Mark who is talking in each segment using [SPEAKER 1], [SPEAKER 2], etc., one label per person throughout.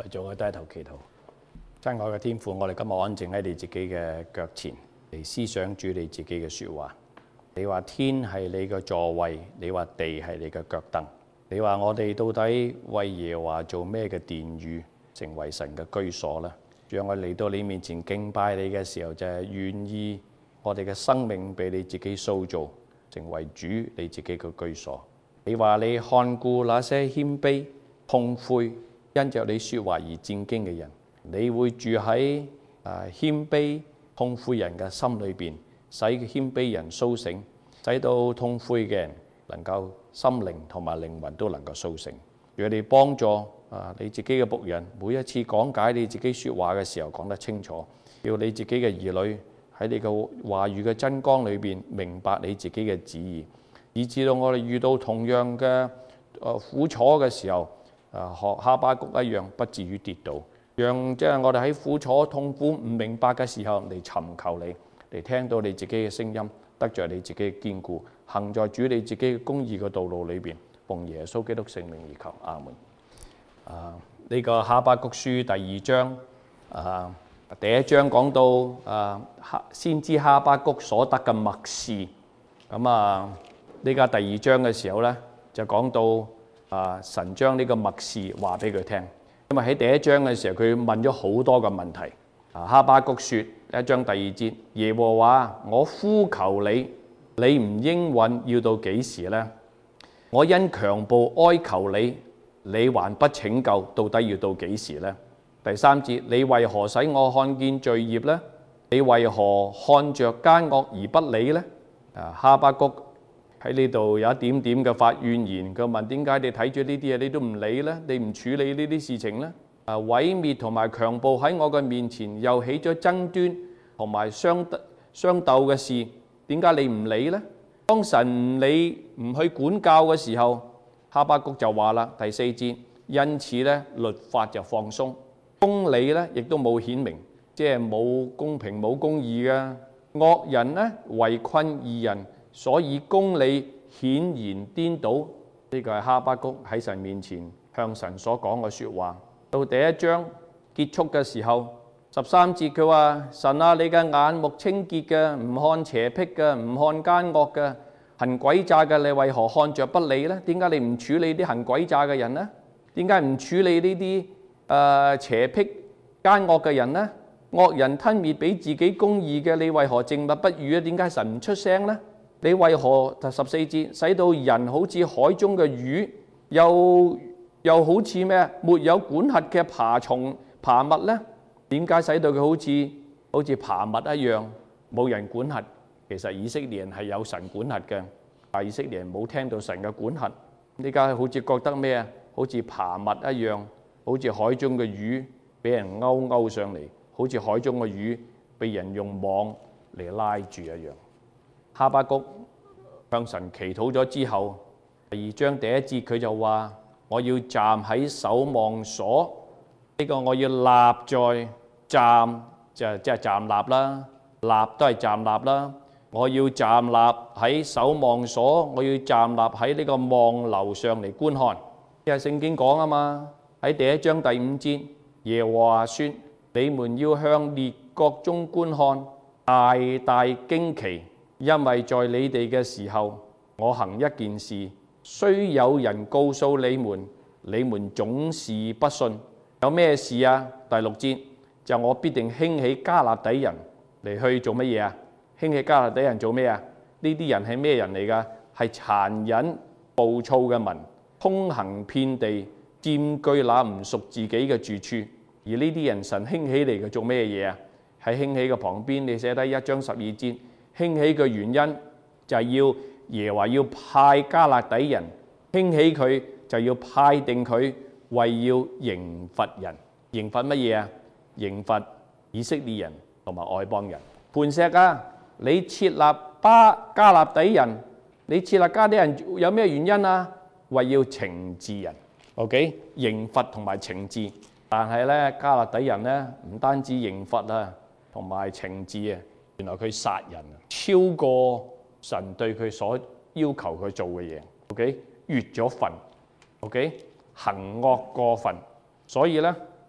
[SPEAKER 1] 我做個低頭祈禱。親愛嘅天父，我哋今日安靜喺你自己嘅腳前嚟思想主你自己嘅説話。你話天係你嘅座位，你話地係你嘅腳凳。你話我哋到底為耶和華做咩嘅殿宇，成為神嘅居所呢？讓我嚟到你面前敬拜你嘅時候，就係願意我哋嘅生命俾你自己塑造，成為主你自己嘅居所。你話你看顧那些謙卑痛悔，因着你説話而戰兢嘅人，你會住喺謙卑痛悔人嘅心裏邊，使謙卑人甦醒，使到痛悔嘅人能夠心靈同埋靈魂都能夠甦醒。讓你幫助你自己嘅僕人，每一次講解你自己説話嘅時候講得清楚，要你自己嘅兒女喺你嘅話語嘅真光裏邊明白你自己嘅旨意，以至到我哋遇到同樣嘅苦楚嘅時候，學哈巴谷一樣，不至於跌倒。讓即係我哋喺苦楚痛苦唔明白嘅時候嚟尋求你，嚟聽到你自己嘅聲音，得着你自己嘅堅固，行在主你自己嘅公義嘅道路裏邊。奉耶穌基督聖名而求，阿門。呢個哈巴谷書第2章，第1章講到先知哈巴谷所得嘅默示。咁呢家第2章嘅時候呢，就講到神將呢個默示話俾佢聽。因為喺第1章嘅時候，佢問咗好多個問題。哈巴谷說，1章第2節，耶和華，我呼求你，你唔應允，要到幾時呢？我因強暴哀求你，你還不拯救，到底要到幾時呢？第3節，你為何使我看見罪孽呢？你為何看着奸惡而不理呢？哈巴谷喺呢度有一點點嘅發怨言，佢問，點解你睇住呢啲嘢你都唔理呢？你唔處理呢啲事情呢？毀滅同埋強暴喺我嘅面前又起咗爭端同埋相鬥嘅事，點解你唔理呢？當神你唔去管教嘅時候，哈巴谷就話啦，第4節，因此咧律法就放鬆，公理咧亦都冇顯明，即係冇公平冇公義嘅。惡人咧圍困義人，所以公理顯然顛倒。呢個係哈巴谷喺神面前向神所講嘅説話。到第1章結束嘅時候，13節佢話：神啊，你嘅眼目清潔嘅，唔看邪僻嘅，唔看奸惡嘅，行詭詐嘅，你為何看着不理呢？點解你唔處理啲行詭詐嘅人呢？點解唔處理呢啲邪僻奸惡嘅人呢？惡人吞滅俾自己公義嘅，你為何靜默不語啊？點解神唔出聲呢？你為何14節使到人好似海中嘅魚，又好似咩沒有管轄嘅爬物呢？點解使到佢好似爬物一樣冇人管轄？其實以色列人係有神管轄嘅，但以色列人冇聽到神嘅管轄。呢家好似覺得咩啊？好似爬物一樣，好似海中嘅魚俾人勾上嚟，好似海中嘅魚被人用網嚟拉住一樣。哈巴谷向神祈禱咗之後，第2章第1節佢就話：我要站喺守望所，呢個我要立在站即係站立啦，立都係站立啦。我要站立喺守望所，我要站立喺呢個望樓上嚟觀看。呢係聖經講啊嘛。喺第1章第5節，耶和華說：你們要向列國中觀看，大大驚奇，因為在你哋嘅時候，我行一件事，雖有人告訴你們，你們總是不信。有咩事啊？第6節就我必定興起迦勒底人嚟去做乜嘢啊？興起迦勒底人做咩啊？呢啲人係咩人嚟㗎？係殘忍暴躁嘅民，通行遍地，佔據那唔屬自己嘅住處。而呢啲人神興起嚟嘅做咩嘢啊？喺興起嘅旁邊，你寫低1章12節，興起嘅原因就係要耶和華要派迦勒底人興起佢，就要派定佢，為要刑罰人。刑罰乜嘢啊？刑罰以色列人同埋外邦人。磐石啊！你設立迦勒底人，你設立迦勒底人有咩原因啊？為要懲治人 ，OK？ 刑罰同埋懲治。但係咧，迦勒底人咧唔單止刑罰啊，同埋懲治啊，原來佢殺人超過神對佢所要求佢做嘅嘢 ，OK？ 越咗份 ，OK？ 行惡過分，所以咧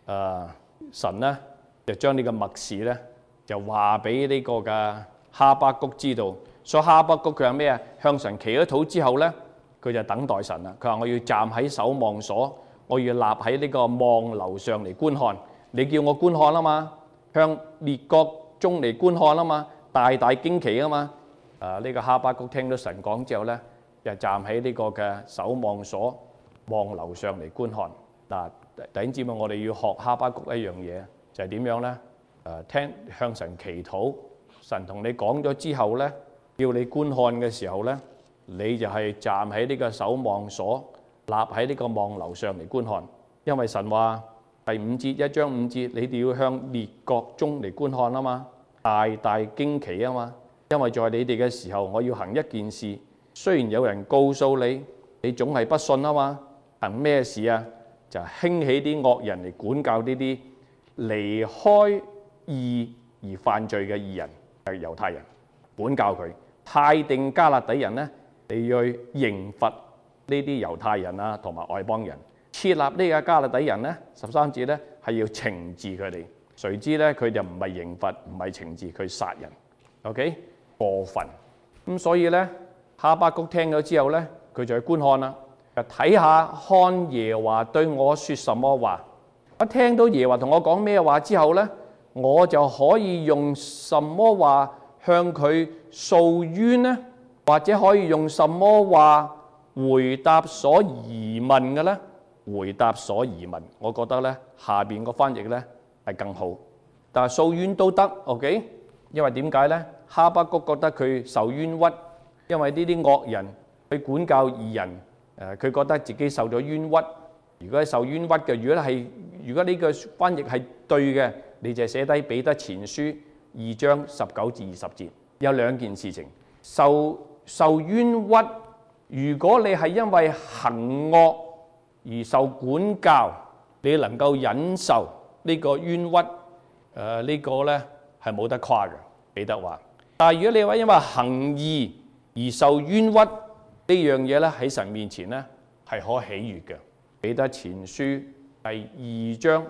[SPEAKER 1] 神咧就將呢個默示咧就話俾呢個嘅哈巴谷知道，所以哈巴谷佢係咩啊？向神祈咗禱之後咧，佢就等待神啦。佢話：我要站喺守望所，我要立喺呢個望樓上嚟觀看。你叫我觀看啊嘛，向列國中嚟觀看啊嘛，大大驚奇啊嘛。呢個哈巴谷聽到神講之後咧，就站喺呢個嘅守望所望樓上嚟觀看。嗱，弟兄姊妹，我哋要學哈巴谷一樣嘢，就係點樣咧？聽向神祈禱，神同你講咗之後咧，叫你觀看嘅時候咧，你就係站喺呢個守望所，立喺呢個望樓上嚟觀看。因為神話第5節1章5節，你哋要向列國中嚟觀看啊嘛，大大驚奇啊嘛。因為在你哋嘅時候，我要行一件事，雖然有人告訴你，你總係不信啊嘛。行咩事啊？就興起啲惡人嚟管教呢啲離開義而犯罪嘅義人，係猶太人，管教佢，派定加勒底人呢，嚟去刑罰呢啲猶太人啊同埋外邦人。設立呢個加勒底人呢，13節呢係要懲治佢哋，誰知呢佢就唔係刑罰，唔係懲治，佢殺人。OK， 過分。咁所以呢，哈巴谷聽咗之後呢，佢就去觀看啦，就睇下看耶和華對我說什麼話。一聽到耶和華同我講咩話之後呢，我就可以用什麼話向佢訴冤呢？或者可以用什麼話回答所疑問嘅呢？回答所疑問，我覺得呢下邊個翻譯呢係更好。但係訴冤都得 ，OK？ 因為點解呢？哈巴谷覺得佢受冤屈，因為呢啲惡人去管教義人，佢覺得自己受咗冤屈。如果係受冤屈嘅，如果呢個翻譯係對嘅，你就寫低彼得前書2章19至20節。有兩件事情，受冤屈。如果你係因為行惡而受管教，你能夠忍受呢個冤屈，呢個呢係冇得誇嘅。彼得話，但係如果你話因為行義而受冤屈，呢樣嘢呢喺神面前呢係可喜悅嘅。彼得前書第2章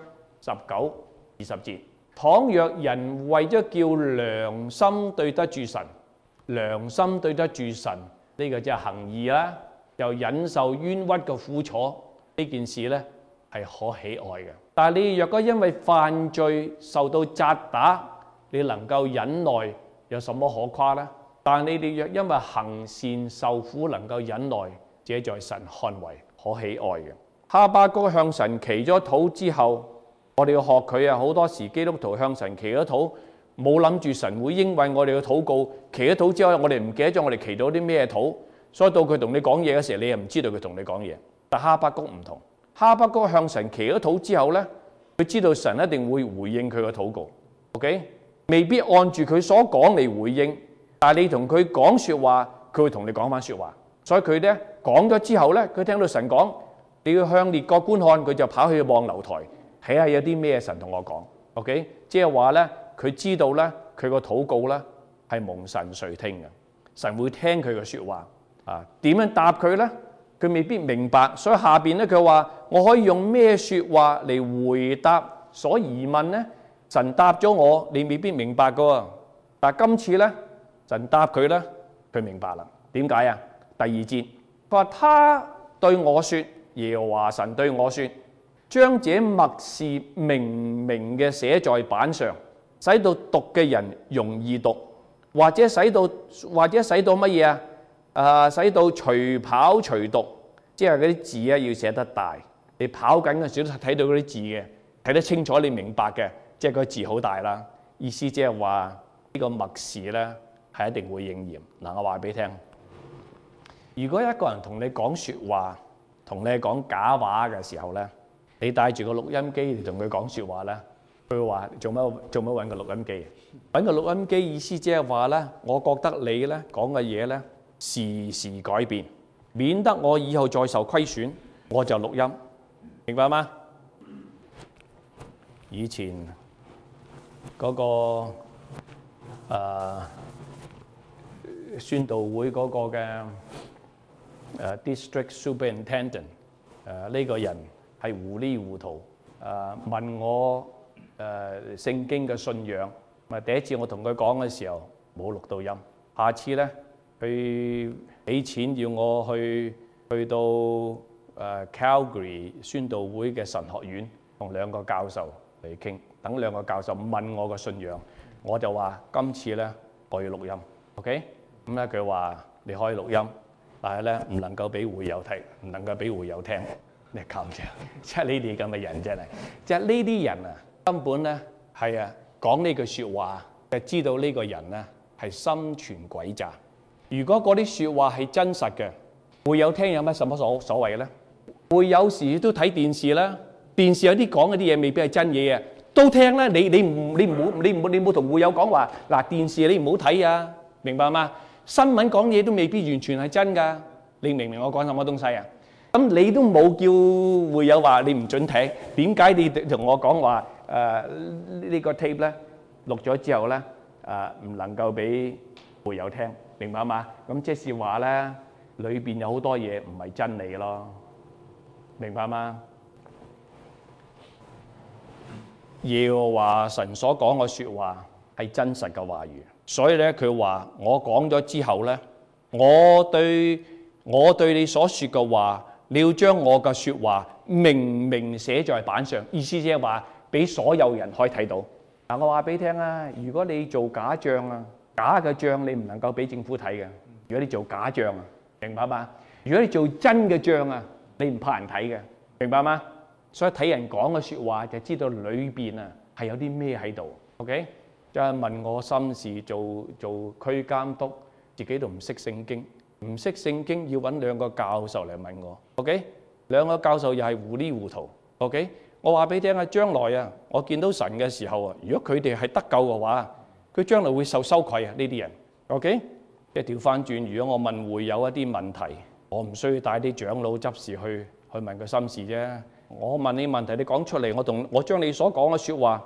[SPEAKER 1] 19、20節，倘若人為咗叫良心對得住神，良心對得住神，呢個即係行義啦，又忍受冤屈嘅苦楚，呢件事呢係可喜愛嘅。但係你若果因為犯罪受到責打，你能夠忍耐，有什麼可誇呢？但係你哋若因為行善受苦，能夠忍耐，這在神看為可喜愛嘅。哈巴谷向神祈咗禱之後，我哋要學佢啊！好多時基督徒向神祈咗禱，冇諗住神會應允我哋嘅禱告。祈咗禱之後，我哋唔記得咗我哋祈到啲咩禱，所以到佢同你講嘢嘅時候，你又唔知道佢同你講嘢。但哈巴谷唔同，哈巴谷向神祈咗禱之後呢，佢知道神一定會回應佢嘅禱告。OK， 未必按住佢所講嚟回應，但係你同佢講説話，佢會同你講翻説話。所以佢呢講咗之後呢，佢聽到神講，你要向列國觀看，佢就跑去望樓台睇下有啲咩神同我講。OK， 即係話呢，佢知道呢，佢個禱告呢係蒙神垂聽嘅，神會聽佢嘅説話。點樣答佢呢？佢未必明白，所以下邊呢，佢話我可以用咩説話嚟回答所疑問呢？神答咗我，你未必明白噶。但係今次呢，神答佢呢，佢明白啦。點解啊？第2節，佢話他對我說。耶和華神對我說：將這默示明明嘅寫在板上，使到讀嘅人容易讀，或者使到乜嘢啊？使到隨跑隨讀，即係嗰啲字要寫得大。你跑緊嘅時候都睇到嗰啲字嘅，睇得清楚，你明白嘅，即係個字好大啦。意思即係話呢個默示咧係一定會應驗。嗱，我話俾你聽，如果一個人同你講説話，同你講假話嘅時候咧，你帶住個錄音機嚟同佢講説話咧，佢會話做乜揾個錄音機？揾個錄音機意思即係話咧，我覺得你咧講嘅嘢咧時時改變，免得我以後再受虧損，我就錄音，明白嗎？以前嗰個宣道會嗰個嘅District Superintendent， 呢個人係糊裡糊塗， 問我聖經嘅信仰。第一次我同佢講嘅時候冇錄到音，下次咧佢俾錢要我去到Calgary 宣道會嘅神學院同兩個教授嚟傾，等兩個教授問我個信仰，我就話今次咧我要錄音 ，OK？ 咁咧佢話你可以錄音，但係咧唔能夠俾會友睇，唔能夠俾會友聽。你咁啫，即係呢啲咁嘅人真係，即係呢啲人啊根本咧係講呢句説話，就知道呢個人咧係心存詭詐。如果嗰啲説話係真實嘅，會友聽有乜什麼所謂咧？會有時都睇電視啦，電視有啲講嗰啲嘢未必係真嘢啊，都聽啦。你唔好同會友講話嗱，電視你唔好睇啊，明白嗎？新聞講嘢都未必完全係真㗎，你明唔明我講什麼東西啊？咁你都冇叫會友話你唔準睇，點解你同我講話呢個 tape 咧錄咗之後咧唔能夠俾會友聽，明白嘛？咁即是話咧裏邊有好多嘢唔係真理咯，明白嗎？耶和華神所講嘅説話係真實嘅話語，所以咧佢話我講咗之後咧，我對你所説嘅話。你要將我嘅説話明明寫在板上，意思即係話俾所有人可以睇到。嗱，我話俾你聽啊，如果你做假帳啊，假嘅帳你唔能夠俾政府睇嘅。如果你做假帳啊，明白嗎？如果你做真嘅帳啊，你唔怕人睇嘅，明白嗎？所以睇人講嘅説話就知道裏邊啊係有啲咩喺度。OK， 就係問我心事，做區監督，自己都唔識聖經。唔識聖經要揾兩個教授嚟問我 ，OK？ 兩個教授又係糊裡糊塗 ，OK？ 我話俾你聽啊，將來啊，我見到神嘅時候啊，如果佢哋係得救嘅話，佢將來會受羞愧啊！呢啲人 ，OK？ 即係調翻轉，如果我問會有一啲問題，我唔需要帶啲長老執事去問佢心事啫。我問你問題，你講出嚟，我將你所講嘅説話，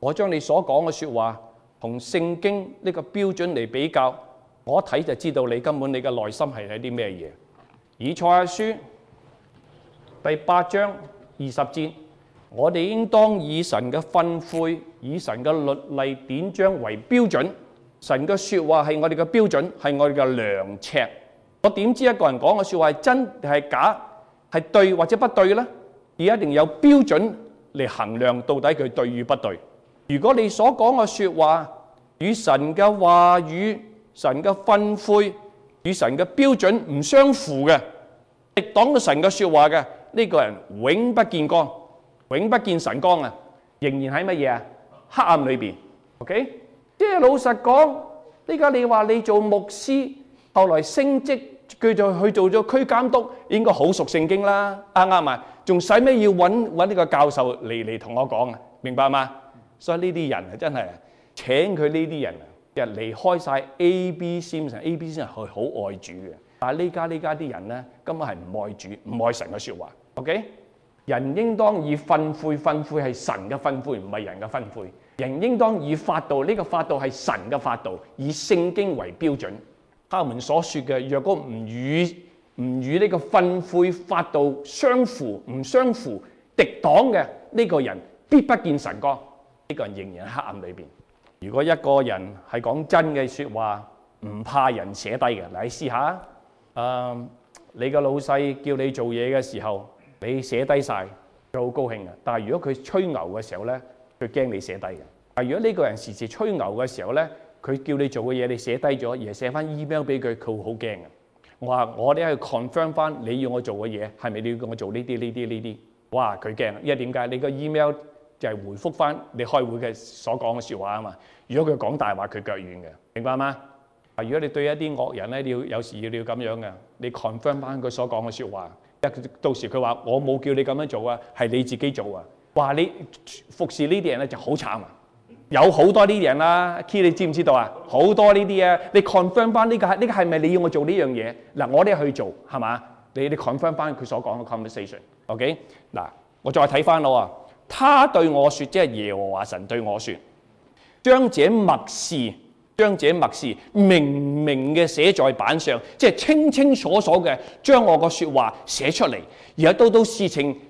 [SPEAKER 1] 同聖經呢個標準嚟比較。我一睇就知道你根本你嘅內心係有啲咩嘢。以賽亞書第8章20節，我哋應當以神嘅訓誨、以神嘅律例典章為標準。神嘅説話係我哋嘅標準，係我哋嘅量尺。我點知一個人講嘅説話係真定係假，係對或者不對呢？而一定有標準嚟衡量到底佢對與不對。如果你所講嘅説話與神嘅話語、神嘅訓誨與神嘅標準唔相符嘅，敵擋到神嘅説話嘅呢個人，永不見光，永不見晨光啊！仍然喺乜嘢啊？黑暗裏邊。OK， 即係老實講，呢家你話你做牧師，後來升職，佢就去做咗區監督，應該好熟聖經啦，啱唔啱啊？仲使咩要揾呢個教授嚟同我講啊？明白嗎？所以呢啲人啊，真係請佢呢啲人啊！就離開晒 A.B. 先生 ，A.B. 先生係好愛主嘅，但係呢家啲人咧根本係唔愛主，唔愛神嘅説話。OK， 人應當以訓誨，訓誨係神嘅訓誨，唔係人嘅訓誨。人應當以法度，呢個法度係神嘅法度，以聖經為標準。他們所説嘅，若果唔與呢個訓誨法度相符，唔相符，敵擋嘅呢個人必不見晨光。呢個人仍然喺黑暗裏邊。如果一個人係講真嘅説話，唔怕人寫低嘅，你試下。你個老細叫你做嘢嘅時候，你寫低晒，佢好高興嘅。但係如果佢吹牛嘅時候咧，佢驚你寫低嘅。但係如果呢個人時時吹牛嘅時候咧，佢叫你做嘅嘢你寫低咗，而寫翻 email 俾佢，佢會好驚嘅。我話我哋去 confirm 翻你要我做嘅嘢係咪你要我做呢啲？哇！佢驚，因為點解？你個 email 就係回覆翻你開會嘅所講嘅説話啊嘛。如果佢講大話，佢腳軟嘅，明白嗎？如果你對一啲惡人咧，你有時要咁樣嘅，你 confirm 翻佢所講嘅説話。到時佢話我冇叫你咁樣做啊，係你自己做啊。話你服侍呢啲人咧就好慘啊！有好多呢啲人啦 ，Key 你知唔知道啊？好多呢啲啊，你 confirm 翻呢個係咪你要我做呢樣嘢？嗱，我哋去做係嘛？你 confirm 翻佢所講嘅 conversation。OK， 嗱，我再睇翻咯啊。他對我説，即係耶和華神對我説，將這默示明明嘅寫在板上，即係清清楚楚嘅將我個説話寫出嚟，然後到事情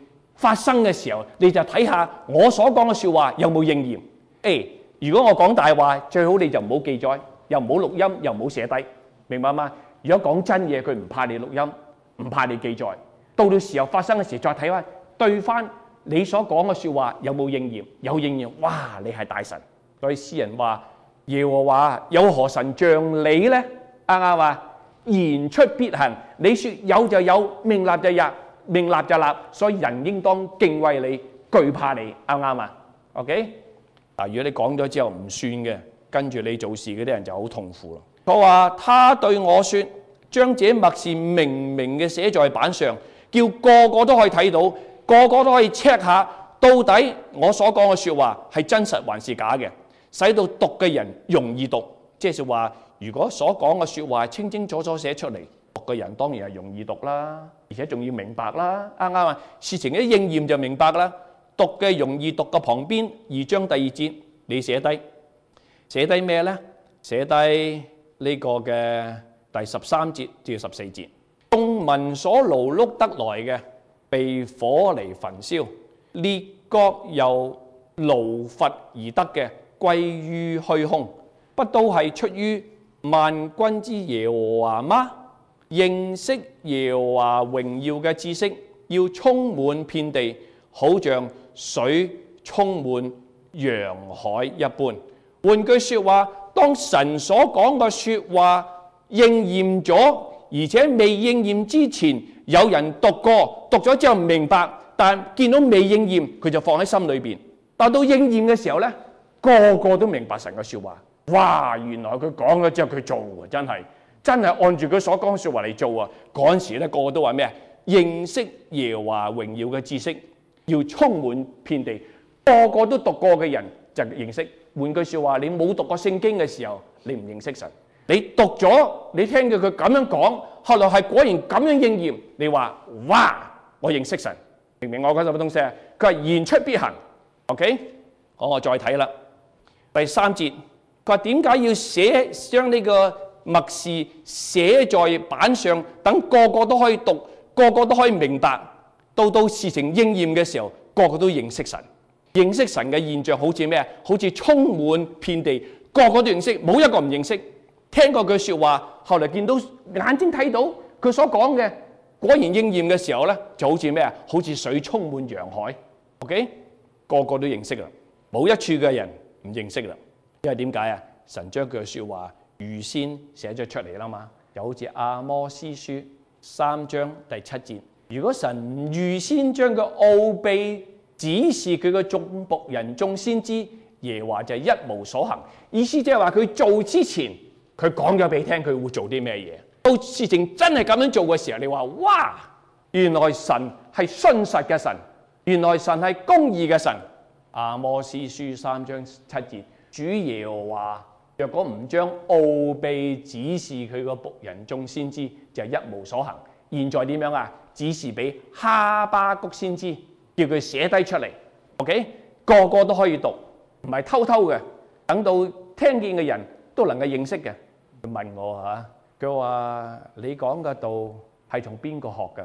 [SPEAKER 2] 發生嘅時候，你就睇下我所講嘅說話有冇應驗。如果我講大話，最好你就唔好記載，又唔好錄音，又唔好寫低，明白嗎？如果講真嘢，佢唔怕你錄音，唔怕你記載。到時候發生嘅時候，再睇翻對翻你所講嘅說話有冇應驗，有應驗，哇！你係大神。所以詩人話：耶和華有何神像你呢？啱啱啊？言出必行，你說有就有，命立就立，命立就立，所以人應當敬畏你，懼怕你，啱唔啱啊 ？OK？ 嗱，如果你講咗之後唔算嘅，跟住你做事嗰啲人就好痛苦咯。佢話：他對我說，將這默示明明嘅寫在板上，叫個個都可以睇到，個個都可以 check 下，到底我所講嘅說話係真實還是假嘅，使到讀嘅人容易讀。即係話，如果所講嘅說話清清楚楚寫出嚟，讀嘅人當然係容易讀啦，而且仲要明白啦，啱唔啱啊？事情一應驗就明白啦。讀嘅容易讀嘅旁邊2章第2節，你寫低咩呢？寫低呢個嘅第13節至14節，眾民所勞碌得來嘅，被火嚟焚燒；列國由勞乏而得嘅，歸於虛空。不都係出於萬軍之耶和華嗎？認識耶和華榮耀嘅知識要充滿遍地，好像水充滿洋海一般。換句說話，當神所講嘅說話應驗咗，而且未應驗之前，有人讀過，讀咗之後唔明白，但見到未應驗，佢就放喺心裏邊。但到應驗嘅時候呢，個個都明白神嘅說話。哇！原來佢講咗之後佢做喎，真係按住佢所講嘅說話嚟做啊！嗰陣時咧，個個都話咩啊？認識耶和華榮耀嘅知識要充滿遍地，個個都讀過嘅人就認識。換句說話，你冇讀過聖經嘅時候，你唔認識神；你讀咗，你聽到佢咁樣講，後來係果然咁樣應驗，你話哇！我認識神，明唔明我講什麼東西啊？佢係言出必行。OK， 好，我再睇啦，第3節。佢話點解要將呢個默示寫在板上，等個個都可以讀，個個都可以明白。到事情應驗嘅時候，個個都認識神。認識神嘅現象好似咩啊？好似充滿遍地，個個都認識，冇一個唔認識。聽過句說話，後來見到眼睛睇到佢所講嘅，果然應驗嘅時候呢，就好似咩啊？好似水充滿洋海。OK， 個個都認識啦，冇一處嘅人唔認識啦。因為點解啊？神將佢嘅說話預先寫咗出嚟啦嘛，又好似阿摩司書3章第7節。如果神預先將個奧秘指示佢嘅眾僕人眾先知，耶和華就一無所行。意思即係話佢做之前，佢講咗俾你聽，佢會做啲咩嘢。到事情真係咁樣做嘅時候，你話哇，原來神係信實嘅神，原來神係公義嘅神。阿摩司書3章7節。主耶和華若果唔將奧秘指示佢個僕人眾先知，就一無所行。現在點樣啊？指示俾哈巴谷先知，叫佢寫低出嚟。OK， 個個都可以讀，唔係偷偷嘅，等到聽見嘅人都能夠認識嘅。佢問我嚇，佢話你講嘅道係從邊個學㗎？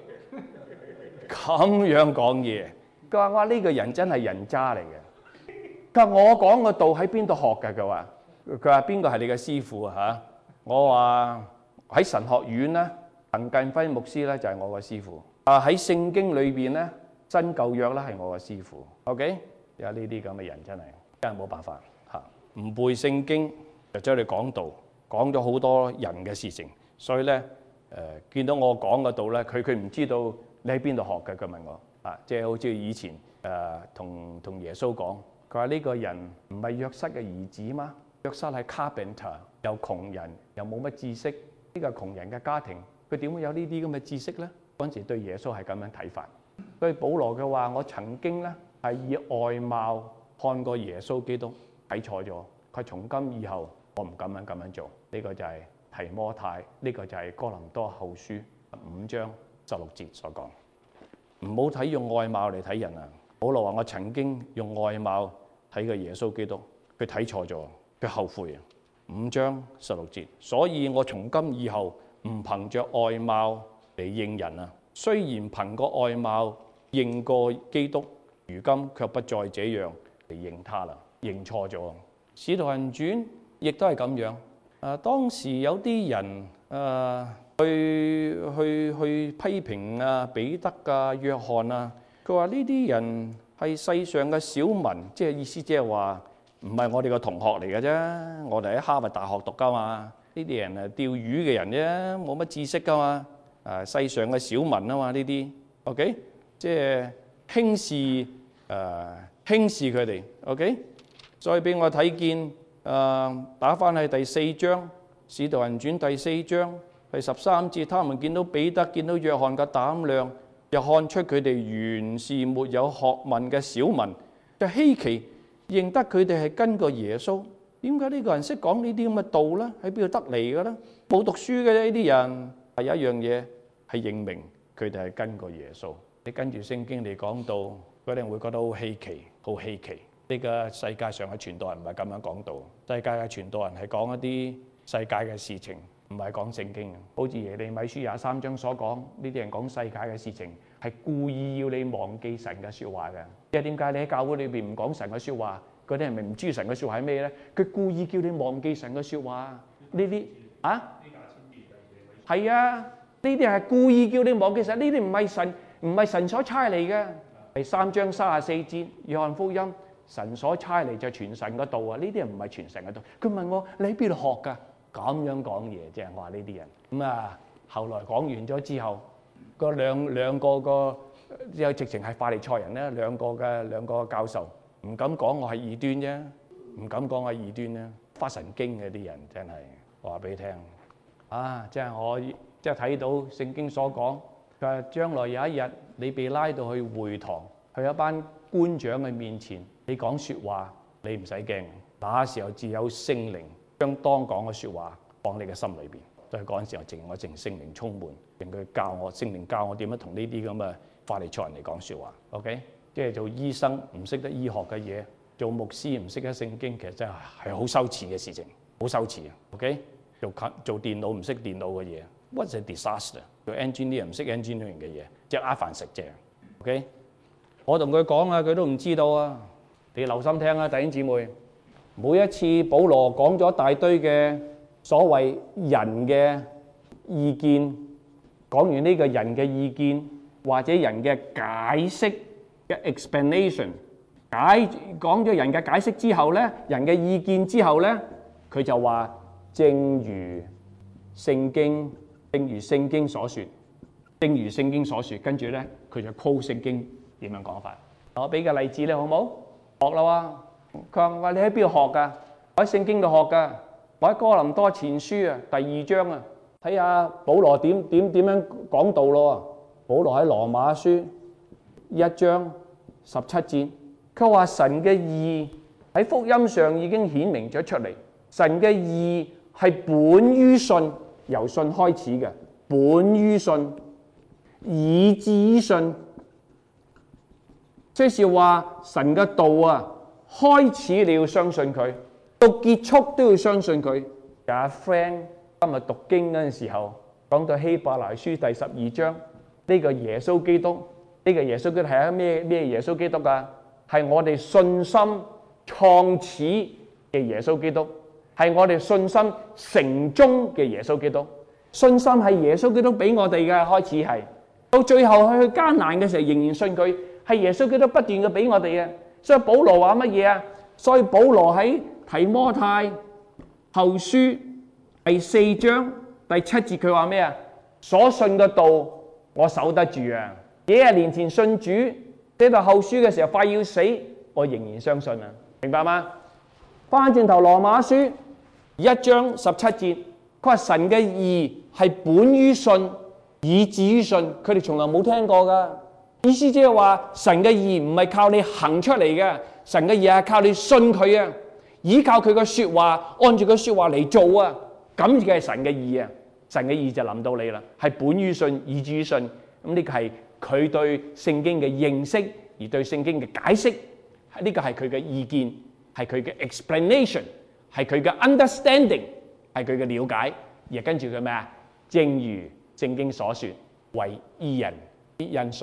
[SPEAKER 2] 咁樣講嘢，佢話我呢個人真係人渣嚟嘅。佢話我講嘅道喺邊度學㗎？佢話邊個係你嘅師傅啊？嚇！我話喺神學院咧，陳近輝牧師咧就係我嘅師傅。喺聖經裏邊咧，新舊約咧係我嘅師傅。OK， 有呢啲咁嘅人真係冇辦法嚇，唔背聖經就將你講道，講咗好多人嘅事情。所以咧見到我講嘅道咧，佢唔知道你喺邊度學嘅。佢問我即係好似以前同耶穌講。佢話呢個人唔係約瑟嘅兒子嗎？約瑟係 carpenter， 又窮人，又冇乜知識。呢個窮人嘅家庭，佢點會有呢啲咁嘅知識呢？嗰陣時對耶穌係咁樣睇法。所以保羅嘅話，我曾經咧係以外貌看過耶穌基督，睇錯咗。佢從今以後我唔敢咁樣做。呢個就係提摩太，呢個就係哥林多後書5章16節所講。唔好睇用外貌嚟睇人啊！保羅話我曾經用外貌睇過耶穌基督，佢睇錯咗，佢後悔啊。5章16節，所以我從今以後唔憑着外貌嚟認人啊。雖然憑個外貌
[SPEAKER 1] 認過基督，如今卻不再這樣嚟認他啦，認錯咗。使徒行傳亦都係咁樣。當時有啲人去批評啊彼得啊約翰啊，佢話呢啲人係世上嘅小民，即係意思即係話唔係我哋嘅同學嚟嘅啫，我哋喺哈佛大學讀噶嘛，呢啲人係釣魚嘅人啫，冇乜知識噶嘛，世上嘅小民啊嘛呢啲 ，OK， 即係輕視佢哋 ，OK， 再俾我睇見打翻去第4章《使徒行傳》第4章第13節，他們見到彼得見到約翰嘅膽量，又看出佢哋原是沒有學問嘅小民，就稀奇認得佢哋係跟過耶穌。點解呢個人識講呢啲咁嘅道咧？喺邊度得嚟嘅咧？冇讀書嘅呢啲人，係有一樣嘢係認明佢哋係跟過耶穌。你跟住聖經嚟講到，佢哋會覺得好稀奇，好稀奇。呢個世界上嘅傳道人唔係咁樣講道，世界嘅傳道人係講一啲世界嘅事情，唔係講聖經。好似耶利米書23章所講，呢啲人講世界嘅事情，係故意要你忘記神嘅説話嘅。即係點解你喺教會裏邊唔講神嘅説話？嗰啲人咪唔知神嘅説話係咩咧？佢故意叫你忘記神嘅説話。呢啲係啊，呢啲係故意叫你忘記神。呢啲唔係神所差嚟嘅。第3章34節，約翰福音，神所差嚟就傳神嘅道啊！呢啲人唔係傳神嘅道。佢問我：你喺邊度學㗎？咁樣講嘢啫。我話呢啲人咁啊。後來講完咗之後，兩個又直情係法利賽人咧，兩個教授唔敢講我係異端啫，唔敢講我係異端啫，發神經嘅啲人真係話俾你聽啊！即係我即係睇到聖經所講，佢話將來有一日你被拉到去會堂，去一班官長嘅面前，你講説話，你唔使驚，那時候自有聖靈將當講嘅説話放你嘅心裏邊。都係嗰陣時候，我淨聖靈充滿，令佢聖靈教我點樣同呢啲咁嘅法利賽人嚟講説話。OK， 即係做醫生唔識得醫學嘅嘢，做牧師唔識得聖經，其實真係好羞恥嘅事情，好羞恥啊。OK， 做電腦唔識電腦嘅嘢 ，what's a disaster？ 做 engineer 唔識 engineering 嘅嘢，即係呃飯食啫。OK， 我同佢講啊，佢都唔知道啊。你留心聽啊，弟兄姊妹，每一次保羅講咗一大堆嘅所謂人嘅意見，講完呢個人嘅意見或者人嘅解釋嘅 explanation， 講咗人嘅解釋之後咧，人嘅意見之後咧，佢就話正如聖經所說，跟住咧佢就 quote 聖經點樣講法。我俾個例子咧，好冇？學啦喎，佢話你喺邊度學㗎？我喺聖經度學㗎。我喺哥林多前書啊，第2章啊，睇下保羅點樣講道咯。保羅喺羅馬書1章17節，佢話神嘅義喺福音上已經顯明咗出嚟。神嘅義係本於信，由信開始嘅，本於信，以至於信，即是話神嘅道啊，開始你要相信佢。到結束都要相信佢。有阿 friend 今日讀經嗰陣時候，講到希伯來書第12章，呢個耶穌基督，呢個耶穌基督係咩耶穌基督啊？係我哋信心創始嘅耶穌基督，係我哋信心成終嘅耶穌基督。信心係耶穌基督俾我哋嘅，開始係到最後去艱難嘅時候仍然信佢，係耶穌基督不斷嘅俾我哋嘅。所以保羅話乜嘢啊？所以保羅喺提摩太後書第4章第7節，佢話咩啊？所信嘅道我守得住啊！幾廿年前信主，寫到後書嘅時候快要死，我仍然相信啊！明白嗎？翻轉頭羅馬書1章17節，佢話神嘅義係本於信，以至於信。佢哋從來冇聽過噶，意思即係話神嘅義唔係靠你行出嚟嘅，神嘅義係靠你信佢啊！依靠佢嘅說話，按住佢說話嚟做啊！咁嘅係神嘅義啊！神嘅義就臨到你啦，係本於信，以至於信。咁呢個係佢對聖經嘅認識，而對聖經嘅解釋，呢個係佢嘅意見，係佢嘅 explanation， 係佢嘅 understanding， 係佢嘅了解。而跟住佢咩啊？正如聖經所說，為義人必因信得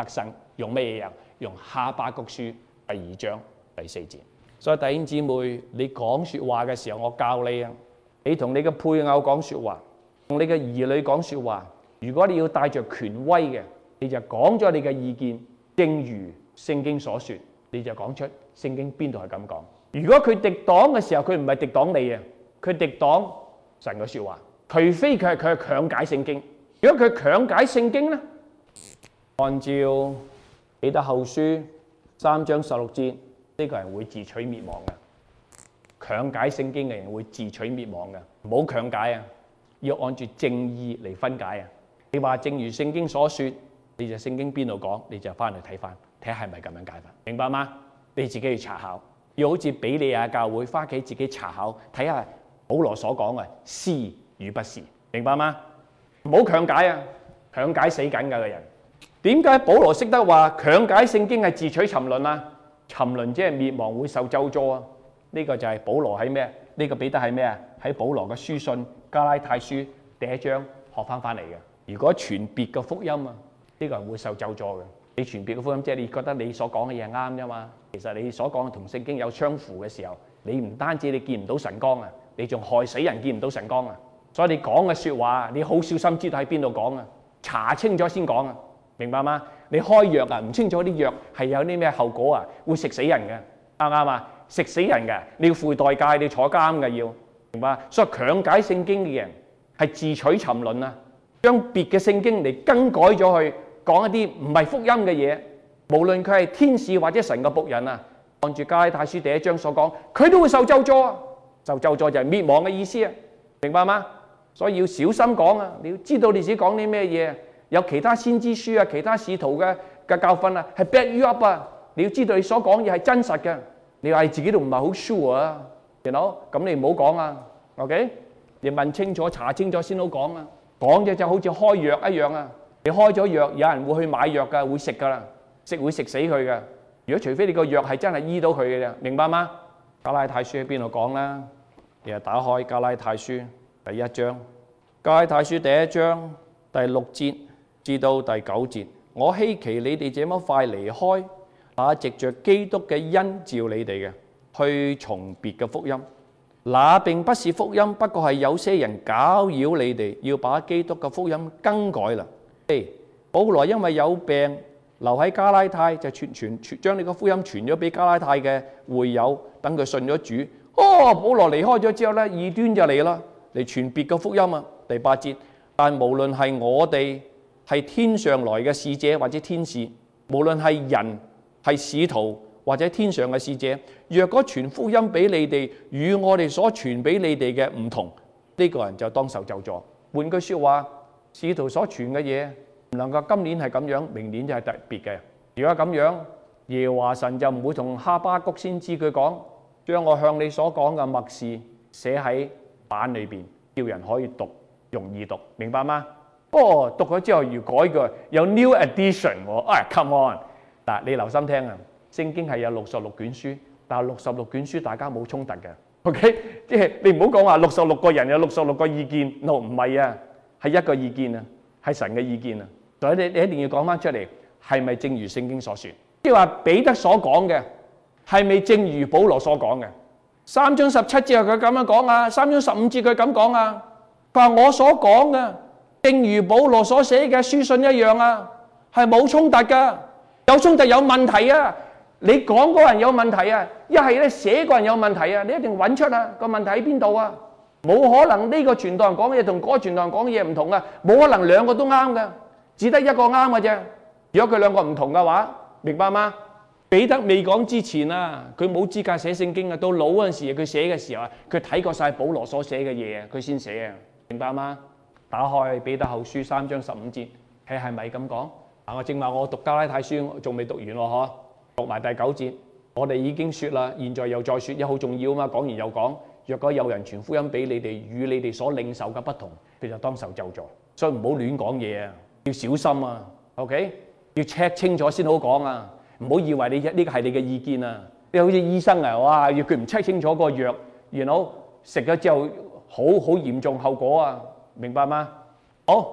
[SPEAKER 2] 得生。用咩嘢啊？用哈巴谷書第2章第4節。所以弟兄姊妹，你講説話嘅時候，我教你啊，你同你嘅配偶講説話，同你嘅兒女講説話。如果你要帶着權威嘅，你就講咗你嘅意見，正如聖經所說，你就講出聖經邊度係咁講。如果佢敵擋嘅時候，佢唔係敵擋你啊，佢敵擋神嘅説話。除非佢係強解聖經。如果佢強解聖經咧，按照彼得後書3章16節，呢個人會自取滅亡嘅。強解聖經嘅人會自取滅亡嘅，唔好強解啊！要按住正義嚟分解啊！你話正如聖經所說，你就聖經邊度講，你就翻去睇翻，睇下係咪咁樣解法，明白嗎？你自己去查考，要好似比利亞教會翻屋企自己查考，睇下保羅所講嘅是與不是，明白嗎？唔好強解啊！強解死緊㗎個人。點解保羅識得話強解聖經係自取沉淪啊？沉淪即係滅亡，會受咒詛啊！呢個就係保羅喺咩？呢個彼得係咩啊？喺保羅嘅書信加拉太書第1章學翻嚟嘅。如果傳別嘅福音啊，呢個人會受咒詛嘅。你傳別嘅福音，即係你覺得你所講嘅嘢啱啫嘛。其實你所講同聖經有相符嘅時候，你唔單止你見唔到神光啊，你仲害死人見唔到神光啊。所以你講嘅説話，你好小心知道喺邊度講啊，查清楚先講啊，明白嗎？你開藥啊，唔清楚啲藥係有啲咩後果啊，會食死人嘅，啱唔啱啊？食死人嘅，你要付代價，你要坐監嘅要，明白？所以強解聖經嘅人係自取沉淪啊，將別嘅聖經嚟更改咗去講一啲唔係福音嘅嘢，無論佢係天使或者神嘅僕人啊，按住加拉太書第1章所講，佢都會受咒詛啊！受咒詛就係滅亡嘅意思啊，明白嗎？所以要小心講啊！你要知道你自己講啲咩嘢，有其他先知書啊、其他使徒嘅教訓啊，係 back you up 啊！你要知道你所講嘢係真實嘅。你話你自己都唔係好 sure 啊，咁你唔好講啊 ，OK？ 你問清楚、查清楚先好講啊。講嘅就好似開藥一樣啊！你開咗藥，有人會去買藥㗎，會食㗎啦，會食死佢㗎。如果除非你個藥係真係醫到佢嘅啫，明白嗎？加拉太書喺邊度講啦？你就打開加拉太書第1章，加拉太書第1章第6節至到第9節，我希奇你哋這麼快離開那藉着基督嘅恩召你哋嘅，去從別嘅福音。那並不是福音，不過係有些人攪擾你哋，要把基督嘅福音更改啦。保羅因為有病留喺加拉太，就將呢個福音傳咗俾加拉太嘅會友，等佢信咗主。保羅離開咗之後咧，異端就嚟啦，嚟傳別嘅福音啊。第8節，但無論係我哋係天上來嘅使者或者天使，無論係人係使徒或者天上嘅使者，若果傳福音俾你哋，與我哋所傳俾你哋嘅唔同，呢個人就當受咒詛。換句説話，使徒所傳嘅嘢唔能夠今年係咁樣，明年就係特別嘅。如果咁樣，耶和華神就唔會同哈巴谷先知佢講，將我向你所講嘅默示寫喺板裏邊，叫人可以讀，容易讀，明白嗎？讀咗之後要改句，有 new edition 喎。Come on！ 嗱，你留心聽啊！聖經係有66卷書，但係66卷書大家冇衝突嘅。OK， 即係你唔好講話66個人有66個意見，no， 唔係啊，係一個意見啊，係神嘅意見啊。所以你一定要講翻出嚟，係咪正如聖經所說？即係話彼得所講嘅係咪正如保羅所講嘅？3章17節佢咁樣講啊，3章15節佢咁講啊。佢話我所講嘅，正如保羅所寫嘅書信一樣啊，係冇衝突㗎。有衝突有問題啊！你講嗰人有問題啊，一係咧寫嗰人有問題啊，你一定揾出啊個問題喺邊度啊！冇可能呢個傳道人講嘅嘢同嗰個傳道人講嘅嘢唔同啊！冇可能兩個都啱嘅，只得一個啱嘅啫。如果佢兩個唔同嘅話，明白嗎？彼得未講之前啊，佢冇資格寫聖經啊。到老嗰陣時，佢寫嘅時候啊，佢睇過晒保羅所寫嘅嘢啊，佢先寫啊，明白嗎？打開彼得後書3章15節，係咪咁講？我正話我讀加拉太書仲未讀完喎，嗬，讀埋第9節，我哋已經說啦，現在又再說，一好重要啊嘛，講完又講。若果有人傳福音俾你哋，與你哋所領受嘅不同，佢就當受咒詛。所以唔好亂講嘢啊，要小心啊。OK， 要 check 清楚先好講啊，唔好以為你呢個係你嘅意見啊。你好似醫生啊，哇，要佢唔 check 清楚個藥，然後食咗之後好嚴重後果啊，明白嗎？好。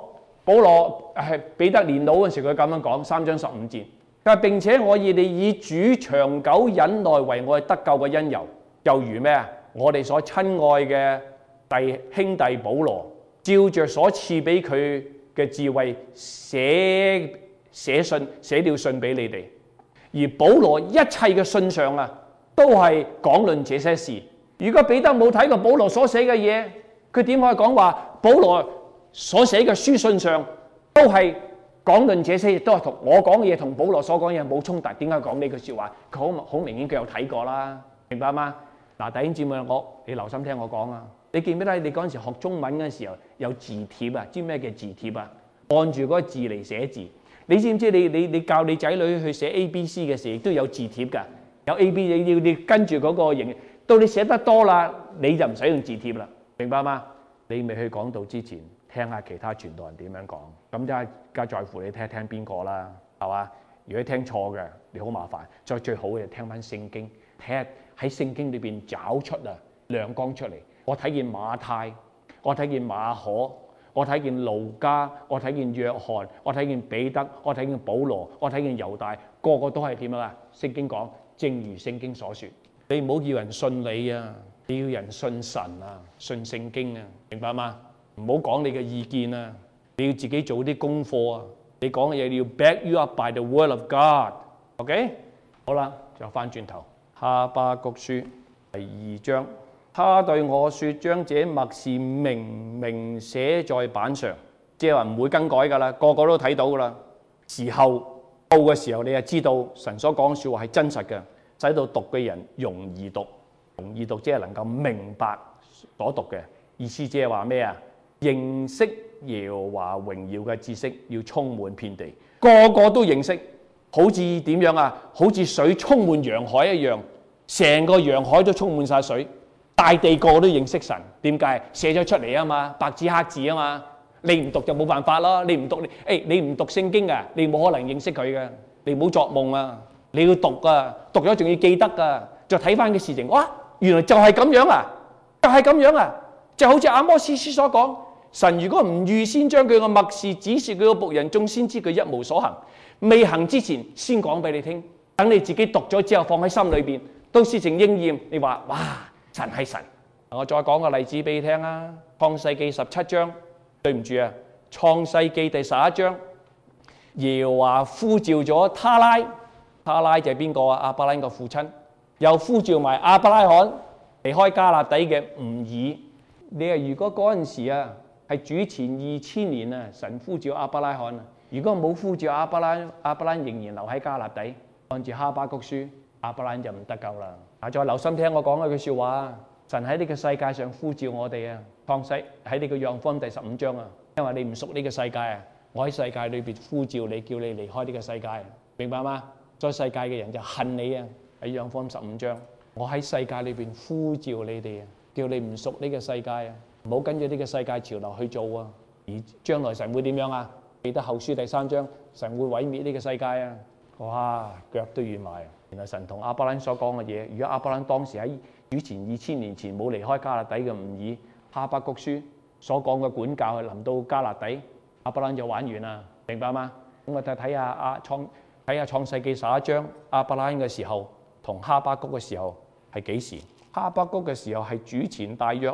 [SPEAKER 2] 保羅係彼得年老嗰陣時，佢咁樣講3章15節，佢話並且我以主長久忍耐為我哋得救嘅因由，又如咩啊？我哋所親愛嘅兄弟保羅，照着所賜俾佢嘅智慧寫了信俾你哋。而保羅一切嘅信上啊，都係講論這些事。如果彼得冇睇過保羅所寫嘅嘢，佢點可以講話保羅所寫嘅書信上都係講論這些，都係同我講嘅嘢同保羅所講嘅嘢冇衝突？點解講呢句説話？佢好明顯佢有睇過啦，明白嗎？嗱，弟兄姊妹，你留心聽我講啊！你記唔記得你嗰陣時學中文嗰陣時候有字帖啊？知咩叫字帖啊？按住嗰個字嚟寫字。你知唔知你教你仔女去寫 ABC 嘅時候，亦都有字帖㗎？有 AB 你跟住嗰個形，到你寫得多啦，你就唔使用字帖啦，明白嗎？你未去講道之前，聽下其他傳道人點樣講，咁就梗在乎你聽邊個啦，係嘛？如果聽錯嘅，你好麻煩。再最好嘅就聽翻聖經，睇下喺聖經裏邊找出亮光出嚟。我睇見馬太，我睇見馬可。我睇見路加，我睇見約翰，我睇見彼得，我睇見保羅，我睇見猶大，個個都係點啊？聖經講，正如聖經所說，你唔好叫人信你啊，你要人信神啊，信聖經啊，明白嗎？唔好講你嘅意見啊，你要自己做啲功課啊，你講嘅嘢你要 back you up by the word of God。OK， 好啦，就翻轉頭，哈巴谷書第2章。他對我說：將這默示明明寫在板上，即係話唔會更改㗎啦，個個都睇到㗎啦。時候到嘅時候，你就知道神所講嘅説話係真實嘅，使到讀嘅人容易讀，即係能夠明白所讀嘅意思。即係話咩啊？認識耶和華榮耀嘅知識要充滿遍地，個個都認識，好似點樣啊？好似水充滿洋海一樣，成個洋海都充滿晒水。大地個個都認識神，點解？寫咗出嚟啊嘛，白紙黑字啊嘛。你唔讀就冇辦法咯。你唔讀你唔讀聖經啊，你冇可能認識佢嘅。你唔好作夢啊，你要讀啊，讀咗仲要記得啊。就睇翻嘅事情，哇，原來就係咁樣啊，就係咁樣啊，就好似阿摩司書所講，神如果唔預先將佢嘅默示指示佢嘅僕人，眾先知佢一無所行，未行之前先講俾你聽，等你自己讀咗之後放喺心裏邊，到事情應驗，你話哇！神係神，我再講個例子俾你聽啊。創世記17章，對唔住啊，創世記第11章，耶和華呼召咗他拉，他拉就係邊個啊？亞伯拉罕個父親，又呼召埋亞伯拉罕離開迦勒底嘅吾爾。你話如果嗰陣時啊係主前2000年啊，神呼召亞伯拉罕啊，如果冇呼召亞伯拉罕仍然留喺迦勒底，按住哈巴谷書，亞伯拉罕就唔得救啦。再留心聽我講一句説話，神喺呢個世界上呼召我哋啊，創世喺呢個約翰福音第15章啊，因為你唔屬呢個世界啊，我喺世界裏邊呼召你，叫你離開呢個世界，明白嗎？在世界嘅人就恨你啊，喺約翰福音15章，我喺世界裏邊呼召你哋啊，叫你唔屬呢個世界啊，唔好跟住呢個世界潮流去做啊，而將來神會點樣啊？彼得後書第3章，神會毀滅呢個世界啊！哇，腳都軟埋。原來神同亞伯蘭所講嘅嘢，如果亞伯蘭當時喺主前2000年前冇離開迦勒底嘅吾爾，哈巴谷書所講嘅管教係臨到迦勒底，亞伯蘭就玩完啦，明白嗎？咁我睇下創世記11章，亞伯蘭嘅時候同哈巴谷嘅時候係幾時？哈巴谷嘅時候係主前大約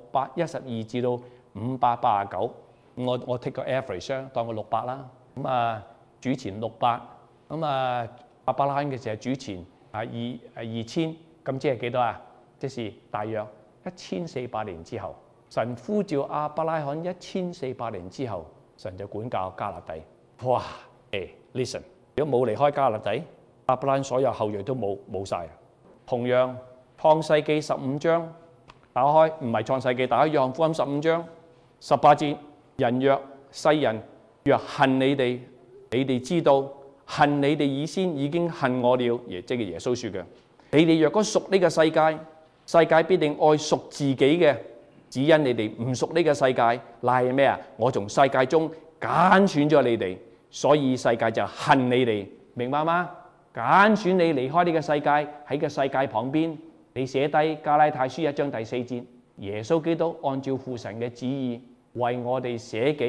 [SPEAKER 2] 612至到589，我 take 個 average 當個600啦。咁主前600，咁亞伯拉罕嘅時候主前2000，咁即係幾多啊？即是大約1400年之後，神呼召亞伯拉罕1400年之後，神就管教迦勒底。哇！listen， 如果冇離開迦勒底，亞伯拉罕所有後裔都冇晒。同樣創世記15章打開，唔係創世記，打開約翰福音15章18節，世人若恨你哋，你哋知道。恨你哋以先已經恨我了，即係耶穌說嘅。你哋若果屬呢個世界，世界必定愛屬自己嘅，只因你哋唔屬呢個世界，賴係咩啊？我從世界中揀選咗你哋，所以世界就恨你哋，明白嗎？揀選你離開呢個世界，喺個世界旁邊，你寫低加拉太書1章第4節，耶穌基督按照父神嘅旨意為我哋捨己，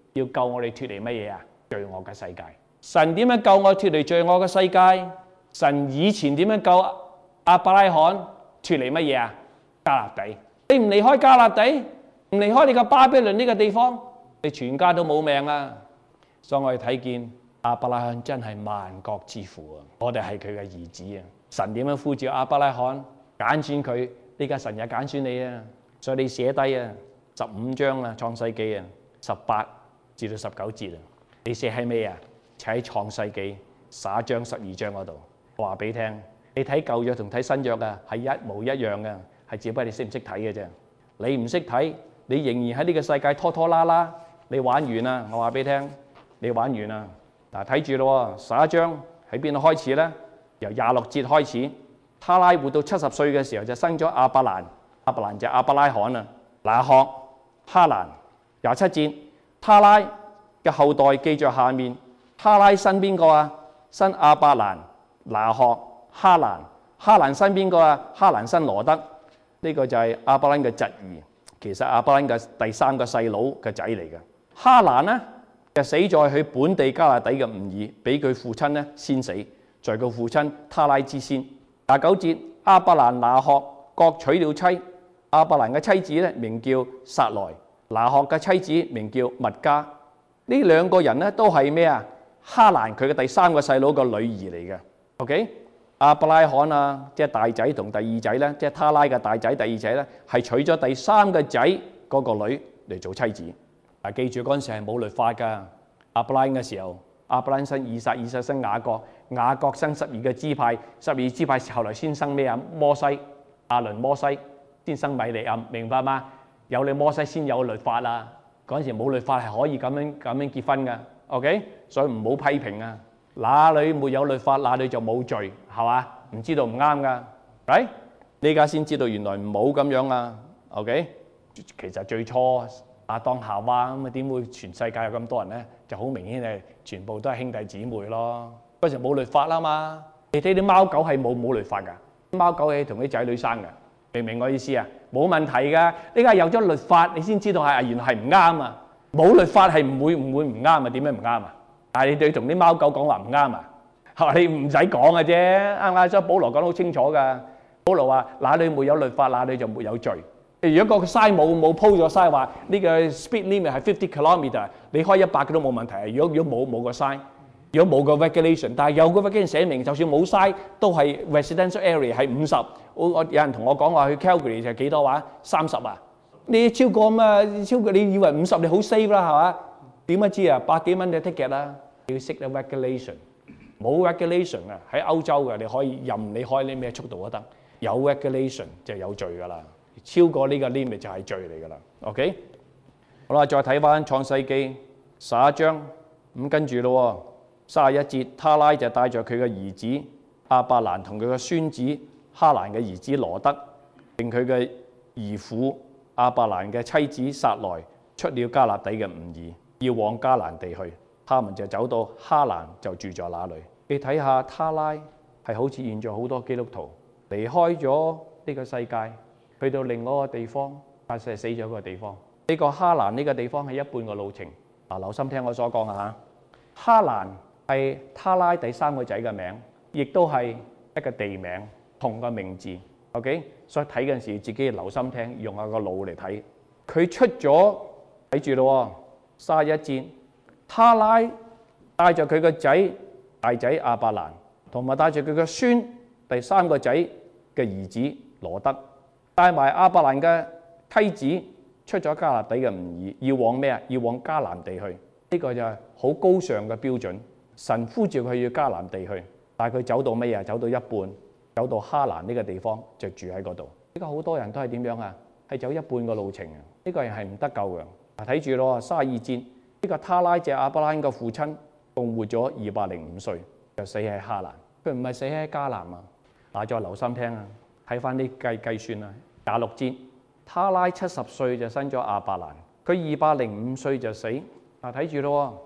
[SPEAKER 2] 要救我哋脫離乜嘢啊？罪惡嘅世界。神點樣救我脫離罪惡嘅世界？神以前點樣救亞伯拉罕脫離乜嘢啊？迦勒底。你唔離開迦勒底，唔離開你個巴比倫呢個地方，你全家都冇命啦。所以我哋睇見亞伯拉罕真係萬國之父啊！我哋係佢嘅兒子啊！神點樣呼召亞伯拉罕揀選佢？呢家神也揀選你啊！所以你寫低啊，15章啊，創世記啊，18至到19節啊，你寫喺咩啊？寫喺創世記11章、12章嗰度。我話俾你聽，你睇舊約同睇新約啊，係一模一樣嘅，係只不過你識唔識睇嘅啫。你唔識睇，你仍然喺呢個世界拖拖拉拉，你玩完啦！我話俾你聽，你玩完啦。嗱，睇住咯，11章喺邊度開始咧？由26節開始，他拉活到70歲嘅時候就生咗亞伯蘭，亞伯蘭就亞伯拉罕啊，拿鶴、哈蘭。27節，他拉嘅後代記在下面，他拉生邊個啊？生亞伯蘭、拿鶴、哈蘭。哈蘭生邊個啊？哈蘭生羅德。呢個就係亞伯蘭嘅侄兒，其實亞伯蘭嘅第3個細佬嘅仔嚟嘅。哈蘭呢，就死在佢本地迦勒底嘅吾珥，俾佢父親呢先死，在佢父親他拉之先。29節，亞伯蘭、拿鶴各娶了妻，亞伯蘭嘅妻子咧名叫撒萊，拿鶴嘅妻子名叫密迦。呢兩個人咧都係咩啊？哈蘭佢嘅第3個細佬個女兒嚟嘅。OK， 亞伯拉罕啊，即係大仔同第二仔咧，即係他拉嘅大仔、第二仔咧，係娶咗第3個仔嗰個女嚟做妻子。嗱，記住嗰陣時係冇律法㗎。亞伯拉罕嘅時候，亞伯拉罕生以撒，以撒生雅各，雅各生12個支派，12個支派後來先生咩啊？摩西、亞倫、摩西先生米利暗，明白嗎？有你摩西先有律法啦。嗰陣時冇律法係可以咁樣結婚㗎。OK， 所以唔好批評啊！哪裏沒有律法，哪裏就冇罪，係嘛？唔知道唔啱㗎，right？呢家先知道原來唔好咁樣啊。OK， 其實最初亞當夏娃咁啊，點會全世界有咁多人咧？就好明顯係全部都係兄弟姊妹咯。嗰時冇律法啦嘛。你睇啲貓狗係冇律法㗎，貓狗係同啲仔女生㗎，明唔明我意思啊？冇問題㗎。呢家有咗律法，你先知道係原來係唔啱啊！冇律法係唔會唔啱啊？點解唔啱啊？但係你對同啲貓狗講話唔啱啊？嚇，你唔使講嘅啫，啱唔啱？所以保羅講得好清楚㗎。保羅話：哪裏沒有律法，哪裏就沒有罪。如果個 sign 冇鋪咗 sign 話呢個 speed limit 係50 kilometre， 你開100嘅都冇問題。如果冇個 sign， 如果冇個 regulation， 但係有個 regulation 寫明，就算冇 sign 都係 residential area 係50。有人同我講話去 Calgary 就幾多話30啊？你超過嘛？超過你以為50你好 safe 啦係嘛？點樣知啊？100幾蚊嘅 ticket 啦，你要識得 regulation。冇 regulation 啊，喺歐洲嘅你可以任你開啲咩速度都得，有 regulation 就有罪㗎啦。超過呢個 limit 就係罪嚟㗎啦。OK， 好啦，再睇翻創世記11章，咁跟住咯，31節，他拉就帶着佢嘅兒子亞伯蘭同佢嘅孫子哈蘭嘅兒子羅德，並佢嘅兒婦亞伯蘭嘅妻子撒萊出了迦勒底嘅吾珥，要往迦南地去。他們就走到哈蘭，就住在那裏。你睇下他拉係好似現在好多基督徒離開咗呢個世界，去到另外一個地方，但係死咗個地方。呢個哈蘭呢個地方係一半個路程。嗱，留心聽我所講啊！哈蘭係他拉第3個仔嘅名，亦都係一個地名，同個名字。OK， 所以睇嗰陣時自己留心聽，用下個腦嚟睇。佢出咗，睇住咯，31節，他拉帶着佢個仔大仔亞伯蘭，同埋帶住佢個孫第3個仔嘅兒子羅德，帶埋亞伯蘭嘅妻子出咗迦勒底嘅吾珥，要往咩啊？要往迦南地去。呢個就係好高尚嘅標準。神呼召佢要迦南地去，但係佢走到咩啊？走到一半，走到哈蘭呢個地方就住喺嗰度。呢個好多人都係點樣啊？係走一半個路程啊！呢個人係唔得救嘅。嗱，睇住咯，32節，呢個他拉謝亞伯拉罕嘅父親，共活咗205歲，就死喺哈蘭。佢唔係死喺迦南啊！嗱，再留心聽啊，睇翻啲計算啊。26節，他拉70歲就生咗亞伯蘭，佢205歲就死。嗱，睇住咯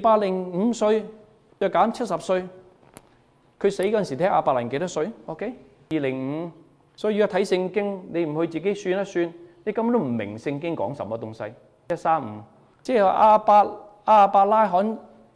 [SPEAKER 2] ，205歲就減70歲，佢死嗰陣時睇亞伯蘭幾多歲 ？OK， 205。所以如果睇聖經，你唔去自己算一算，你根本都唔明聖經講什麼東西。135，即係亞伯亞伯拉罕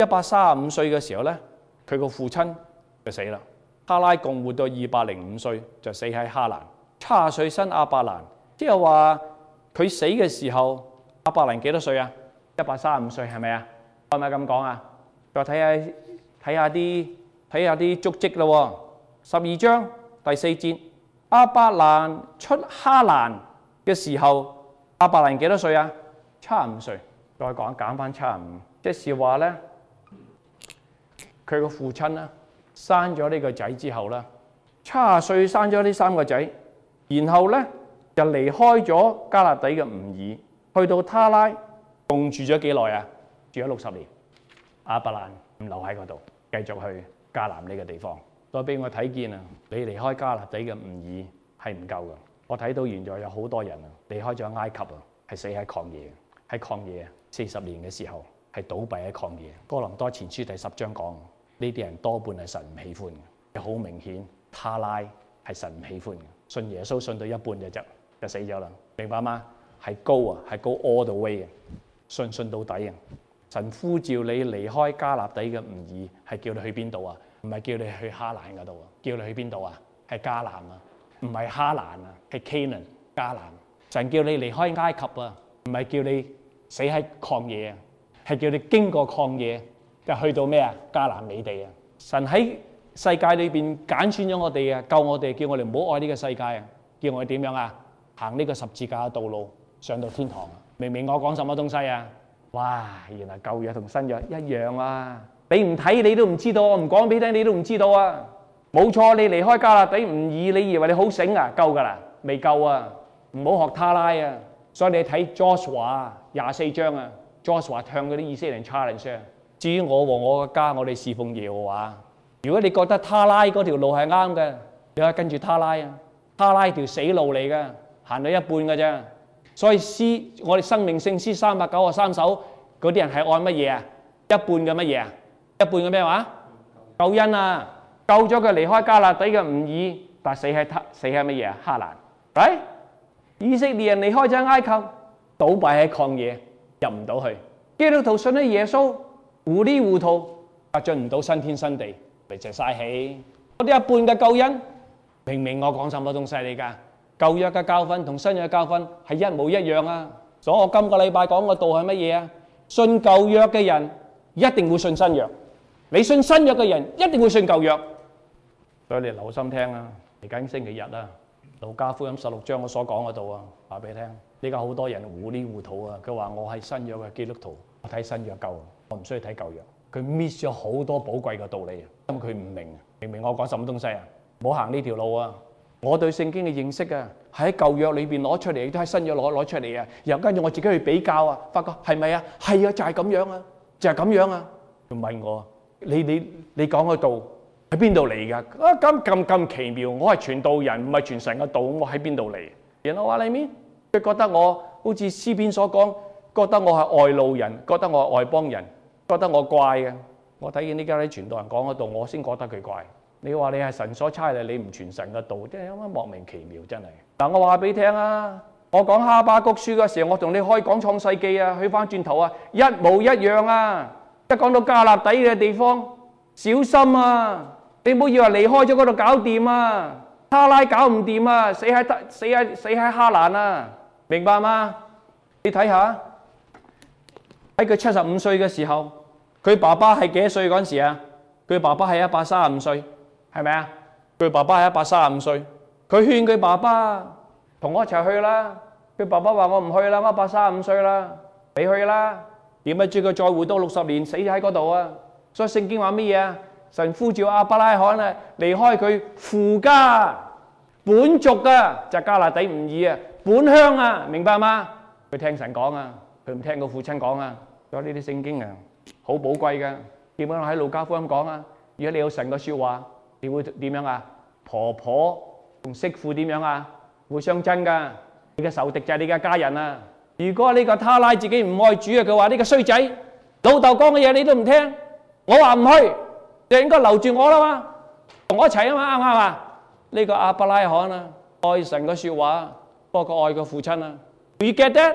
[SPEAKER 2] 135歲嘅時候咧，佢個父親就死啦。哈拉共活到205歲，就死喺哈蘭。70歲生亞伯蘭，即係話佢死嘅時候，亞伯蘭幾多歲啊？135歲係咪啊？係咪咁講啊？再睇下啲足跡咯。12章第4節，亞伯蘭出哈蘭嘅時候，亞伯蘭幾多歲啊？75歲。再講減翻75，即是話咧，佢個父親咧生咗呢個仔之後咧，70歲生咗呢3個仔，然後咧就離開咗加勒底嘅吾爾，去到他拉，共住咗幾耐啊？住咗60年。亞伯蘭唔留喺嗰度，繼續去迦南呢個地方。再俾我睇見啊，你離開加勒底嘅吾爾係唔夠嘅。我睇到現在有好多人啊，離開咗埃及啊，係死喺曠野，喺曠野40年嘅時候係倒斃喺曠野。哥林多前書第10章講，呢啲人多半係神唔喜歡嘅，好明顯他拉係神唔喜歡嘅。信耶穌信到一半就死咗啦，明白嗎？係高啊，係高 all the way 嘅，信到底啊！神呼召你離開迦勒底嘅吾爾，係叫你去邊度啊？唔係叫你去哈蘭嗰度啊，叫你去邊度啊？係迦南啊，唔係哈蘭啊，係 Canaan 迦南。神叫你離開埃及啊，唔係叫你死喺曠野啊，係叫你經過曠野就去到咩啊？迦南美地啊！神喺世界裏邊揀選咗我哋啊，救我哋，叫我哋唔好愛呢個世界啊，叫我哋點樣啊？行呢個十字架嘅道路，上到天堂啊！明明我講什麼東西啊？哇！原來舊約同新約一樣啊！你唔睇你都唔知道，我唔講俾你聽你都唔知道啊！冇錯，你離開加勒底吾爾，你以為你好醒啊？夠㗎啦，未夠啊！唔好學他拉啊！所以你睇 Joshua 24章啊 ，Joshua 向嗰啲以色列人 challenge 啊！至於我和我嘅家，我哋侍奉耶和華。如果你覺得他拉嗰條路係啱嘅，你可以跟住他拉啊！他拉條死路嚟㗎，行到一半㗎啫。所以詩，我哋生命聖詩393首嗰啲人係按乜嘢啊？一半嘅乜嘢啊？一半嘅咩話？救恩啊！救咗佢離開加勒底嘅吾爾，但死喺乜嘢啊？哈蘭。right？以色列人離開咗埃及，倒斃喺曠野，入唔到去。基督徒信咗耶穌，糊里糊塗，進唔到新天新地，咪就嘥氣。嗰啲一半嘅救恩，明明我講什麼東西嚟㗎？舊約嘅教訓同新約嘅教訓係一模一樣啊！所以我今個禮拜講嘅道係乜嘢啊？信舊約嘅人一定會信新約，你信新約嘅人一定會信舊約。所以你留心聽啊！嚟緊星期日啊，路加福音16章我所講嗰度啊，話俾你聽。呢家好多人糊里糊塗啊！佢話我係新約嘅基督徒，我睇新約夠，我唔需要睇舊約。佢 miss 咗好多寶貴嘅道理，因為佢唔明我講什麼東西啊！唔好行呢條路啊！我對聖經嘅認識啊，喺舊約裏邊攞出嚟，亦都喺新約攞出嚟啊。然後跟住我自己去比較啊，發覺係咪啊？係啊，就係咁樣啊，就係咁樣啊。佢問我：你講嘅道喺邊度嚟㗎？啊咁奇妙！我係傳道人，唔係傳神嘅道，我喺邊度嚟？然後話你面，佢覺得我好似詩篇所講，覺得我係外路人，覺得我係外邦人，覺得我怪嘅。我睇見呢家啲傳道人講嘅道，我先覺得佢怪。你話你係神所差嚟，你唔傳神嘅道，真係有乜莫名其妙，真係。嗱，我話俾你聽啊，我講哈巴谷書嘅時候，我同你可以講創世記啊，去翻轉頭啊，一模一樣啊。一講到迦勒底嘅地方，小心啊！你唔好以為離開咗嗰度搞掂啊，他拉搞唔掂啊，死喺哈蘭啊，明白嗎？你睇下喺佢75歲嘅時候，佢爸爸係幾多歲嗰陣時啊？佢爸爸係135歲。係咪啊？佢爸爸係135歲，佢勸佢爸爸同我一齊去啦。佢爸爸話：我唔去啦，我135歲啦，你去啦。點解知佢再活到60年死喺嗰度啊？所以聖經話乜嘢啊？神呼召亞伯拉罕啊，離開佢父家本族啊，就係加勒底吾爾啊，本鄉啊，明白嗎？佢聽神講啊，佢唔聽個父親講啊。所以呢啲聖經啊，好寶貴㗎。基本上喺路加福音講啊，如果你有神嘅説話，你會點樣啊？婆婆同媳婦點樣啊？會相爭噶。你嘅仇敵就係你嘅家人啊！如果呢個他拉自己唔愛主啊，佢話呢個衰仔，老豆講嘅嘢你都唔聽，我話唔去，就應該留住我啦嘛，同我一齊啊嘛，啱唔啱啊？呢個亞伯拉罕啊，愛神嘅説話，不過愛個父親啊。You get that？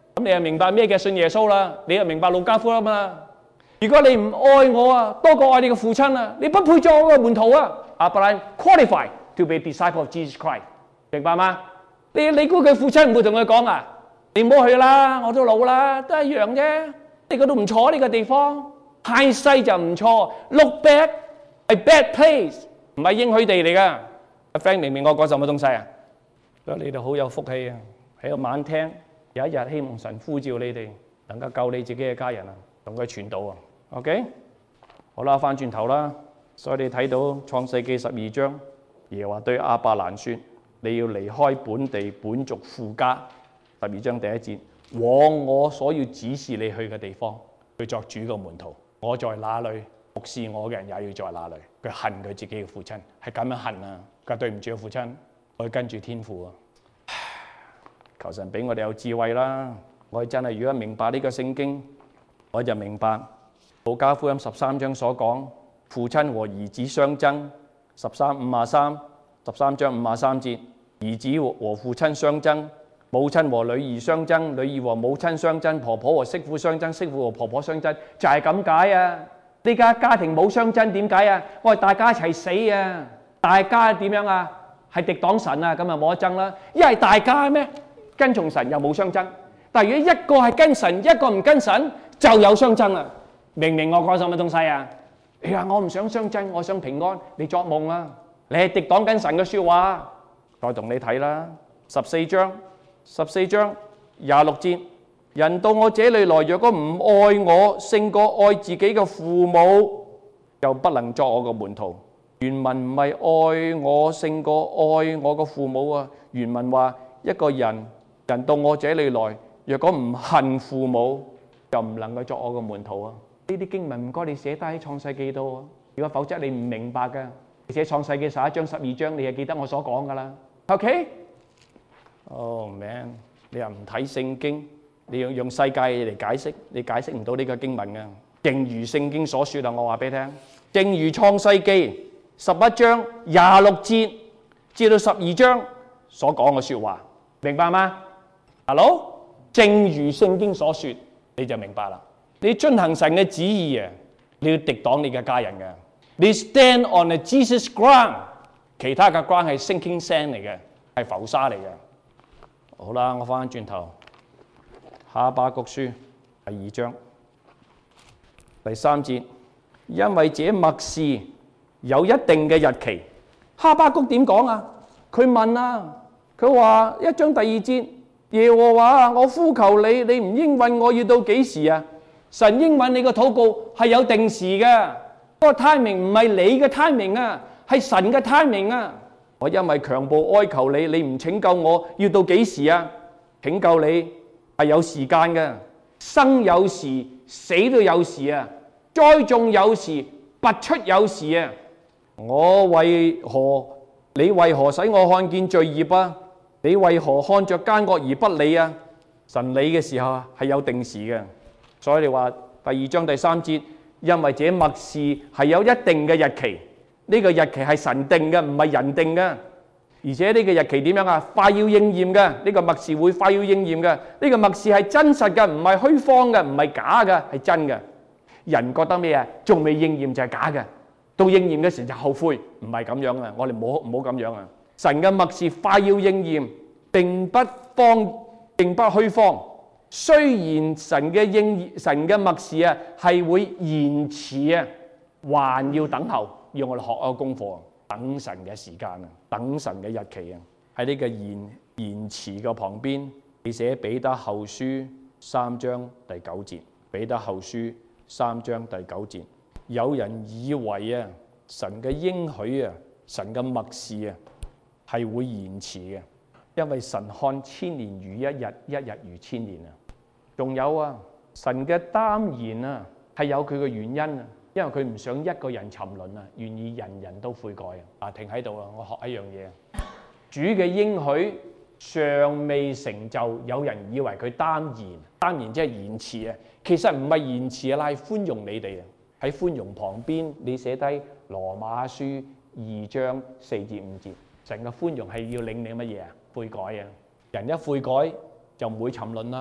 [SPEAKER 2] 咁你就明白咩嘅信耶穌啦，你就明白路加福音啦。如果你唔愛我啊，多過愛你嘅父親啊，你不配做我嘅門徒啊。亞伯拉罕 qualified to be a disciple of Jesus Christ， 明白嗎？你估佢父親唔會同佢講啊？你唔好去啦，我都老啦，都一樣啫。你嗰度唔錯呢個地方，太細就唔錯。Look back， a bad place， 唔係應許地嚟噶。阿 friend 明唔明我講什麼東西啊？你哋好有福氣啊！喺度晚聽，有一日希望神呼召你哋，能夠救你自己嘅家人啊，同佢傳道啊。OK， 好啦，翻轉頭啦。所以你睇到創世記12章，耶和華對亞伯蘭說：你要離開本地本族父家。12章第1節，往我所要指示你去嘅地方，去作主嘅門徒。我在哪裏，服侍我嘅人也要在哪裏。佢恨佢自己嘅父親，係咁樣恨啊！佢對唔住個父親，我要跟住天父啊！求神俾我哋有智慧啦！我哋真係如果明白呢個聖經，我就明白路加福音13章所講，父親和兒子相爭，13章53節，兒子和父親相爭，母親和女兒相爭，女兒和母親相爭，婆婆和媳婦相爭，媳婦和婆婆相爭，就係咁解啊！呢家家庭冇相爭，點解啊？我哋大家一齊死啊！大家點樣啊？係敵擋神啊，咁啊冇得爭啦。因為大家咩？跟從神又冇相爭，但係如果一個係跟神，一個唔跟神，就有相爭啦。明唔明我講什麼東西啊？你話我唔想相爭，我想平安，你作夢啦！你係敵擋緊神嘅説話。再同你睇啦，14章26節，人到我這裏來，若果唔愛我勝過愛自己嘅父母，就不能作我嘅門徒。原文唔係愛我勝過愛我嘅父母啊，原文話一個人到我這裏來，若果唔恨父母，就唔能夠作我嘅門徒啊！呢啲經文唔該你寫低喺創世記度啊！如果否則你唔明白嘅，你寫創世記11章12章，你就記得我所講噶啦。OK？ Oh man！ 你又唔睇聖經，你要用世界嚟解釋，你解釋唔到呢個經文啊！正如聖經所說啊，我話俾你聽，正如創世記11章26節至到12章所講嘅説話，明白嗎 ？Hello？ 正如聖經所說，你就明白啦。你遵行神嘅旨意啊，你要敵擋你嘅家人嘅。你 stand on the Jesus ground， 其他嘅 ground 係 sinking sand 嚟嘅，係浮沙嚟嘅。好啦，我翻轉頭，哈巴谷書第2章第3節，因為這默示有一定嘅日期。哈巴谷點講啊？佢問啊，佢話1章第2節，耶和華我呼求你，你唔應允我要到幾時啊？神應允你個禱告係有定時嘅，嗰個 timing 唔係你嘅 timing 啊，係神嘅 timing 啊。我因為強暴哀求你，你唔拯救我，要到幾時啊？拯救你係有時間嘅，生有時，死都有時啊，栽種有時，拔出有時啊。你為何使我看見罪孽啊？你為何看着奸惡而不理啊？神理嘅時候係有定時嘅，所以你話第2章第3節，因為這默示係有一定嘅日期。呢個日期係神定嘅，唔係人定嘅。而且呢個日期點樣啊？快要應驗嘅，呢個默示會快要應驗嘅。呢個默示係真實嘅，唔係虛謊嘅，唔係假嘅，係真嘅。人覺得咩啊？仲未應驗就係假嘅，到應驗嘅時就後悔，唔係咁樣啊！我哋唔好咁樣啊！神嘅默示快要應驗，並不虛謊。雖然神嘅默示啊係會延遲啊，還要等候。要我哋學一個功課，等神嘅時間啊，等神嘅日期啊。喺呢個延遲嘅旁邊，你寫彼得後書3章第9節。彼得後書3章第9節，有人以為啊，神嘅應許啊，神嘅默示啊，係會延遲嘅，因為神看千年如一日，一日如千年啊。仲有啊，神嘅耽延啊，係有佢嘅原因啊。因為佢唔想一個人沉淪啊，願意人人都悔改啊！停喺度啊，我學一樣嘢。主嘅應許尚未成就，有人以為佢耽延即係延遲啊。其實唔係延遲啊，係寬容你哋啊。喺寬容旁邊，你寫低羅馬書2章4至5節。神嘅寬容係要領你乜嘢啊？悔改啊！人一悔改就唔會沉淪啦。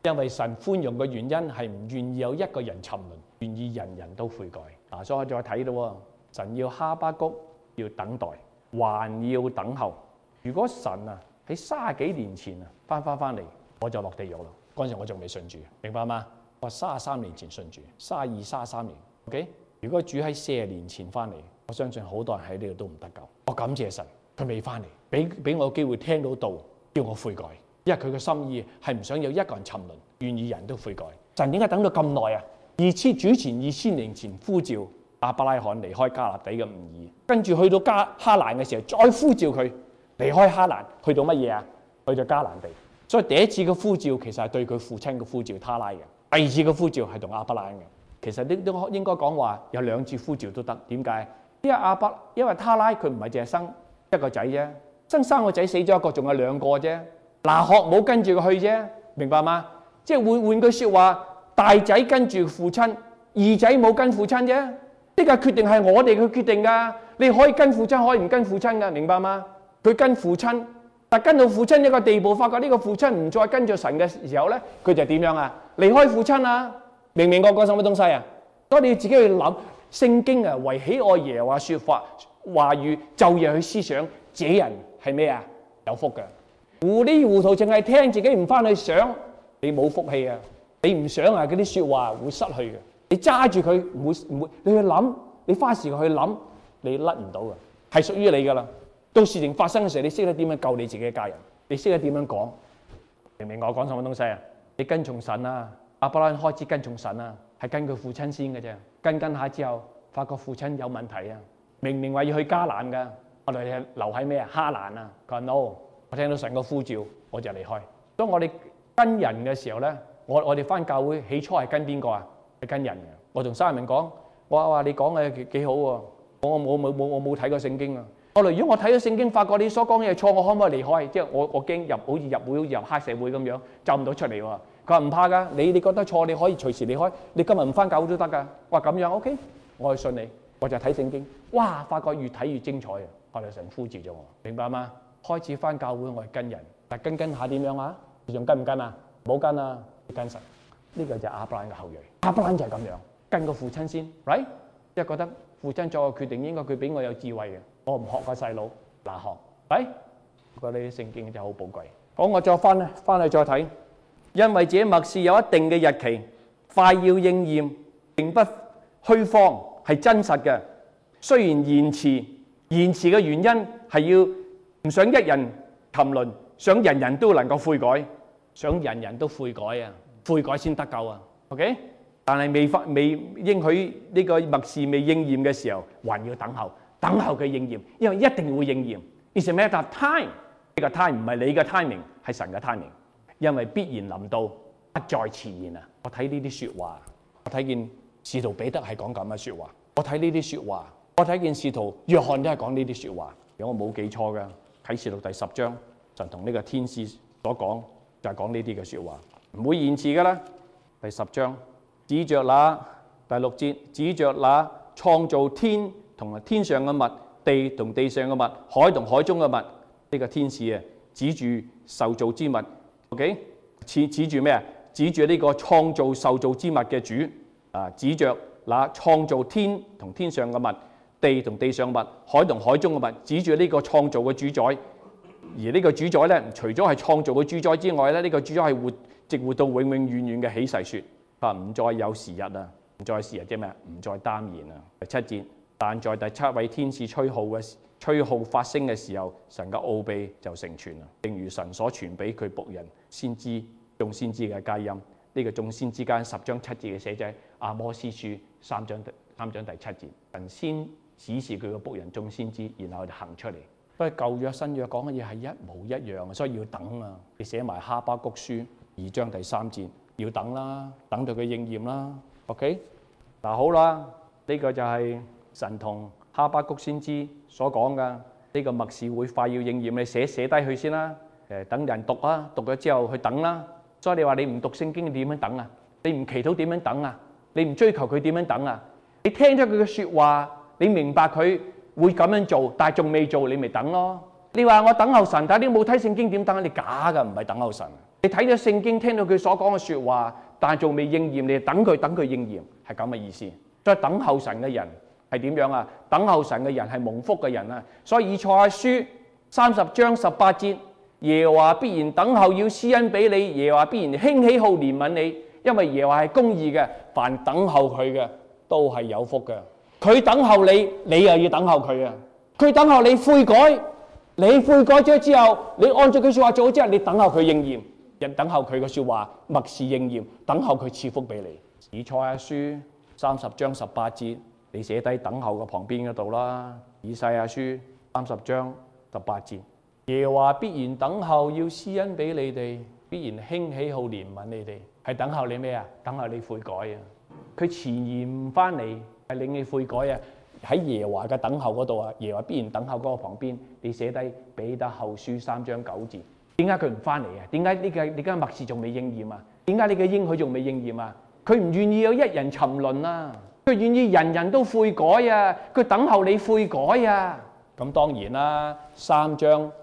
[SPEAKER 2] 因為神寬容嘅原因係唔願意有一個人沉淪，願意人人都悔改。所以我再睇到喎，神要哈巴谷要等待，還要等候。如果神喺30幾年前翻嚟，我就落地獄啦。嗰陣時我仲未信主，明白嗎？我33年前信主，32、33年。OK， 如果主喺40年前翻嚟，我相信好多人喺呢度都唔得救。我感謝神，佢未翻嚟，俾我機會聽到道，叫我悔改。因為佢嘅心意係唔想有一個人沉淪，願意人都悔改。神點解等到咁耐啊？主前2000年前呼召亞伯拉罕離開迦勒底嘅吾珥，跟住去到哈蘭嘅時候，再呼召佢離開哈蘭，去到乜嘢啊？去到迦南地。所以第一次嘅呼召其實係對佢父親嘅呼召他拉嘅，第二次嘅呼召係同亞伯拉罕嘅。其實都應該講話有2次呼召都得。點解？因為他拉佢唔係淨係生一個仔啫，生3個仔死咗一個，仲有2個啫。拿鶴冇跟住佢去啫，明白嗎？即係換句說話，大仔跟住父親，二仔冇跟父親啫。呢個決定係我哋嘅決定㗎。你可以跟父親，可以唔跟父親㗎，明白嗎？佢跟父親，但跟到父親一個地步，發覺呢個父親唔再跟住神嘅時候咧，佢就點樣啊？離開父親啊！明唔明我講什麼東西啊？所以你要自己去諗，聖經啊，為喜愛耶和華說法話語，晝夜去思想，這人係咩啊？有福嘅。糊裡糊塗淨係聽自己唔翻去想，你冇福氣啊！你唔想啊，嗰啲說話會失去嘅。你揸住佢唔會，你去諗，你花時間去諗，你甩唔到嘅，係屬於你噶啦。到事情發生嘅時候，你識得點樣救你自己嘅家人，你識得點樣講，明唔明我講什麼東西啊？你跟從神啊，亞伯拉罕開始跟從神啊，係跟佢父親先嘅啫，跟下之後，發覺父親有問題啊，明明話要去迦南噶，我哋係留喺咩啊？哈蘭啊，佢話 no， 我聽到神個呼召，我就離開。當我哋跟人嘅時候咧，我哋翻教會起初係跟邊個啊？係跟人嘅。我同沙文講，我話你講嘅幾好喎，我冇睇過聖經啊。後來如果我睇咗聖經，發覺你所講嘅嘢錯，我可唔可以離開？即係我驚好似入會好似入黑社會咁樣，走唔到出嚟喎。佢話唔怕㗎，你覺得錯，你可以隨時離開。你今日唔翻教會都得㗎。我話咁樣 OK， 我去信你，我就睇聖經。哇，發覺越睇越精彩啊！後來神呼召咗我，明白嗎？開始翻教會我係跟人，但跟下點樣啊？你仲跟唔跟啊？冇跟啊，跟神。呢個就係亞伯蘭嘅後裔。亞伯蘭就係咁樣，跟個父親先 ，right？ 因為覺得父親作個決定，應該佢比我有智慧嘅，我唔學個細佬，嗱學，right？我覺得呢啲聖經就好寶貴。好，我再翻去再睇，因為這默示有一定嘅日期，快要應驗，並不虛謊，係真實嘅。雖然延遲嘅原因係要唔想一人沉淪，想人人都能夠悔改，想人人都悔改啊，悔改先得救啊。OK？ 但係未應許呢個默示未應驗嘅時候，還要等候佢應驗，因為一定會應驗。It's a matter of time。呢個 time 唔係你嘅 timing， 係神嘅 timing。因為必然臨到，不再遲延啊！我睇呢啲説話，我睇見使徒彼得係講咁嘅説話，我睇呢啲説話，我睇見使徒約翰都係講呢啲説話。如果我冇記錯嘅，啟示錄第10章，神同呢個天使所講就係講呢啲嘅説話，唔會延遲㗎啦。第10章。指着那第6節，指着那創造天同埋天上嘅物，地同地上嘅物，海同海中嘅物，呢個天使啊，指住受造之物 ，OK？ 指住咩啊？指住呢個創造受造之物嘅主啊，指着那創造天同天上嘅物，地同地上嘅物，海同海中嘅物，指住呢個創造嘅主宰。而呢個主宰咧，除咗係創造嘅主宰之外咧，呢個主宰係直活到永永遠遠嘅起誓說。唔再有時日啊！唔再時日即係咩啊？唔再耽延啊！第7節，但在第7位天使吹號發聲嘅時候，神嘅奧秘就成全啦。正如神所傳俾佢僕人先知眾先知嘅佳音，呢個眾先知間10章7節嘅寫仔阿摩司書3章第7節，神先指示佢嘅僕人眾先知，然後就行出嚟。所以舊約新約講嘅嘢係一模一樣，所以要等啊！你寫埋哈巴谷書2章第3節。要等啦，等到佢應驗啦。OK， 嗱好啦，呢個就係神同哈巴谷先知所講噶。呢個默示會快要應驗，你寫低佢先啦。等人讀啊，讀咗之後去等啦。所以你話你唔讀聖經點樣等啊？你唔祈禱點樣等啊？你唔追求佢點樣等啊？你聽咗佢嘅説話，你明白佢會咁樣做，但係仲未做，你咪等咯。你話我等候神，但係你冇睇聖經點等啊？你假噶，唔係等候神。 你睇咗聖經，聽到佢所講嘅說話，但係仲未應驗，你等佢應驗，係咁嘅意思。所以等候神嘅人係點樣啊？等候神嘅人係蒙福嘅人啊！所以以賽亞書30章18節，耶和華必然等候要施恩俾你，耶和華必然興起好憐憫你，因為耶和華係公義嘅，凡等候佢嘅都係有福嘅。佢等候你，你又要等候佢啊！佢等候你悔改，你悔改咗之後，你按照佢說話做咗之後，你等候佢應驗，人等候佢嘅說話默示應驗，等候佢賜福俾你。以賽亞書30章18節，你寫低等候嘅旁邊嗰度啦。以賽亞書30章18節，耶和華必然等候要施恩俾你哋，必然興起好憐憫你哋，係等候你咩啊？等候你悔改啊！佢遲延唔翻嚟，係令你悔改啊！喺耶和華嘅等候嗰度啊，耶和華必然等候嗰個旁邊，你寫低彼得後書3章9節。點解佢唔翻嚟啊？點解呢個默示仲未應驗啊？點解你嘅應許仲未應驗啊？佢唔願意有一人沉淪啊！佢願意人人都悔改啊！佢等候你悔改啊！咁當然啦，30章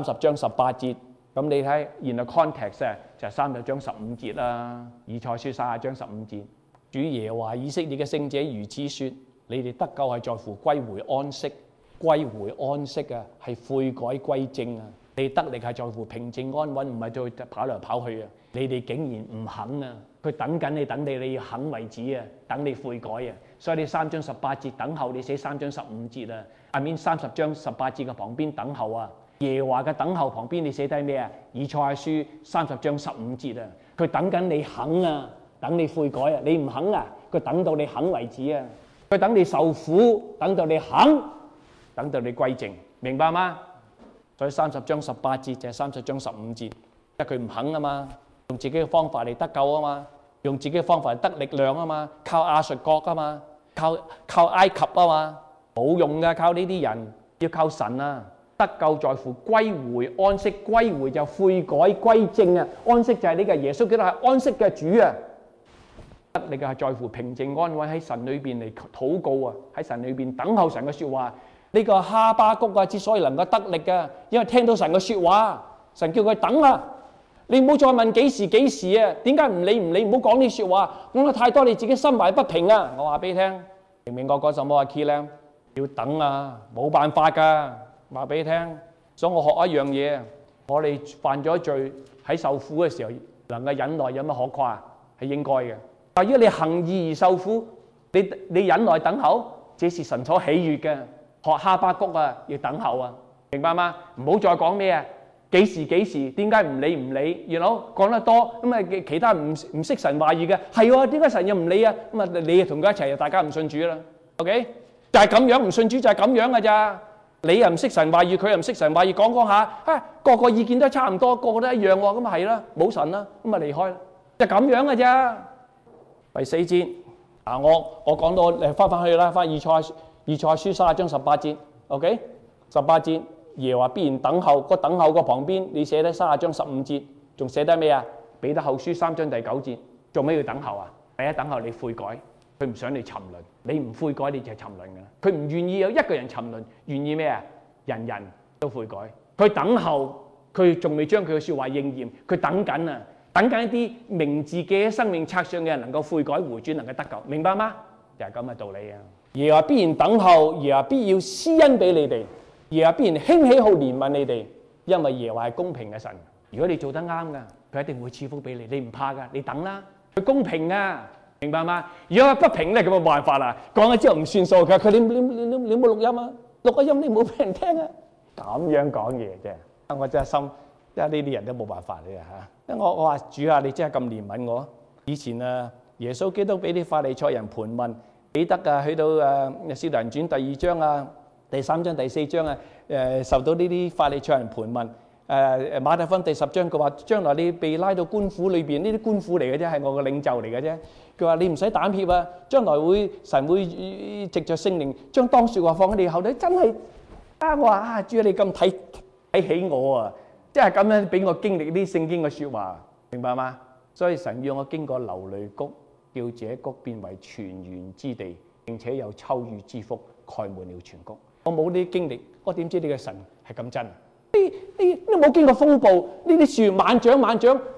[SPEAKER 2] 18節，咁你睇，然後 context 就係30章15節啦。以賽書30章15節，主耶和華以色列嘅聖者如此說：你哋得救係在乎歸回安息，歸回安息啊，係悔改歸正啊！你得力係在乎平靜安穩，唔係再跑嚟跑去啊！你哋竟然唔肯啊！佢等緊你，等你要肯為止啊！等你悔改啊！所以你3章18節等候，你寫3章15節啊！30章18節嘅旁邊等候啊！耶和華嘅等候旁邊你寫低咩啊？以賽亞書30章15節啊！佢等緊你肯啊！等你悔改啊！你唔肯啊！佢等到你肯為止啊！佢等你受苦，等到你肯，等到你歸正，明白嗎？所以30章18節就係30章15節，因為佢唔肯啊嘛，用自己嘅方法嚟得救啊嘛，用自己嘅方法嚟得力量啊嘛，靠亞述國啊嘛，靠埃及啊嘛，冇用噶，靠呢啲人，要靠神啊！得救在乎歸回安息，歸回就悔改歸正啊！安息就係呢個耶穌基督係安息嘅主啊！得力嘅係在乎平靜安穩喺神裏邊嚟禱告啊，喺神裏邊等候神嘅說話。呢個哈巴谷啊，之所以能夠得力嘅，因為聽到神嘅說話，神叫佢等啊，你唔好再問幾時啊？點解唔理？唔好講呢說話，講得太多你自己心懷不平啊！我話俾你聽，明明我講什麼啊 key 咧，要等啊，冇辦法噶，話俾你聽。所以我學一樣嘢，我哋犯咗罪喺受苦嘅時候，能夠忍耐有乜可誇？係應該嘅。但如果你行義而受苦，你忍耐等候，這是神所喜悅嘅。學哈巴谷啊，要等候啊，明白嗎？唔好再講咩啊，幾時？點解唔理？然後講得多咁啊，其他唔識神話語嘅，係喎，點解神又唔理啊？咁啊，你同佢一齊，大家唔信主啦。OK， 就係咁樣，唔信主就係咁樣噶咋？你又唔識神話語，佢又唔識神話語，講下，個個意見都差唔多，個個都一樣喎，咁啊係啦，冇神啦，咁啊離開啦，就咁樣噶咋？第4節啊，我講到翻去啦，翻以賽書30章18節 ，OK， 18節，耶和華必然等候，個等候個旁邊你寫低30章15節，仲寫低咩啊？彼得後書3章第9節，做咩要等候啊？第一，等候你悔改，佢唔想你沉淪，你唔悔改你就係沉淪噶，佢唔願意有一個人沉淪，願意咩啊？人人都悔改，佢等候，佢仲未將佢嘅說話應驗，佢等緊啊，等緊一啲名字記喺生命冊上嘅人能夠悔改回轉，能夠得救，明白嗎？就係咁嘅道理啊！耶和華必然等候，耶和華必要施恩俾你哋，耶和華必然興起好憐憫你哋，因為耶和華係公平嘅神。如果你做得啱噶，佢一定會賜福俾你，你唔怕噶，你等啦，佢公平啊，明白嗎？如果不平咧，咁冇辦法啦，講咗之後唔算數噶，佢你冇錄音啊，錄個音你冇俾人聽啊，咁樣講嘢啫，我真係心，因為呢啲人都冇辦法嘅吓，因為我話主啊，你真係咁憐憫我，以前啊，耶穌基督俾啲法利賽人盤問。彼得啊，去到《使徒行傳》第2章啊、第3章、第4章啊，受到呢啲法利賽人盤問。馬太福音第10章佢話：將來你被拉到官府裏邊，呢啲官府嚟嘅啫，係我嘅領袖嚟嘅啫。佢話你唔使膽怯啊，將來神會藉着聖靈將當説話放喺你後底。真係啊！我話啊，主啊，你咁睇起我啊，即係咁樣俾我經歷啲聖經嘅説話，明白嗎？所以神要我經過流淚谷。叫這谷變為泉源之地，並且有秋雨之福蓋滿了全谷。我冇呢啲經歷，我點知你嘅神係咁真？你冇經過風暴，呢啲樹猛長，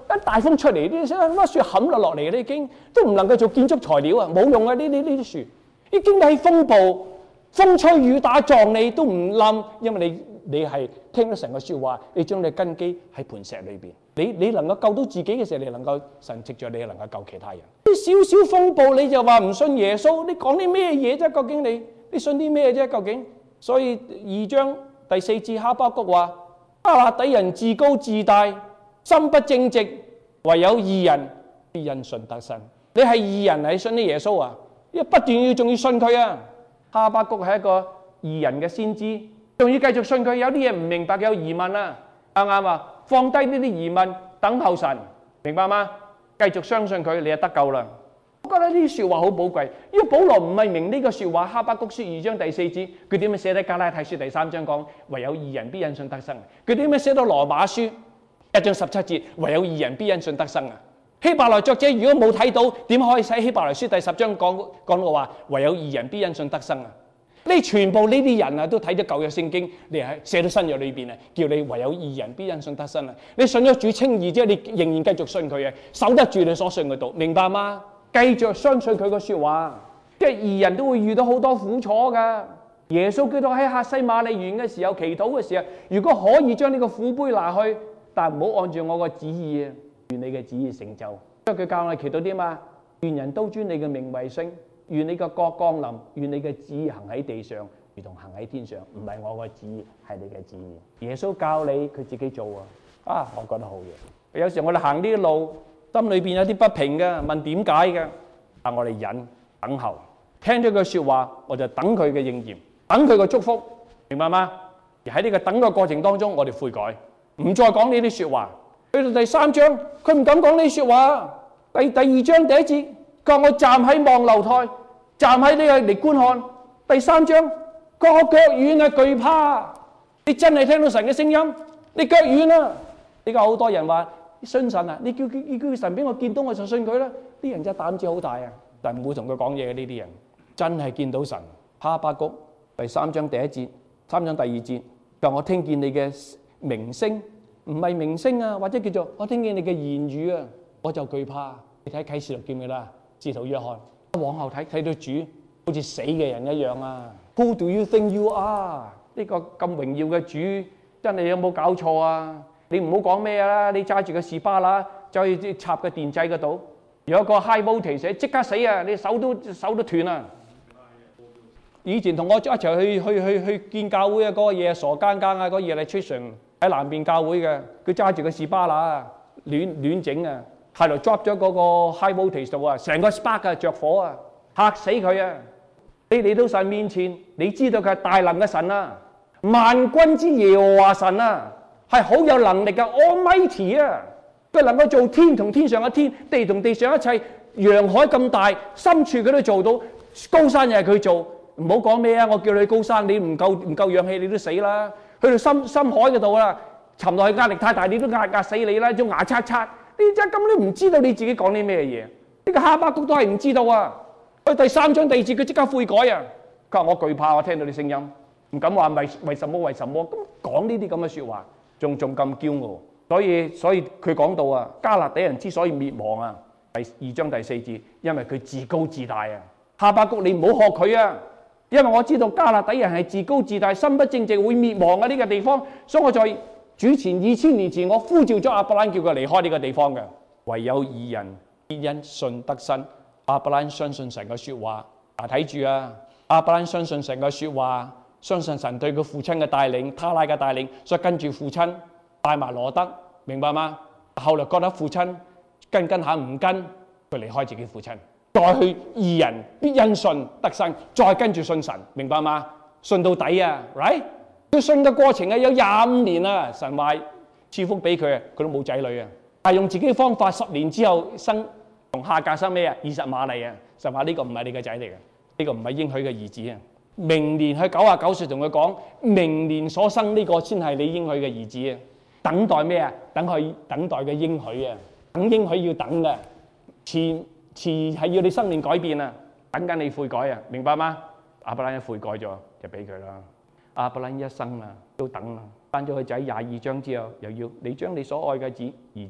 [SPEAKER 2] 一大風出嚟，啲乜樹冚落嚟，已經都唔能夠做建築材料啊，冇用啊！呢啲樹已經喺風暴、風吹雨打撞你都唔冧，因為你係聽咗神嘅説話，你將你根基喺磐石裏邊，你能夠救到自己嘅時候，你能夠神藉著你能夠救其他人。啲少少風暴你就話唔信耶穌，你講啲咩嘢啫？究竟你信啲咩啫？究竟？所以2章第4節哈巴谷話：迦勒底人自高自大，心不正直，唯有義人必因信得生。你係義人，你信啲耶穌啊？因為不斷仲要信佢啊！哈巴谷係一個義人嘅先知，仲要繼續信佢。有啲嘢唔明白，有疑問啊，啱唔啱啊？放低呢啲疑問，等候神，明白嗎？繼續相信佢，你就得救啦。我覺得呢啲説話好寶貴，因為保羅唔係明呢個説話。哈巴谷書2章第4節，佢點樣寫喺加拉太書第3章講唯有義人必因信得生？佢點樣寫到羅馬書1章17節唯有義人必因信得生啊？希伯來作者如果冇睇到，點可以寫希伯來書第10章講到話唯有義人必因信得生啊？你全部呢啲人啊都睇咗舊約聖經，你係寫到新約裏邊啊，叫你唯有義人必因信得生啊！你信咗主稱義之後，你仍然繼續信佢啊，守得住你所信嘅道，明白嗎？繼續相信佢嘅説話，即係義人都會遇到好多苦楚噶。耶穌基督喺客西馬尼園嘅時候祈禱嘅時候，如果可以將呢個苦杯拿去，但唔好按照我個旨意啊，願你嘅旨意成就。因為佢教我哋祈禱啲嘛，願人都尊你嘅名為聖，願你嘅國降臨，願你嘅旨意行喺地上，如同行喺天上。唔係我個旨意，係你嘅旨意。耶穌教你，佢自己做啊！我覺得好嘢。有時我哋行呢啲路，心裏邊有啲不平嘅，問點解嘅？但我哋忍等候，聽咗句説話，我就等佢嘅應驗，等佢嘅祝福，明白嗎？而喺呢個等嘅過程當中，我哋悔改，唔再講呢啲説話。去到第3章，佢唔敢講呢啲説話。第2章第1節，佢話我站喺望樓台，站喺呢個嚟觀看。第3章，佢話我腳軟啊，懼怕。你真係聽到神嘅聲音，你腳軟啊！呢個好多人話信神啊，你叫神俾我見到我就信佢啦。啲人真係膽子好大啊，但唔會同佢講嘢嘅呢啲人，真係見到神。哈巴谷第3章第1節，3章第2節，佢話我聽見你嘅名聲。唔係明星啊，或者叫做我聽見你嘅言語啊，我就懼怕。你睇啟示錄見唔見啦？使徒約翰往後睇到主好似死嘅人一樣啊。Who do you think you are？ 呢個咁榮耀嘅主，真係有冇搞錯啊？你唔好講咩啦，你揸住個士巴拿走去插個電掣嗰度，有一個 high voltage 即刻死啊！你手都斷啊！以前同我一齊去見教會啊，嗰個嘢傻更更啊，嗰個 electrician。喺南邊教會嘅，佢揸住個士巴拿亂整啊，係度 drop 咗嗰個 high voltage 度啊，成個 spark 啊着火啊，嚇死佢啊！你嚟到神面前，你知道佢係大能嘅神啊，萬軍之耶和華神啊，係好有能力嘅 Almighty 啊，佢能夠做天同天上嘅天，地同地上一切，洋海咁大，深處佢都做到，高山又係佢做，唔好講咩啊！我叫你高山，你唔夠氧氣，你都死啦！去到深海嗰度啦，沉落去壓力太大，你都壓死你啦！仲牙刷刷，你真係根本都唔知道你自己講啲咩嘢。呢個哈巴谷都係唔知道啊！去第3章第2節，佢即刻悔改啊！佢話我懼怕，我聽到啲聲音，唔敢話為什麼咁講呢啲咁嘅説話，仲咁驕傲。所以佢講到啊，迦勒底人之所以滅亡啊，第2章第4節，因為佢自高自大啊！哈巴谷你唔好學佢啊！因為我知道迦勒底人係自高自大、心不正直，會滅亡嘅呢個地方，所以我在主前2000年前，我呼召咗亞伯蘭，叫佢離開呢個地方嘅。唯有義人必因信得生。亞伯蘭相信神嘅説話，睇住啊！亞伯蘭相信神嘅説話，相信神對佢父親嘅帶領、他拉嘅帶領，所以跟住父親帶埋羅德，明白嗎？後來覺得父親跟下唔跟，佢離開自己父親。再去義人必因信得生，再跟住信神，明白嗎？信到底啊 ，right？ 佢信嘅過程啊，有25年啊，神話賜福俾佢啊，佢都冇仔女啊，但係用自己嘅方法，10年之後生同夏甲生咩啊？20瑪麗啊，神話呢個唔係你嘅仔嚟嘅，呢個唔係應許嘅兒子啊。明年佢99歲同佢講，明年所生呢個先係你應許嘅兒子啊。等待咩啊？等待嘅應許啊，等應許要等嘅，遲係要你生命改變啊，等緊你悔改啊，明白嗎？亞伯蘭一悔改咗，就俾佢啦。亞伯蘭一生啊，都等啦，翻咗佢仔22章之後，又要你將你所愛嘅兒子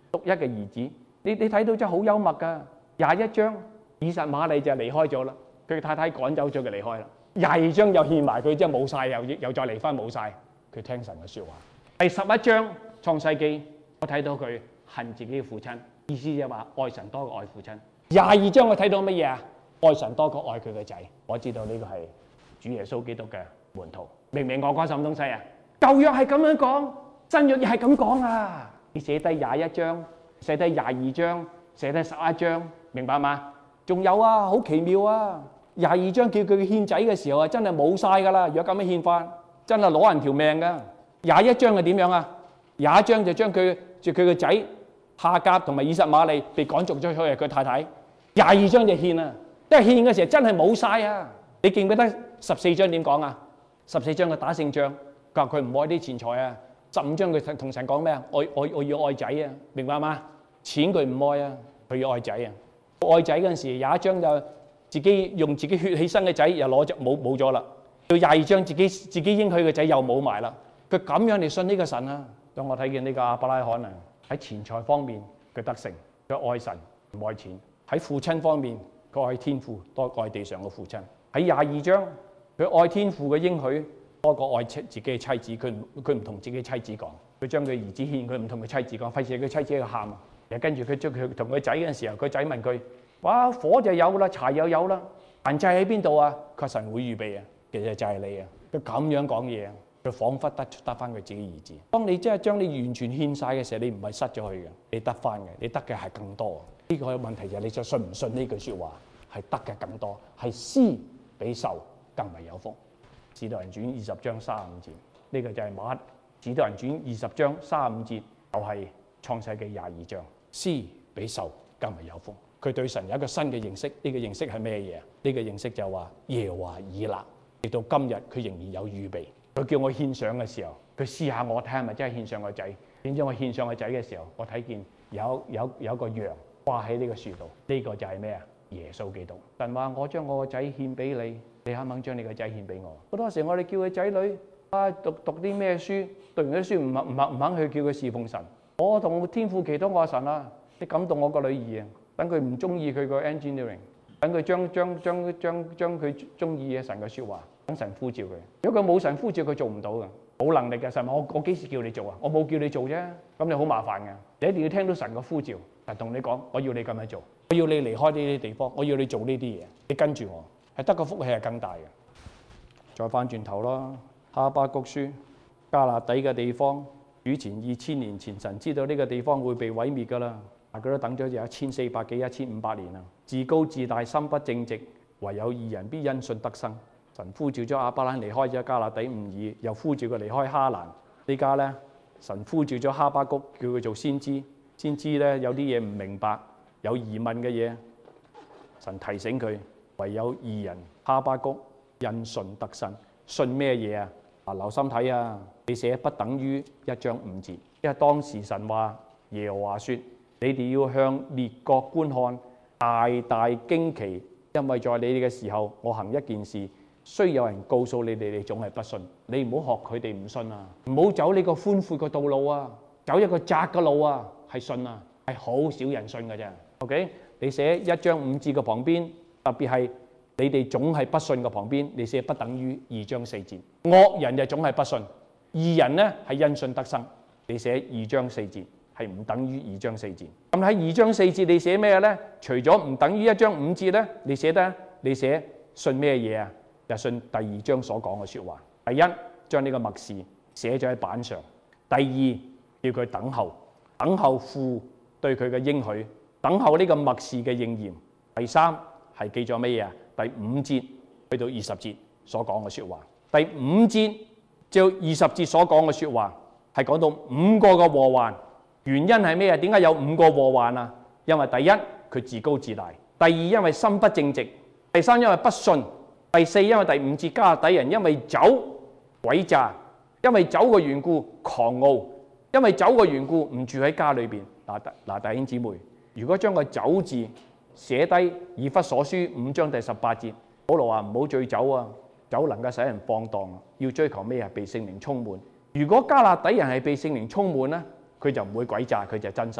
[SPEAKER 2] 獨一嘅兒子。你睇到真係好幽默㗎。21章以實瑪利就離開咗啦，佢太太趕走咗佢離開啦。22章又獻埋佢，即係冇晒，又再離婚冇晒。佢聽神嘅説話。第11章創世記，我睇到佢恨自己嘅父親，意思就係話愛神多過愛父親。22章我睇到乜嘢啊？愛神多過愛佢嘅仔。我知道呢個係主耶穌基督嘅門徒。明唔明我講什麼東西啊？舊約係咁樣講，新約亦係咁講啊！你寫低21章，寫低22章，寫低11章，明白嗎？仲有啊，好奇妙啊！22章叫佢獻仔嘅時候啊，真係冇晒噶啦！如果咁樣獻法，真係攞人條命噶。21章係點樣啊？21章就將佢嘅仔夏甲同埋以實瑪利被趕逐咗出去，佢太太。22章就獻啊，因為獻嘅時候真係冇晒啊！你記唔記得14章點講啊？14章佢打勝仗，佢話佢唔愛啲錢財啊。15章佢同神講咩啊？我要愛仔啊，明白嗎？錢佢唔愛啊，佢要愛仔啊。愛仔嗰陣時，21章就自己用自己血氣生嘅仔又攞咗冇咗啦。到22章自己應許嘅仔又冇埋啦。佢咁樣嚟信呢個神啊！當我睇見呢個亞伯拉罕啊，喺錢財方面佢得勝，佢愛神唔愛錢；喺父親方面佢愛天父多過愛地上嘅父親。喺22章佢愛天父嘅應許多過愛自己嘅妻子。佢唔同自己妻子講，佢將佢兒子獻，佢唔同佢妻子講，費事佢妻子喺度喊啊！跟住佢將佢同佢仔嗰陣時候，佢仔問佢：哇，火就有啦，柴又有啦，燔祭喺邊度啊？佢話神會預備啊，其實就係你啊！佢咁樣講嘢啊，佢彷彿得翻佢自己兒子。當你真係將你完全獻晒嘅時候，你唔係失咗去嘅，你得翻嘅，你得嘅係更多。呢個問題就係你就信唔信呢句説話係得嘅更多，係施比受更為有福。使徒行傳20章35節，呢個就係使徒行傳20章35節，就係創世記22章。施比受更為有福。佢對神有一個新嘅認識，呢個認識係咩嘢？呢個認識就係話耶和華以勒，直到今日佢仍然有預備。佢叫我獻上嘅時候，佢試下我睇係咪真係獻上個仔。點知我獻上個仔嘅時候，我睇見有個羊掛喺呢個樹度，呢個就係咩啊？耶穌基督。神話我將我個仔獻俾你，你肯唔肯將你個仔獻俾我？好多時我哋叫佢仔女讀啲咩書，讀完啲書唔肯去叫佢侍奉神。我同天父祈禱我神啊，你感動我個女兒啊，等佢唔中意佢個 engineering， 等佢將佢中意嘅神嘅説話，等神呼召佢。如果佢冇神呼召，佢做唔到嘅，冇能力嘅。神話我幾時叫你做啊？我冇叫你做啫，咁你好麻煩嘅。你一定要聽到神嘅呼召，神同你講，我要你咁樣做，我要你離開呢啲地方，我要你做呢啲嘢，你跟住我，係得個福氣係更大嘅。再翻轉頭啦，哈巴谷書迦勒底嘅地方。主前2000年前，神知道呢個地方會被毀滅㗎啦，但佢都等咗有1400幾1500年啦。自高自大，心不正直，唯有義人必因信得生。神呼召咗亞伯蘭離開咗迦勒底吾爾，又呼召佢離開哈蘭。呢家咧，神呼召咗哈巴谷，叫佢做先知。先知咧有啲嘢唔明白，有疑問嘅嘢，神提醒佢，唯有義人哈巴谷因信得生。信咩嘢啊？留心睇啊！你寫不等於1章5節，因為當時神話耶和華說：你哋要向列國觀看，大大驚奇，因為在你哋嘅時候，我行一件事，雖有人告訴你哋，你總係不信。你唔好學佢哋唔信啊！唔好走呢個寬闊嘅道路啊，走一個窄嘅路啊，係信啊，係好少人信嘅啫。OK， 你寫1章5節嘅旁邊，特別係你哋總係不信嘅旁邊，你寫不等於2章4節。惡人就總係不信，義人咧係因信得生。你寫2章4節係唔等於2章4節。咁喺2章4節你寫咩咧？除咗唔等於1章5節咧，你寫信咩嘢啊？就信第2章所講嘅説話。第一，將呢個默示寫咗喺板上；第二，叫佢等候，等候父對佢嘅應許，等候呢個默示嘅應驗。第三係記咗乜嘢啊？第5節去到20節所講嘅説話。第5節至20節所講嘅説話係講到5個嘅禍患。原因係咩啊？點解有5個禍患啊？因為第一，佢自高自大；第二，因為心不正直；第三，因為不信；第四，因為第5節迦勒底人因為酒詭詐，因為酒嘅緣故狂傲，因為酒嘅緣故唔住喺家裏邊。嗱，弟兄姊妹，如果將個酒字寫低以弗所書5章第18節，保羅話唔好醉酒啊，酒能夠使人放蕩，要追求咩啊？被聖靈充滿。如果迦勒底人係被聖靈充滿咧，佢就唔會詭詐，佢就真實啦。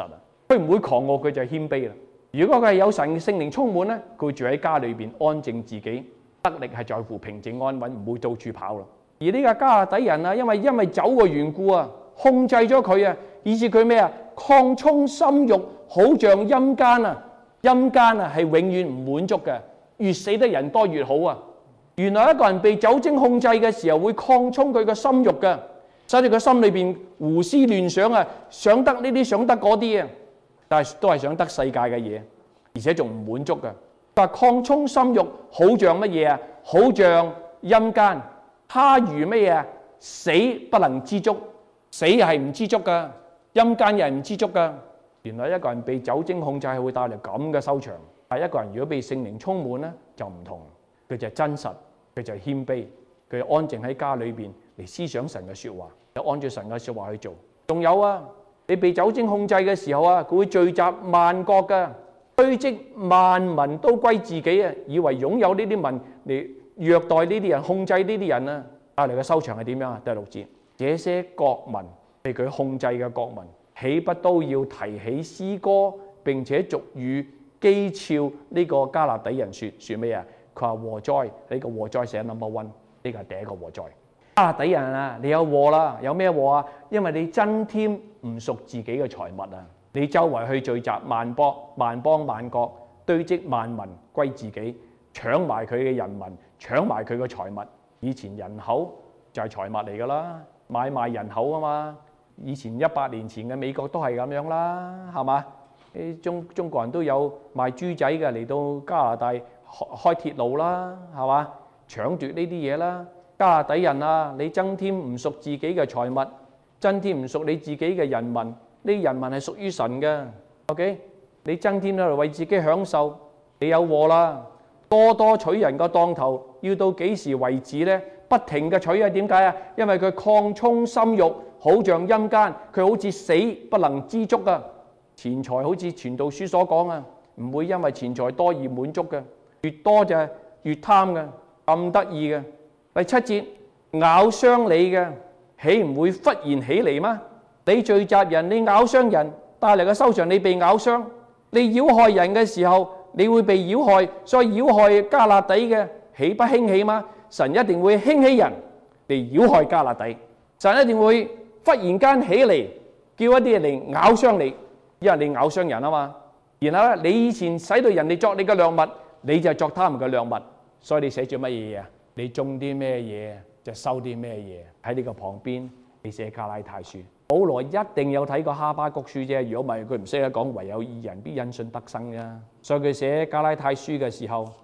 [SPEAKER 2] 佢唔會狂傲，佢就係謙卑啦。如果佢係有神嘅聖靈充滿咧，佢會住喺家裏邊安靜自己，得力係在乎平靜安穩，唔會到處跑啦。而呢個加勒底人啊，因為酒嘅緣故啊，控制咗佢啊，以致佢咩啊？擴充心慾，好像陰間啊！陰間啊係永遠唔滿足嘅，越死得人多越好啊！原來一個人被酒精控制嘅時候，會擴充佢嘅心慾嘅，使到佢心裏邊胡思亂想啊，想得呢啲，想得嗰啲啊，但係都係想得世界嘅嘢，而且仲唔滿足嘅。但係擴充心慾，好像乜嘢啊？好像陰間，他如乜嘢啊？死不能知足，死係唔知足噶，陰間又係唔知足噶。原來一個人被酒精控制係會帶嚟咁嘅收場，但係一個人如果被聖靈充滿咧，就唔同，佢就係真實，佢就係謙卑，佢就安靜喺家裏邊嚟思想神嘅説話，就按照神嘅説話去做。仲有啊，你被酒精控制嘅時候啊，佢會聚集萬國嘅，堆積萬民都歸自己啊，以為擁有呢啲民嚟虐待呢啲人，控制呢啲人啊，帶嚟嘅收場係點樣啊？第6節，這些國民被佢控制嘅國民，豈不都要提起詩歌，並且俗語譏誚呢個加勒底人説咩啊？佢話禍哉，呢個禍哉寫 No.1， 呢個係第一個禍哉。加勒底人啊，你有禍啦，有咩禍啊？因為你增添唔屬自己嘅財物啊，你周圍去聚集萬邦萬國，堆積萬民歸自己，搶埋佢嘅人民，搶埋佢嘅財物。以前人口就係財物嚟㗎啦，買賣人口啊嘛。以前100年前嘅美國都係咁樣啦，係嘛？中國人都有賣豬仔嘅嚟到加拿大開鐵路啦，係嘛？搶奪呢啲嘢啦。加勒底人啊，你增添唔屬自己嘅財物，增添唔屬你自己嘅人民，呢啲人民係屬於神嘅。OK， 你增添咗嚟為自己享受，你有禍啦！多多取人個當頭，要到幾時為止呢？不停嘅取啊，點解啊？因為佢擴充心慾，好像陰間，佢好似死不能知足啊！錢財好似傳道書所講啊，唔會因為錢財多而滿足嘅，越多就越貪嘅，咁得意嘅。第7節，咬傷你嘅，豈唔會忽然起嚟嗎？你聚集人，你咬傷人，帶嚟嘅收場，你被咬傷。你擾害人嘅時候，你會被擾害，所以擾害加勒底嘅，豈不興起嗎？神一定會興起人嚟擾害加勒底，神一定會忽然間起嚟，叫一啲人嚟咬傷你，因為你咬傷人啊嘛。然後咧，你以前使到人哋作你嘅良物，你就作他們嘅良物。所以你寫住乜嘢啊？你種啲咩嘢就收啲咩嘢。喺呢個旁邊，你寫加拉太書。保羅一定有睇過哈巴谷書啫，如果唔係佢唔識得講唯有義人必因信得生啫。所以佢寫加拉太書嘅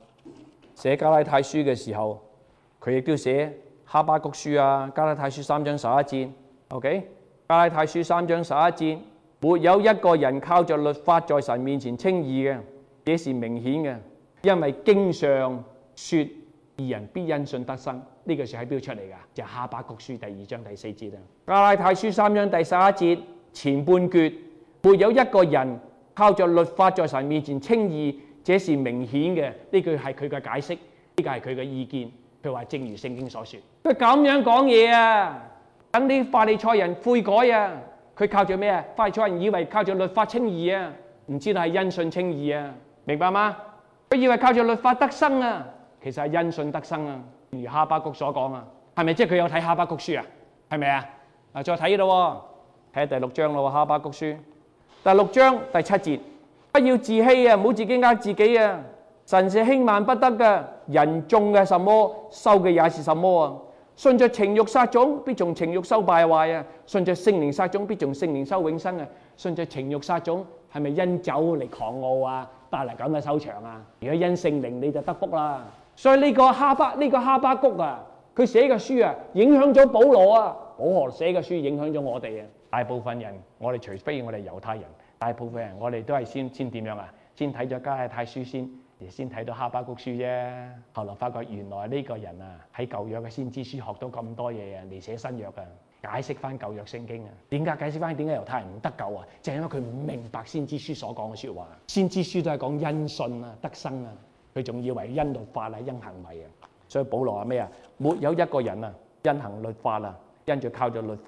[SPEAKER 2] 時候，佢亦都寫哈巴谷書啊，加拉太書3章11節。OK， 加拉太書3章11節，沒有一個人靠着律法在神面前稱義嘅，這是明顯嘅，因為經上說義人必因信得生。呢句說喺邊出嚟㗎？就係哈巴谷書第2章第4節啊。加拉太書3章第11節前半句，沒有一個人靠着律法在神面前稱義，這是明顯嘅。呢句係佢嘅解釋，呢個係佢嘅意見。佢話正如聖經所說，佢咁樣講嘢啊，等啲法利賽人悔改啊。佢靠住咩啊？法利賽人以為靠住律法稱義啊，唔知道係因信稱義啊，明白嗎？佢以為靠住律法得生啊，其實係因信得生啊。如哈巴谷所講啊，係咪即係佢有睇哈巴谷書啊？係咪啊？啊，再睇咯，睇下第6章咯，哈巴谷書第6章第7節，不要自欺啊，唔好自己呃自己啊。神是輕慢不得嘅，人種嘅什麼，收嘅也是什麼啊。順着情慾撒種，必從情慾收敗壞啊；順着聖靈撒種，必從聖靈收永生啊。順着情慾撒種，係咪因酒嚟狂傲啊，帶嚟咁嘅收場啊？如果因聖靈，你就得福啦。所以呢個哈巴谷啊，佢寫嘅書啊，影響咗保羅啊。保羅寫嘅書影響咗我哋啊。大部分人，我哋除非我哋猶太人，大部分人我哋都係先點樣啊？先睇咗加拉太書先睇到哈巴谷書啫。後來發覺原來呢個人啊，喺舊約嘅先知書學到咁多嘢啊，嚟寫新約啊，解釋翻舊約聖經啊。點解解釋翻？點解猶太人唔得救啊？就係因為佢唔明白先知書所講嘅説話。先知書都係講因信啊，得生啊。佢仲以為因律法啊，因行為啊。所以保羅話咩啊？沒有一個人啊，因行律法啊，因住靠著律法啊，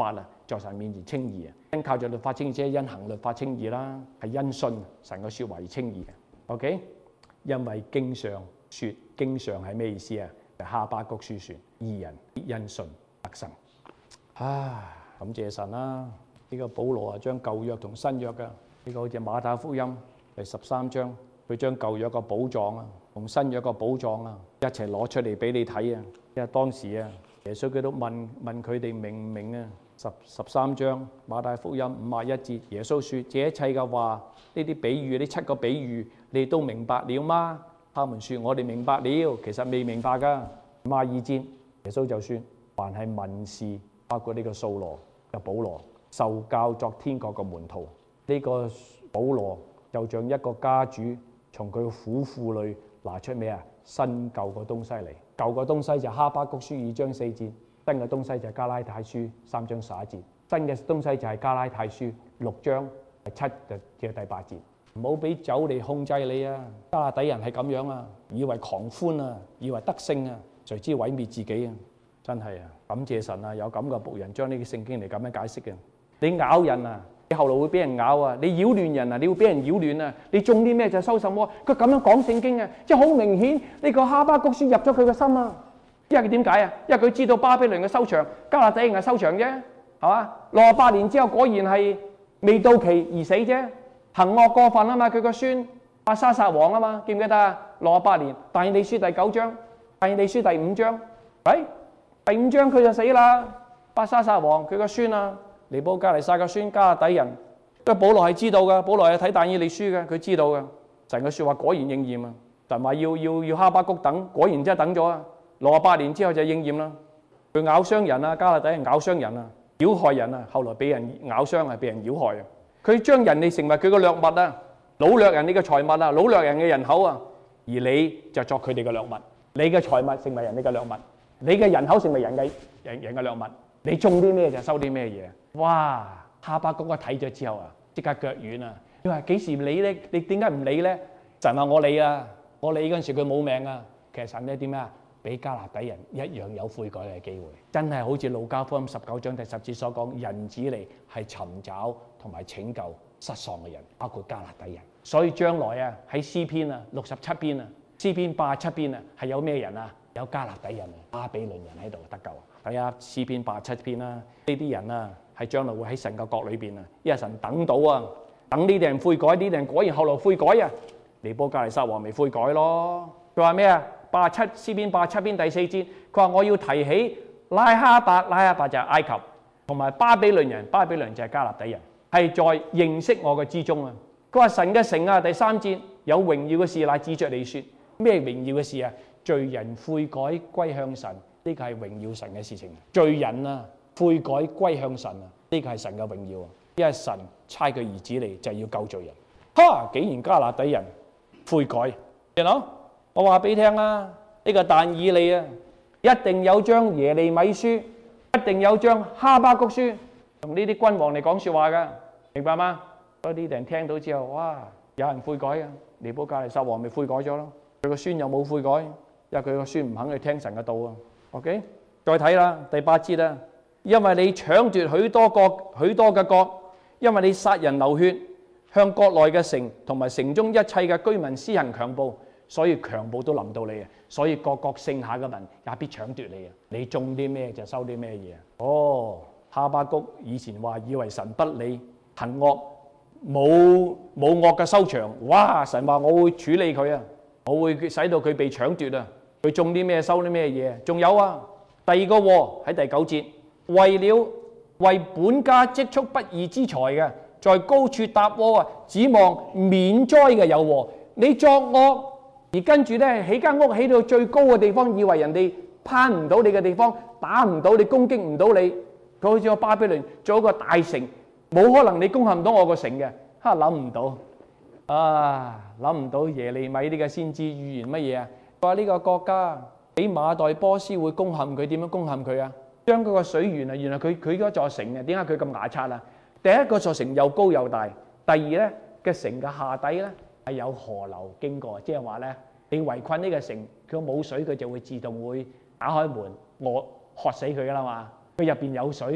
[SPEAKER 2] 在神面前稱義啊！因靠著律法稱義，因行律法稱義啦，係因信神嘅説話而稱義嘅。OK， 因為經上説，經上係咩意思啊？就哈巴谷書説，義人必因信得生。感謝神啦！呢個保羅啊，將舊約同新約嘅呢個好似馬太福音第13章，佢將舊約個寶藏啊，同新約個寶藏啊一齊攞出嚟俾你睇啊！因為當時啊，耶穌基督問佢哋明唔明啊？13章馬太福音51節，耶穌説：這一切嘅話，呢啲比喻，呢7個比喻，你都明白了嗎？他們説：我哋明白了，其實未明白㗎。52節，耶穌就説：凡係文士，包括呢個掃羅嘅保羅，受教作天國嘅門徒。呢個保羅就像一個家主，從佢府庫裏拿出咩啊？新舊嘅東西嚟。舊嘅東西就哈巴谷書2章4節，新嘅東西就係加拉太書3章11節，新嘅東西就係加拉太書6章7至第8節。唔好俾酒嚟控制你啊！加拉底人係咁樣啊，以為狂歡啊，以為得勝啊，誰知毀滅自己啊！真係啊，感謝神啊，有咁嘅僕人將呢個聖經嚟咁樣解釋嘅。你咬人啊，你後來會俾人咬啊！你擾亂人啊，你會俾人擾亂啊！你種啲咩就收什麼。佢咁樣講聖經啊，即係好明顯呢個哈巴谷書入咗佢嘅心啊！因為佢點解啊？因為佢知道巴比倫嘅收場，加勒底人嘅收場啫，係嘛？68年之後果然係未到期而死啫。行惡過分啊嘛，佢個孫伯沙撒王啊嘛，記唔記得啊？68年，但以理書第9章，但以理書第5章，第5章佢就死啦。伯沙撒王佢個孫啊，尼布甲尼撒個孫加勒底人，因為保羅係知道噶，保羅係睇但以理書嘅，佢知道嘅。神嘅説話果然應驗啊！神話要哈巴谷等，果然真係等咗啊！68年之後就應驗啦。佢咬傷人啊，加勒底人咬傷人啊，擾害人啊，後來俾人咬傷啊，俾人擾害啊。佢將人哋成為佢嘅掠物啊，擄掠人哋嘅財物啊，擄掠人嘅人口啊，而你就作佢哋嘅掠物，你嘅財物成為人哋嘅掠物，你嘅人口成為人嘅掠物，你種啲咩就收啲咩嘢。哇！哈巴谷一睇咗之後啊，即刻腳軟啊！你話幾時理咧？你點解唔理咧？神話我理啊，我理嗰陣時佢冇命啊。其實神咧點啊？俾加勒底人一樣有悔改嘅機會，真係好似路加福音19章第10節所講，人子嚟係尋找同埋拯救失喪嘅人，包括加勒底人。所以將來啊，喺詩篇啊67篇啊，詩篇87篇啊，係有咩人啊？有加勒底人啊，巴比倫人喺度得救。睇下詩篇87篇啦，呢啲人啊係將來會喺神嘅國裏邊啊，因為神等到啊，等呢啲人悔改，呢啲人果然後來悔改啊。尼布甲尼撒王未悔改咯，佢話咩啊？詩篇87篇第4節，佢話我要提起拉哈伯就係埃及，同埋巴比倫人，巴比倫就係加勒底人，係在認識我嘅之中啊。佢話神嘅城啊，第3節有榮耀嘅事乃指着你說，咩榮耀嘅事啊？罪人悔改歸向神，呢個係榮耀神嘅事情。罪人啊悔改歸向神啊，呢個係神嘅榮耀啊，因為神差佢兒子嚟就係要救罪人。竟然加勒底人悔改，我話俾你聽啦，呢個但以理啊，一定有將耶利米書，一定有將哈巴谷書，同呢啲君王嚟講説話噶，明白嗎？所以呢啲人聽到之後，哇，有人悔改啊！尼布甲尼撒王咪悔改咗咯，佢個孫又冇悔改，因為佢個孫唔肯去聽神嘅道啊。OK， 再睇啦，第8節啦，因為你搶奪許多嘅國，因為你殺人流血，向國內嘅城同埋城中一切嘅居民施行強暴。所以強暴都臨到你啊！所以各國剩下嘅民也必搶奪你啊！你種啲咩就收啲咩嘢啊！哦，哈巴谷以前話以為神不理行惡，冇惡嘅收場，哇！神話我會處理佢啊，我會使到佢被搶奪啊！佢種啲咩收啲咩嘢？仲有啊，第二個禍喺第9節，為本家積蓄不義之財嘅，在高處搭窩啊，指望免災嘅有禍。你作惡。而跟住咧，起間屋起到最高嘅地方，以為人哋攀唔到你嘅地方，打唔到你，攻擊唔到你。佢好似個巴比倫做一個大城，冇可能你攻陷唔到我個城嘅。諗唔到啊！諗唔到耶利米呢個先知預言乜嘢啊？佢話呢個國家俾馬代波斯會攻陷佢，點樣攻陷佢啊？將佢個水源啊，原來佢嗰座城啊，點解佢咁牙刷啊？第一個座城又高又大，第二咧嘅城嘅下底咧，係有河流經過，即係話咧，你圍困呢個城，佢冇水，佢就會自動會打開門，渴死佢噶啦嘛。佢入邊有水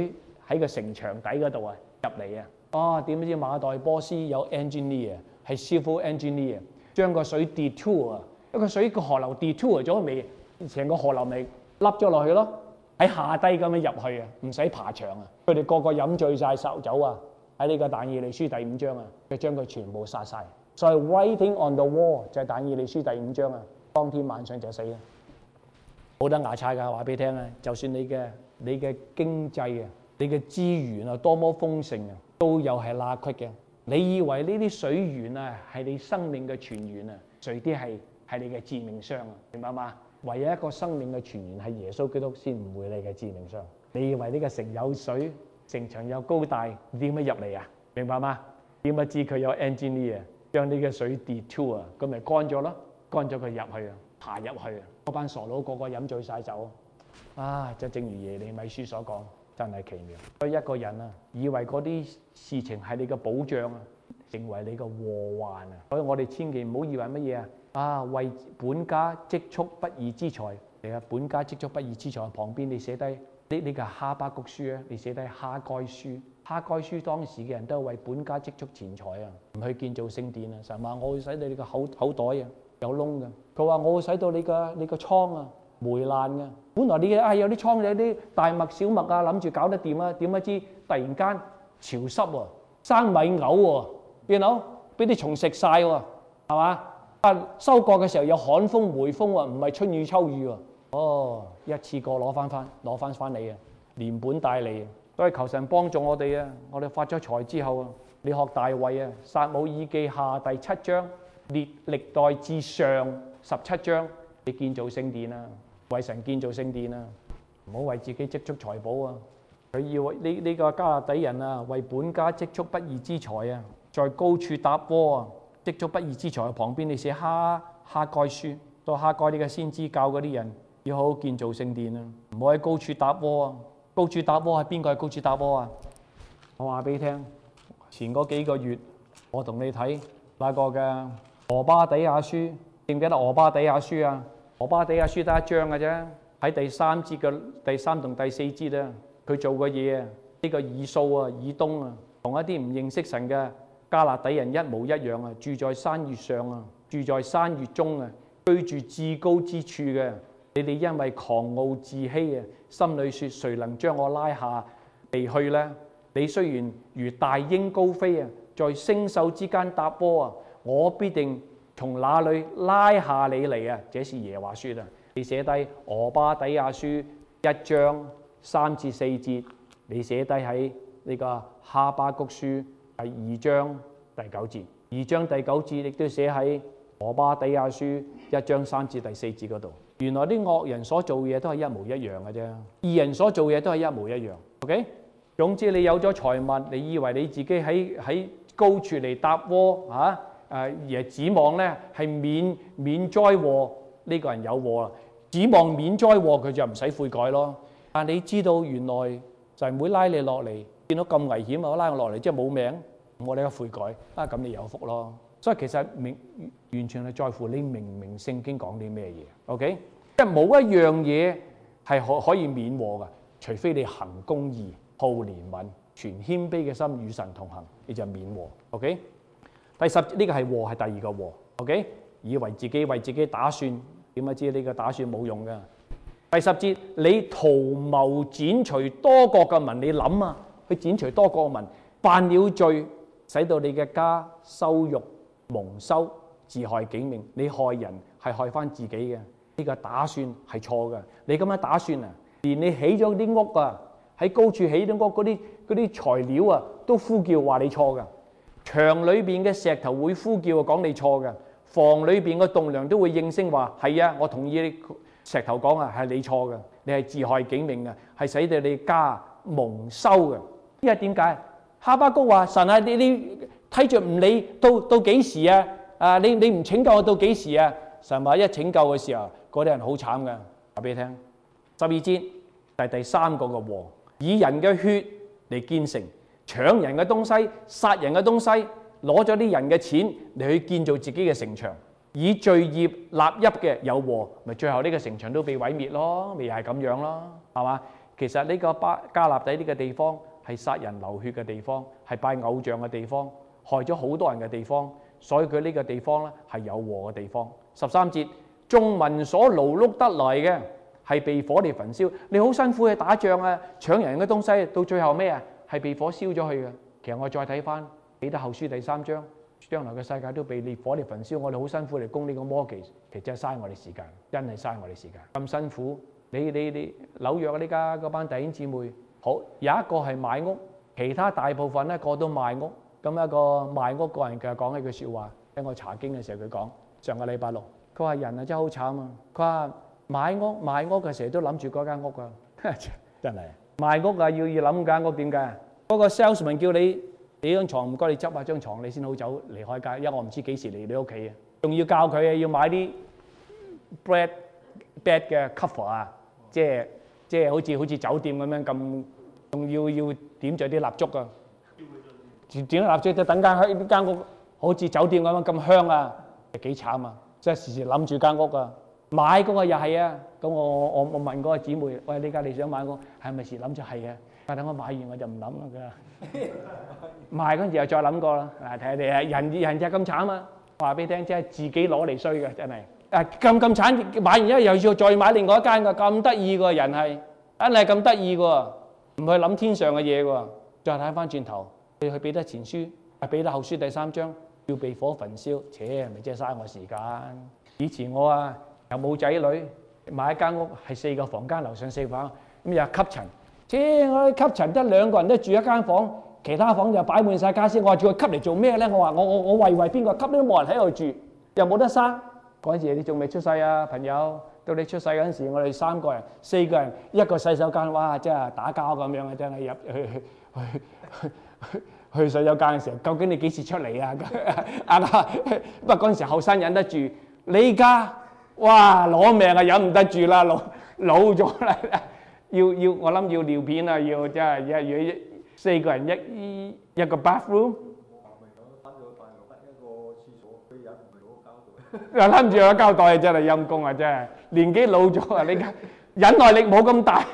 [SPEAKER 2] 喺個城牆底嗰度啊入嚟啊！哦，點知馬代波斯有 engineer 係 civil engineer， 將個水 detour 啊，一個水個河流 detour 咗未？成個河流咪凹咗落去咯，喺下低咁樣入去啊，唔使爬牆啊！佢哋個個飲醉晒酒啊！喺呢個但以理書第5章啊，佢將佢全部殺晒。所以 writing on the wall 就係但以理書第5章啊，當天晚上就死啦，冇得牙擦㗎，話俾你聽啊！就算你嘅經濟啊，你嘅資源啊多麼豐盛啊，都有係罅隙嘅。你以為呢啲水源啊係你生命嘅泉源啊？誰啲係你嘅致命傷啊？明白嗎？唯有一個生命嘅泉源係耶穌基督先唔會你嘅致命傷。你以為呢個城有水，城牆有高大，點樣入嚟啊？明白嗎？點解知佢有 engineer 將呢個水 detour 啊？咁咪乾咗咯，乾咗佢入去啊，爬入去啊！嗰班傻佬個個飲醉晒酒啊！就正如耶利米書所講，真係奇妙。所以一個人啊，以為嗰啲事情係你嘅保障啊，成為你嘅禍患啊！所以我哋千祈唔好以為乜嘢啊！啊，為本家積蓄不義之財，嚟啊！本家積蓄不義之財旁邊你寫低呢個哈巴谷書啊，你寫低哈該書。哈該書當時嘅人都係為本家積蓄錢財啊，唔去建造聖殿啊。神話我會使到你個口袋啊有窿嘅，佢話我會使到你個倉啊霉爛嘅。本來你有啲倉有啲大麥小麥啊，諗住搞得掂啊，點不知突然間潮濕喎，生米嘔喎，you know，俾啲蟲食晒喎，係嘛？啊，收割嘅時候有旱風霉風喎，唔係春雨秋雨喎。哦，一次過攞翻嚟啊，連本帶利啊！所以求神幫助我哋啊！我哋發咗財之後啊，你學大衛啊，撒母耳記下第7章，歷代志上17章，你建造聖殿啊，為神建造聖殿啊，唔好為自己積蓄財寶啊！佢要呢個迦勒底人啊，為本家積蓄不義之財啊，在高處搭窩啊，積蓄不義之財旁邊你寫哈該書，到哈該呢個先知教嗰啲人要好好建造聖殿啊，唔好喺高處搭窩啊！高處搭窩係邊個係高處搭窩啊？我話俾你聽，前嗰幾個月我同你睇那個嘅俄巴底亞書，記唔記得俄巴底亞書啊？俄巴底亞書得1章嘅啫，喺第3節嘅第3同第4節啊，佢做嘅嘢啊，呢個以掃啊、以東啊，同一啲唔認識神嘅迦勒底人一模一樣啊，住在山穴上啊，住在山穴中啊，居住至高之處嘅。你哋因為狂傲自欺啊，心裏說誰能將我拉下地去呢？你雖然如大鷹高飛啊，在星宿之間搭窩啊，我必定從那裏拉下你嚟啊！這是耶和華說啊。你寫低俄巴底亞書1章3至4節，你寫低喺呢個哈巴谷書第2章第9節，2章第9節亦都寫喺俄巴底亞書1章3至第4節嗰度。原來啲惡人所做嘢都係一模一樣嘅啫，義人所做嘢都係一模一樣。OK， 總之你有咗財物，你以為你自己喺高處嚟搭窩啊？而指望咧係免災禍，呢個人有禍啦。指望免災禍，佢就唔使悔改咯。但你知道原來就係唔會拉你落嚟，見到咁危險啊，拉我落嚟即係冇命，我哋嘅悔改啊，咁你有福咯。所以其實完全係在乎你明唔明聖經講啲咩嘢。OK， 即係冇一樣嘢係可以免禍嘅，除非你行公義、好憐憫、存謙卑嘅心與神同行，你就免禍。OK， 第10呢個係禍，係第2個禍。OK， 以為自己為自己打算，點解知呢個打算冇用㗎？第10節，你圖謀剪除多國嘅民，你諗啊，去剪除多國嘅民，犯了罪，使到你嘅家羞辱蒙羞，自害己命。你害人係害翻自己嘅，呢個打算係錯嘅。你咁樣打算啊，連你起咗啲屋啊，喺高處起啲屋嗰啲材料啊，都呼叫話你錯嘅。牆裏邊嘅石頭會呼叫講你錯嘅，房裏邊嘅棟梁都會應聲話係啊，我同意你石頭講啊，係你錯嘅，你係自害己命嘅，係使到你家蒙羞嘅。因為點解？哈巴谷話神啊，你睇著唔理到幾時啊？啊，你唔拯救我到幾時啊？神話一拯救嘅時候，嗰啲人好慘嘅。話俾你聽，12節第3個嘅禍，以人嘅血嚟建城，搶人嘅東西，殺人嘅東西，攞咗啲人嘅錢嚟去建造自己嘅城牆，以罪孽立邑嘅有禍，咪最後呢個城牆都被毀滅咯，咪又係咁樣咯，係嘛？其實呢個迦勒底呢個地方係殺人流血嘅地方，係拜偶像嘅地方，害咗好多人嘅地方，所以佢呢個地方咧係有禍嘅地方。13節，眾民所勞碌得來嘅係被火嚟焚燒。你好辛苦去打仗啊，搶人嘅東西，到最後咩啊？係被火燒咗去嘅。其實我再睇翻彼得後書第3章，將來嘅世界都被烈火嚟焚燒。我哋好辛苦嚟攻呢個魔旗，其實真係嘥我哋時間，真係嘥我哋時間。咁辛苦，你紐約呢家嗰班弟兄姊妹，好有一個係買屋，其他大部分咧個都賣屋。咁一個賣屋個人嘅講一句説話，喺我查經嘅時候佢講，上個禮拜六，佢話人啊真係好慘啊！佢話買屋嘅時候都諗住嗰間屋啊，真係賣屋啊要諗間屋點解？嗰個 salesman 叫你張床唔該你執下張床，你先好走離開街，因為我唔知幾時嚟你屋企啊，仲要教佢啊要買啲 bed 嘅 cover 啊，即係好似酒店咁樣咁，仲要點著啲蠟燭啊！點蠟燭就等間屋好似酒店咁樣咁香啊，幾慘啊！即係時時諗住間屋啊，買嗰個又係啊。咁我問嗰個姊妹，喂，呢家你想買屋係咪時諗住係啊？但等我買完我就唔諗啦。佢賣嗰陣時又再諗過啦。嗱，睇下你啊，人就係咁慘啊！話俾你聽，即係自己攞嚟衰嘅，真係咁慘，買完之後又要再買另外一間㗎，咁得意㗎人係真係咁得意㗎，唔去諗天上嘅嘢㗎。再睇翻轉頭。去彼得前書，彼得後書第3章，要被火焚燒，咪即係嘥我時間。以前我啊又冇仔女，買一間屋係4個房間，樓上4房，咁又吸塵，我吸塵得2個人都住一間房，其他房就擺滿晒家私。我話叫佢吸嚟做咩咧？我話我為邊個吸都冇人喺度住，又冇得生。嗰陣時你仲未出世啊，朋友。到你出世嗰陣時，我哋4個人一個洗手間，哇！真係打交咁樣嘅，真係去洗手間嘅時候，究竟你幾時出嚟啊？不過嗰陣時後生忍得住，你而家哇攞命啊，忍唔得住啦，老咗啦，要我諗要尿片啊，要真係要4個人一個 bathroom。又諗住個膠袋真係陰公啊！真係年紀老咗啊，你忍耐力冇咁大。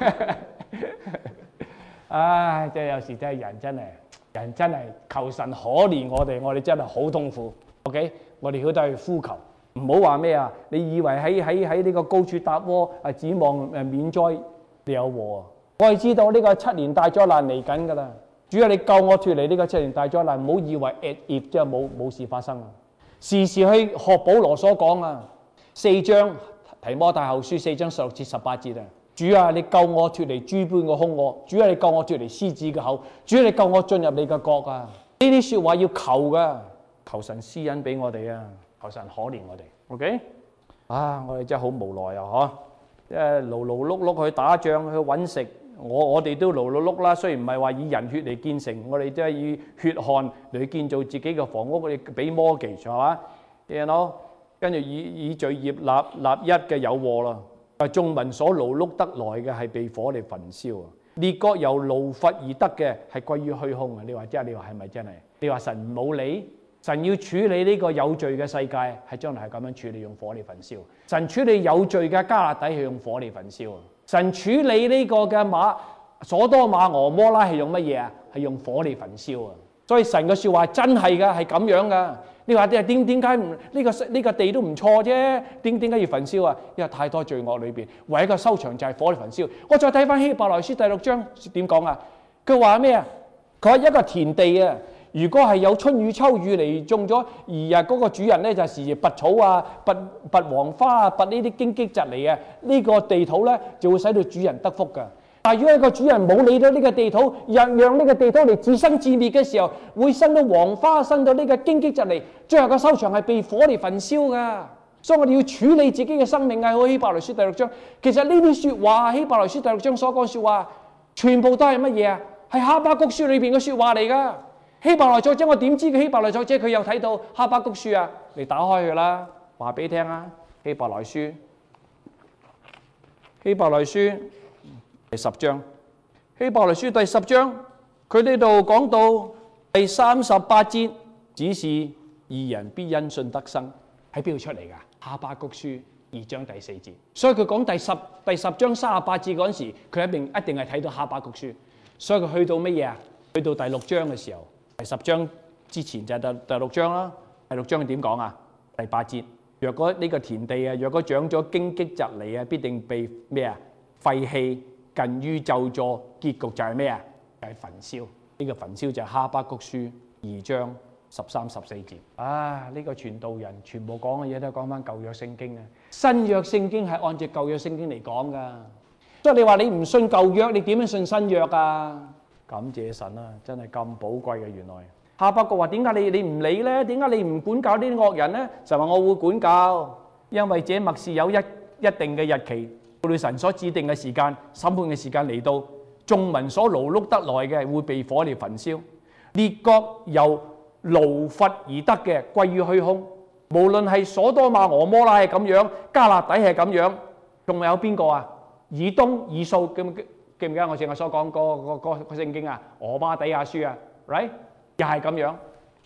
[SPEAKER 2] 唉，即係有時真係人真係求神可憐我哋真係好痛苦。OK， 我哋要都去呼求，唔好話咩啊！你以為喺呢個高處搭窩啊，指望免災，你有禍啊！我係知道呢個7年大災難嚟緊㗎啦。主啊，你救我脫離呢個7年大災難，唔好以為 if 即係冇事發生啊！時時去學保羅所講啊，4章提摩太後書4章16至18節啊！主啊，你救我脫離諸般嘅兇惡，主啊，你救我脫離獅子嘅口，主啊，你救我進入你嘅國啊！呢啲説話要求噶，求神施恩俾我哋啊，求神可憐我哋。OK， 我哋真係好無奈啊，嗬！即係勞勞碌碌去打仗去揾食，我哋都勞碌碌啦。雖然唔係話以人血嚟建成，我哋都係以血汗嚟建造自己嘅房屋，我哋俾摩記係嘛？跟住以罪孽立一嘅有禍啦。眾民所勞碌得來嘅係被火嚟焚燒啊！列國由勞罰而得嘅係歸於虛空啊！你話係咪真係？你話神冇理，神要處理呢個有罪嘅世界，係將來係咁樣處理，用火嚟焚燒。神處理有罪嘅迦勒底係用火嚟焚燒啊！神處理呢個嘅所多瑪俄摩拉係用乜嘢啊？係用火嚟焚燒啊！所以神嘅説話真係㗎，係咁樣㗎。你話點解唔呢個地都唔錯啫？點解要焚燒啊？因為太多罪惡裏邊，唯一個收場就係火嚟焚燒。我再睇翻希伯來書第6章點講啊？佢話咩啊？佢話一個田地啊，如果係有春雨秋雨嚟種咗，而嗰個主人咧就時時拔草啊、拔黃花啊、拔呢啲荊棘蒺嚟啊，呢個地土咧就會使到主人得福㗎。但係如果一個主人冇理到呢個地土，讓呢個地土嚟自生自滅嘅時候，會生到黃花，生到呢個荊棘蒺嚟，最後個收場係被火嚟焚燒噶。所以我哋要處理自己嘅生命啊！好，希伯來書第6章，其實呢啲説話，希伯來書第6章所講説話，全部都係乜嘢啊？係哈巴谷書裏邊嘅説話嚟噶。希伯來作者，我點知嘅希伯來作者佢又睇到哈巴谷書啊？你打開佢啦，話俾你聽啊！希伯來書，希伯來書。第10章，希伯來書第10章，佢呢度講到第38節，只是義人必因信得生，喺邊度出嚟㗎？哈巴谷書2章第4節，所以佢講第十章38節嗰陣時，佢一定係睇到哈巴谷書。 所以佢去到乜嘢啊？去到第6章嘅時候，第10章之前就係第6章啦。第6章點講啊？第8節，若果呢個田地啊，若果長咗荊棘蒺藜啊，必定被咩啊？廢棄，近於咒詛，結局就係咩啊？就係焚燒。呢個焚燒就係哈巴谷書2章13、14節。呢個傳道人全部講嘅嘢都係講翻舊約聖經啊。新約聖經係按照舊約聖經嚟講噶。所以你話你唔信舊約，你點樣信新約啊？感謝神啊，真係咁寶貴嘅。原來哈巴谷話：點解你唔理咧？點解你唔管教呢啲惡人咧？神話我會管教，因為這默示有一定嘅日期，到你神所指定嘅時間，審判嘅時間嚟到，眾民所勞碌得來嘅會被火嚟焚燒，列國由勞罰而得嘅歸於虛空。無論係所多瑪俄摩拉係咁樣，加勒底係咁樣，仲有邊個啊？以東以掃，記唔記得我正話所講個聖經啊？俄巴底亞書啊 ，right 又係咁樣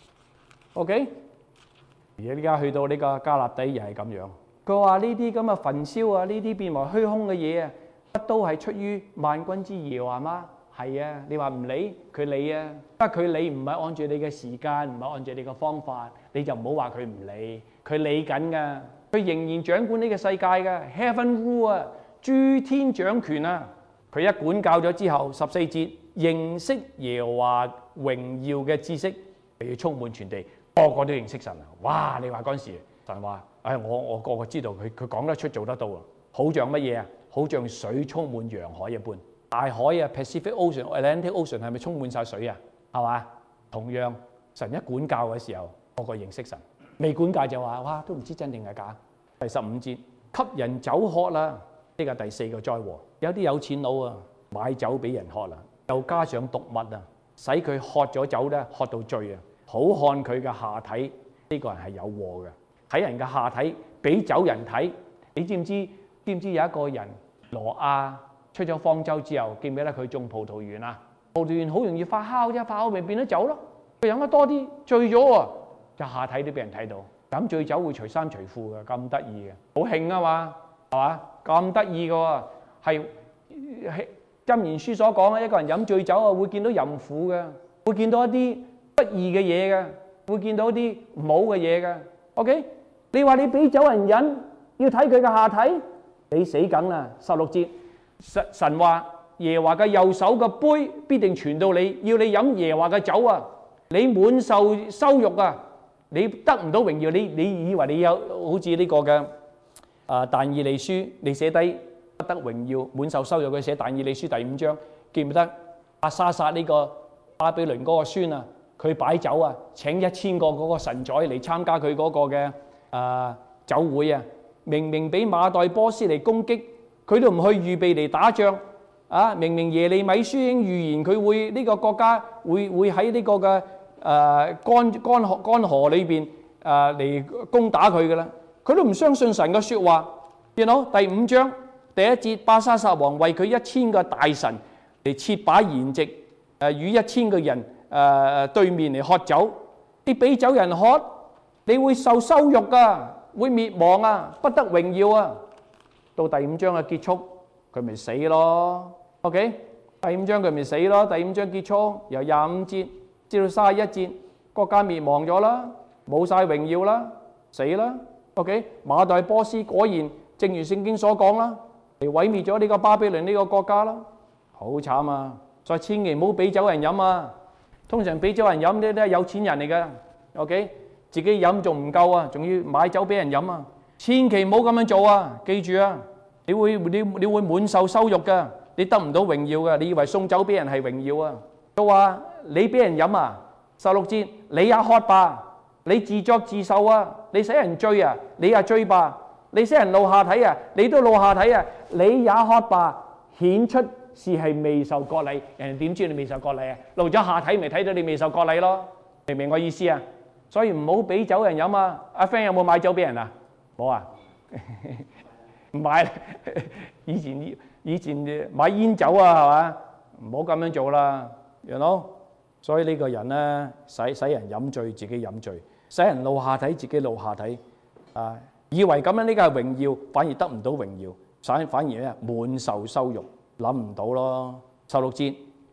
[SPEAKER 2] ，OK。而家依家去到呢個加勒底又係咁樣。佢話呢啲咁嘅焚燒啊，呢啲變為虛空嘅嘢啊，都係出於萬軍之耶和華嗎？係啊，你話唔理佢理啊，不過佢理唔係按照你嘅時間，唔係按照你嘅方法，你就唔好話佢唔理，佢理緊噶，佢仍然掌管呢個世界噶 ，Heaven rule 啊，諸天掌權啊，佢一管教咗之後，14節認識耶和華榮耀嘅知識，就要充滿全地，個個都認識神啊！哇，你話嗰陣時神話，我個個知道佢講得出做得到啊，好像乜嘢啊？好像水充滿洋海一般。大海啊 ，Pacific Ocean、Atlantic Ocean 係咪充滿晒水啊？係嘛？同樣神一管教嘅時候，個個認識神；未管教就話哇，都唔知真定係假。第15節，給人酒喝啦，呢個第4個災禍。有啲有錢佬啊，買酒俾人喝啦，又加上毒物啊，使佢喝咗酒咧，喝到醉啊，好看佢嘅下體，呢個人係有禍嘅。睇人嘅下體，俾酒人睇，你知唔知？知唔知有一個人挪亞？出咗方舟之後，記唔記得佢種葡萄園啊？葡萄園好容易發酵啫，發酵咪變咗酒咯。佢飲得多啲，醉咗喎，就下體都俾人睇到。飲醉酒會除衫除褲嘅，咁得意嘅，好興啊嘛，係嘛？咁得意嘅喎，係箴言書所講嘅，一個人飲醉酒啊，會見到淫婦嘅，會見到一啲不義嘅嘢嘅，會見到一啲唔好嘅嘢嘅。OK， 你話你俾酒人飲，要睇佢嘅下體，你死梗啦。16節。神話耶和華嘅右手嘅杯必定傳到你，要你飲耶和華嘅酒啊！你滿受羞辱啊！你得唔到榮耀，你以為你有好似呢個嘅但以理書，你寫低不得榮耀，滿受羞辱嘅寫但以理書第5章，記唔記得伯沙撒呢個巴比倫嗰個孫啊？佢擺酒啊，請1000個嗰個臣宰嚟參加佢嗰個嘅酒會啊！明明俾馬代波斯嚟攻擊。佢都唔去預備嚟打仗啊！明明耶利米書已經預言佢會呢個國家會喺呢個嘅乾河裏邊嚟攻打佢嘅啦，佢都唔相信神嘅説話。見到第5章第1節，巴沙撒王為佢1000個大臣嚟設擺筵席，與1000個人對面嚟喝酒。你俾酒人喝，你會受羞辱噶，會滅亡啊，不得榮耀啊！到第5章嘅結束，佢咪死咯 ？OK， 第5章佢咪死咯？第5章結束，由25節至到31節，國家滅亡咗啦，冇晒榮耀啦，死啦。OK， 馬代波斯果然正如聖經所講啦，嚟毀滅咗呢個巴比倫呢個國家啦，好慘啊！所以千祈唔好俾酒人飲啊！通常俾酒人飲啲都係有錢人嚟嘅 ，OK， 自己飲仲唔夠啊，仲要買酒俾人飲啊！千祈唔好咁樣做啊！記住啊，你會滿受羞辱噶，你得唔到榮耀噶。你以為送酒俾人係榮耀啊？都話你俾人飲啊！16節，你也喝吧，你自作自受啊！你使人醉啊，你也醉吧；你使人露下體啊，你都露下體啊！你也喝吧，顯出是係未受割禮。人哋點知你未受割禮啊？露咗下體咪睇到你未受割禮咯？明唔明我意思啊？所以唔好俾酒人飲啊！阿 friend 有冇買酒俾人啊？冇啊，唔買。以前買煙酒啊，係嘛？唔好咁樣做啦，you know？所以呢個人咧，使人飲醉，自己飲醉；使人露下體，自己露下體。啊，以為咁樣呢個係榮耀，反而得唔到榮耀，反而咧滿受羞辱，諗唔到咯。16節，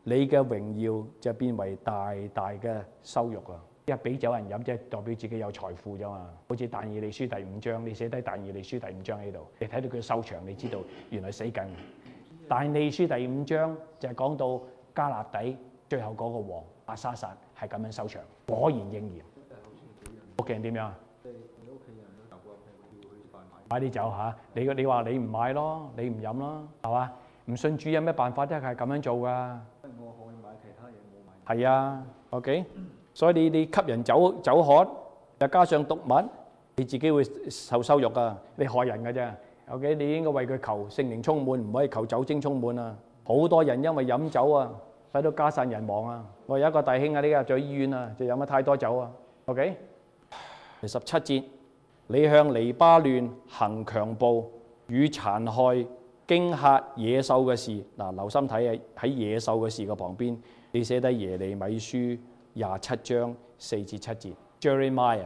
[SPEAKER 2] 你嘅榮耀就變為大大嘅羞辱啊！一俾酒人飲，即係代表自己有財富啫嘛。好似但以理書第5章，你寫低但以理書第5章喺度，你睇到佢收場，你知道原來死緊。但以理書第5章就係講到加勒底最後嗰個王伯沙撒係咁樣收場，果然應驗。屋企人點樣啊？買啲酒嚇，你話你唔買咯，你唔飲咯，係嘛？唔信主有咩辦法啫？係咁樣做噶。
[SPEAKER 3] 我可以買其他嘢，冇買。
[SPEAKER 2] 係啊 ，OK。所以你吸人酒渴，又加上毒物，你自己會受羞辱噶，你害人噶啫。OK， 你應該為佢求聖靈充滿，唔可以求酒精充滿啊！好多人因為飲酒啊，使到家散人亡啊！我有一個弟兄啊，呢日在醫院啊，就飲咗太多酒啊。OK， 第17節，你向黎巴嫩行強暴與殘害、驚嚇野獸嘅事。嗱，留心睇啊！喺野獸嘅事嘅旁邊，你寫低耶利米書27章4至7節 ，Jeremiah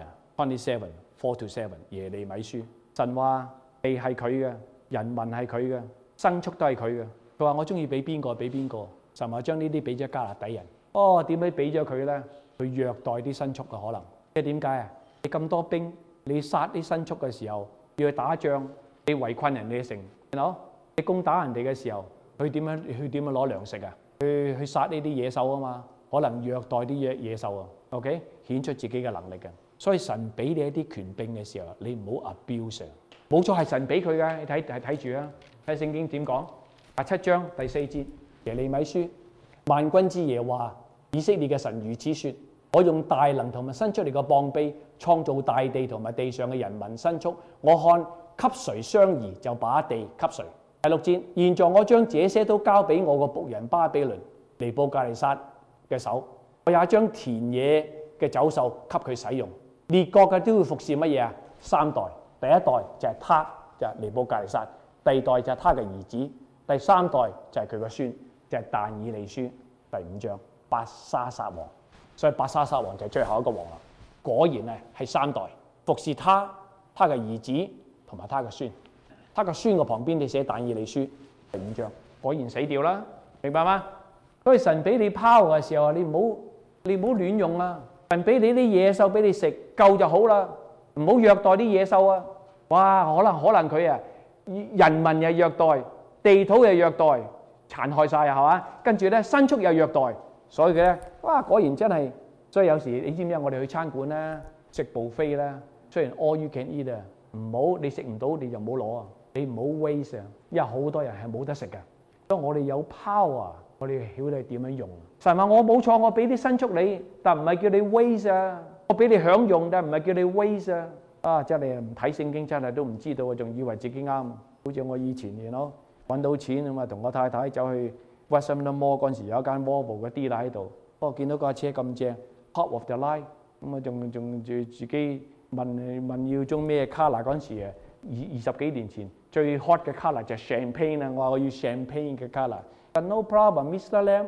[SPEAKER 2] 27:4-7，耶利米書。神話地係佢嘅，人民係佢嘅，牲畜都係佢嘅。佢話我中意俾邊個俾邊個。神話將呢啲俾咗加勒底人。哦，點解俾咗佢咧？佢虐待啲牲畜嘅可能。即係點解啊？你咁多兵，你殺啲牲畜嘅時候，要去打仗，你圍困人哋嘅城，你攻打人哋嘅時候，佢點樣攞糧食啊？去殺呢啲野獸啊嘛，可能虐待啲野獸啊。OK， 顯出自己嘅能力嘅。所以神俾你一啲權柄嘅時候，你唔好 abuse。冇錯，係神俾佢嘅。你睇住啊，睇聖經點講？7章第4節，耶利米書，萬軍之耶和華以色列嘅神如此說：我用大能同埋伸出嚟嘅膀臂，創造大地同埋地上嘅人民牲畜。我看給誰相宜，就把地給誰。第6節，現在我將這些都交俾我個僕人巴比倫尼布甲尼撒嘅手，我也將田野嘅走獸給佢使用。列國嘅都會服侍乜嘢啊？3代，第一代就係他，就係尼布甲尼撒；第二代就係他嘅兒子；第3代就係佢個孫，就係但以理書第5章伯沙撒王。所以伯沙撒王就係最後一個王啦。果然係3代服侍他嘅兒子同埋他嘅孫。他嘅孫嘅旁邊你寫但以理書第5章，果然死掉啦，明白嗎？所以神俾你 power 嘅時候，你唔好亂用啊！神俾你啲野獸俾你食夠就好啦，唔好虐待啲野獸啊！哇，可能佢啊，人民又虐待，地土又虐待，殘害晒啊，係嘛？跟住咧牲畜又虐待，所以咧，哇，果然真係。所以有時你知唔知我哋去餐館咧食 buffet咧，雖然 all you can eat 啊，唔好你食唔到你就唔好攞啊，你唔好 waste 啊，因為好多人係冇得食嘅。所以我哋有 power，我哋曉得點樣用。神話我冇錯，我俾啲牲畜你，但唔係叫你 waste 啊，我俾你享用，但唔係叫你 waste 啊。啊，真係唔睇聖經真係都唔知道啊，仲以為自己啱。好似我以前揾到錢啊嘛，同我太太走去 Westminster Mall 嗰陣時，有一間 Volvo 嘅 dealer 喺度，不過見到架車咁正 ，top of the line， 咁啊仲自己問要中咩 colour 嗰陣時啊，20幾年前最 hot 嘅 colour 就係 champagne 啊，我話我要 champagne 嘅 colour。But no problem, Mr. Lam,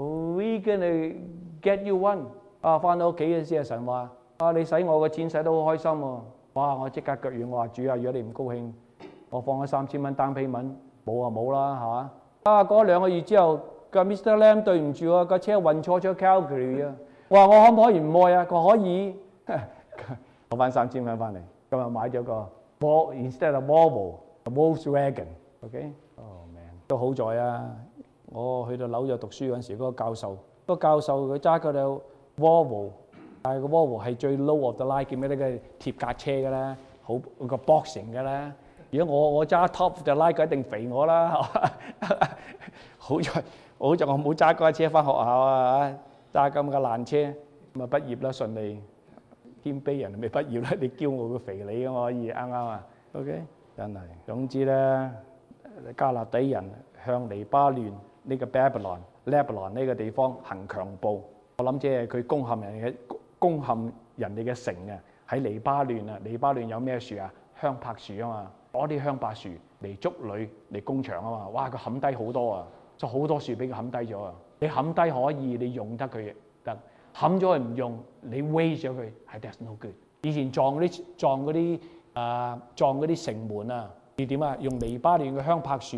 [SPEAKER 2] we gonna get you one。啊，翻到屋企嘅時候，神話啊，你使我嘅錢使得好開心喎。哇！我即刻腳軟，我話主啊，如果你唔高興，我放咗3000蚊單 payment，冇啊冇啦，係嘛？啊，過咗2個月之後，個 Mr. Lam 對唔住啊，個車運錯咗 Calgary 啊。我話我可唔可以唔愛啊？佢可以，攞翻3000蚊翻嚟，今日買咗個 instead of Volkswagen，OK？ Oh man， 都好在啊！我去到紐約讀書嗰陣時，嗰個教授佢揸嗰度 Volvo。但係個 Volvo 係最 low of the line，見咩呢個貼架車嘅啦，好個 boxing 嘅啦。如果我揸 top of the line，佢一定肥我啦。好在我冇揸嗰架車翻學校啊，揸咁嘅爛車，咁啊畢業啦順利。謙卑人未畢業啦，你驕傲佢肥你嘅可以啱啱啊 ？OK， 真係。總之咧，加勒底人向黎巴嫩呢個 Lebanon 呢個地方行強暴。我諗即係佢攻陷人哋嘅城啊！喺黎巴嫩啊，黎巴嫩有咩樹啊？香柏樹啊嘛，攞啲香柏樹嚟築壘嚟攻牆啊嘛！哇，佢冚低好多啊，就好多樹俾佢冚低咗啊！你冚低可以，你用得佢得；冚咗佢唔用，你 waste 咗佢，係 that's no good。以前撞嗰啲城門啊，要點啊？用黎巴嫩嘅香柏樹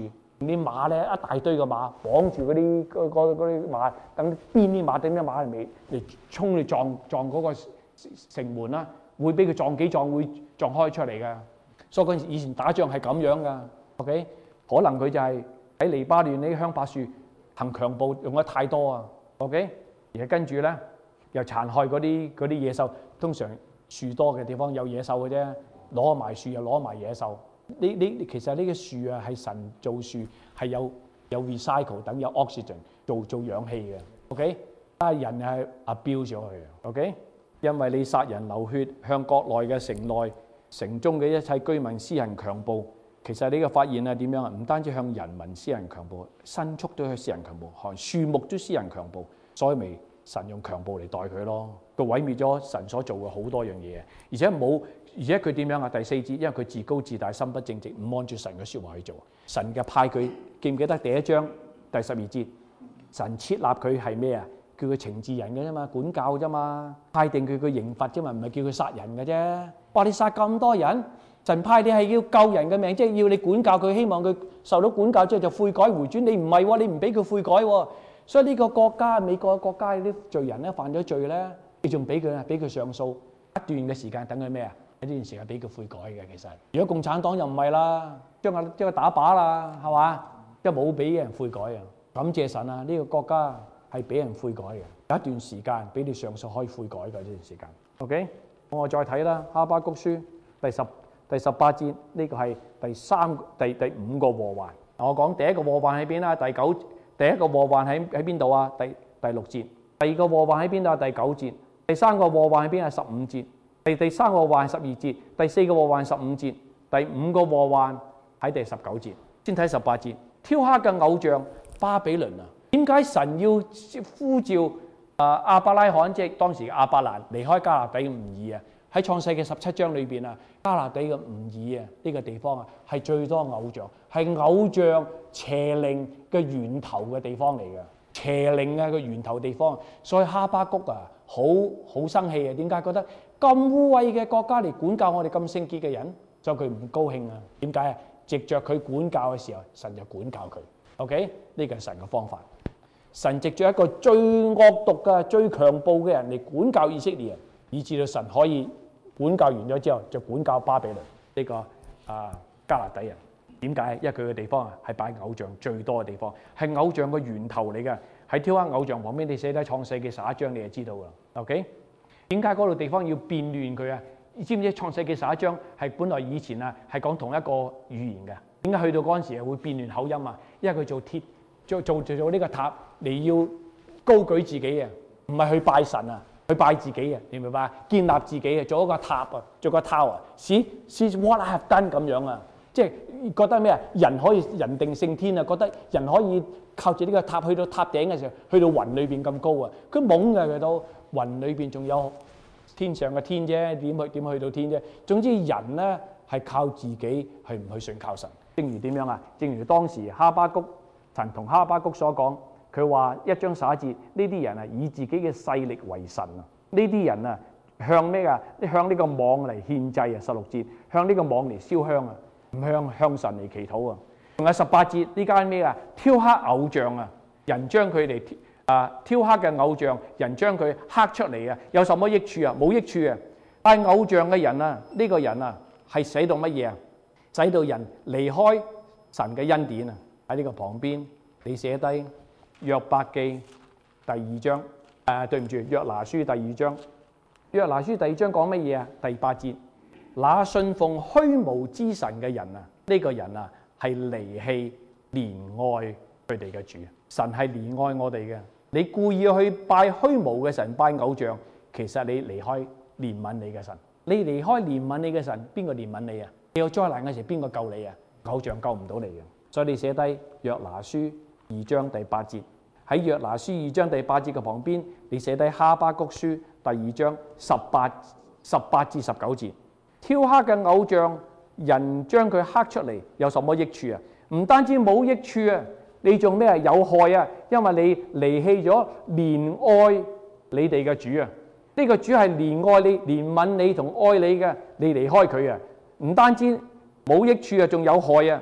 [SPEAKER 2] 啲馬咧一大堆嘅馬綁住嗰啲馬，等邊啲馬等啲馬嚟衝嚟撞嗰個城門啦，會俾佢撞幾撞會撞開出嚟嘅。所以嗰陣時以前打仗係咁樣噶。OK， 可能佢就係喺黎巴嫩呢啲香柏樹行強暴用得太多啊。OK， 而跟住咧又殘害嗰啲野獸。通常樹多嘅地方有野獸嘅啫，攞埋樹又攞埋野獸。其實呢個樹啊係神造樹，係有 recycle 等有 oxygen 做氧氣嘅。OK， 但係人係 abuse 咗佢。OK， 因為你殺人流血，向國內嘅城中嘅一切居民施行強暴。其實你嘅發現係點樣啊？唔單止向人民施行強暴，牲畜都去施行強暴，向樹木都施行強暴，所以咪神用強暴嚟待佢咯。佢毀滅咗神所做嘅好多樣嘢，而且佢點樣啊？第四節，因為佢自高自大，心不正直，唔按住神嘅説話去做。神嘅派佢，記唔記得第一章第12節？神設立佢係咩啊？叫佢懲治人嘅啫嘛，管教啫嘛，派定佢個刑罰啫嘛，唔係叫佢殺人嘅啫。話你殺咁多人，神派你係要救人嘅命，即係要你管教佢，希望佢受到管教之後就悔改回轉。你唔係喎，你唔俾佢悔改喎。所以呢個國家，美國嘅國家啲罪人咧，犯咗罪咧，你仲俾佢上訴一段嘅時間，等佢咩啊？呢段時間俾佢悔改嘅。其實如果共產黨又唔係啦，將佢打靶啦，係嘛？即係冇俾人悔改啊！感謝神啊！呢個國家係俾人悔改嘅，有一段時間俾你上訴可以悔改嘅呢段時間。OK， 我再睇啦，《哈巴谷書》第18節，呢個係第五個禍患。我講第一個禍患喺邊啦？第一個禍患喺邊度啊？第6節。第二個禍患喺邊度啊？第9節。第三個禍患喺邊啊？15節。第三個禍患係12節。第四個禍患15節。第五個禍患喺第19節。先睇18節。雕刻嘅偶像巴比倫啊！點解神要呼召亞伯拉罕，即係當時嘅亞伯蘭離開迦勒底嘅吾珥啊？喺創世嘅17章裏邊啊，迦勒底嘅吾珥啊，呢個地方啊係最多偶像，係偶像邪靈嘅源頭嘅地方嚟嘅，邪靈嘅個源頭地方。所以哈巴谷啊，好生氣啊！點解覺得咁污穢嘅國家嚟管教我哋咁聖潔嘅人？所以佢唔高興啊！點解啊？藉着佢管教嘅時候，神就管教佢。OK， 呢個係神嘅方法。神藉着一個最惡毒嘅、最強暴嘅人嚟管教以色列人，以至到神可以管教完咗之後，就管教巴比倫呢個迦勒底人。點解？因為佢嘅地方啊係拜偶像最多嘅地方，係偶像嘅源頭嚟嘅。喺雕刻偶像旁邊，你寫低創世記11章，你就知道啦。OK， 點解嗰度地方要變亂佢啊？你知唔知創世記11章係本來以前啊係講同一個語言嘅？點解去到嗰陣時會變亂口音啊？因為佢做鐵做呢個塔，你要高舉自己啊，唔係去拜神啊，去拜自己啊，你明白？建立自己啊，做一個塔啊，做個 tower。See what I have done 咁樣啊，即係覺得咩啊？人定勝天啊，覺得人可以靠住呢個塔去到塔頂嘅時候，去到雲裏邊咁高啊！佢懵嘅，佢都雲裏邊仲有天上嘅天啫，點去到天啫？總之人咧係靠自己，係唔去信靠神。正如點樣啊？正如當時神同哈巴谷所講，佢話1章11節，呢啲人啊以自己嘅勢力為神啊！呢啲人啊向咩啊？向呢個網嚟獻祭啊！16節，向呢個網嚟燒香啊！唔向神嚟祈禱啊！仲有18節，呢間咩啊？雕刻偶像啊！人將佢哋雕刻嘅偶像，人將佢刻出嚟啊！有什麼益處啊？冇益處啊！拜偶像嘅人啊，呢個人啊係使到乜嘢啊？使到人離開神嘅恩典啊！喺呢個旁邊，你寫低約伯記第2章，對唔住，約拿書第2章。約拿書第2章講乜嘢啊？第8節，那信奉虛無之神嘅人啊，呢個人啊係離棄憐愛佢哋嘅主。神係憐愛我哋嘅，你故意去拜虛無嘅神，拜偶像，其實你離開憐憫你嘅神。你離開憐憫你嘅神，邊個憐憫你啊？你有災難嘅時候，邊個救你啊？偶像救唔到你嘅。所以你寫低約拿書2章第8節，喺約拿書2章第8節嘅旁邊，你寫低哈巴谷書第2章18至19節。雕刻嘅偶像，人將佢刻出嚟，有什麼益處啊？唔單止冇益處啊，你仲咩啊？有害啊！因為你離棄咗憐愛你哋嘅主啊！呢個主係憐愛你、憐憫你同愛你嘅，你離開佢啊！唔單止冇益處啊，仲有害啊！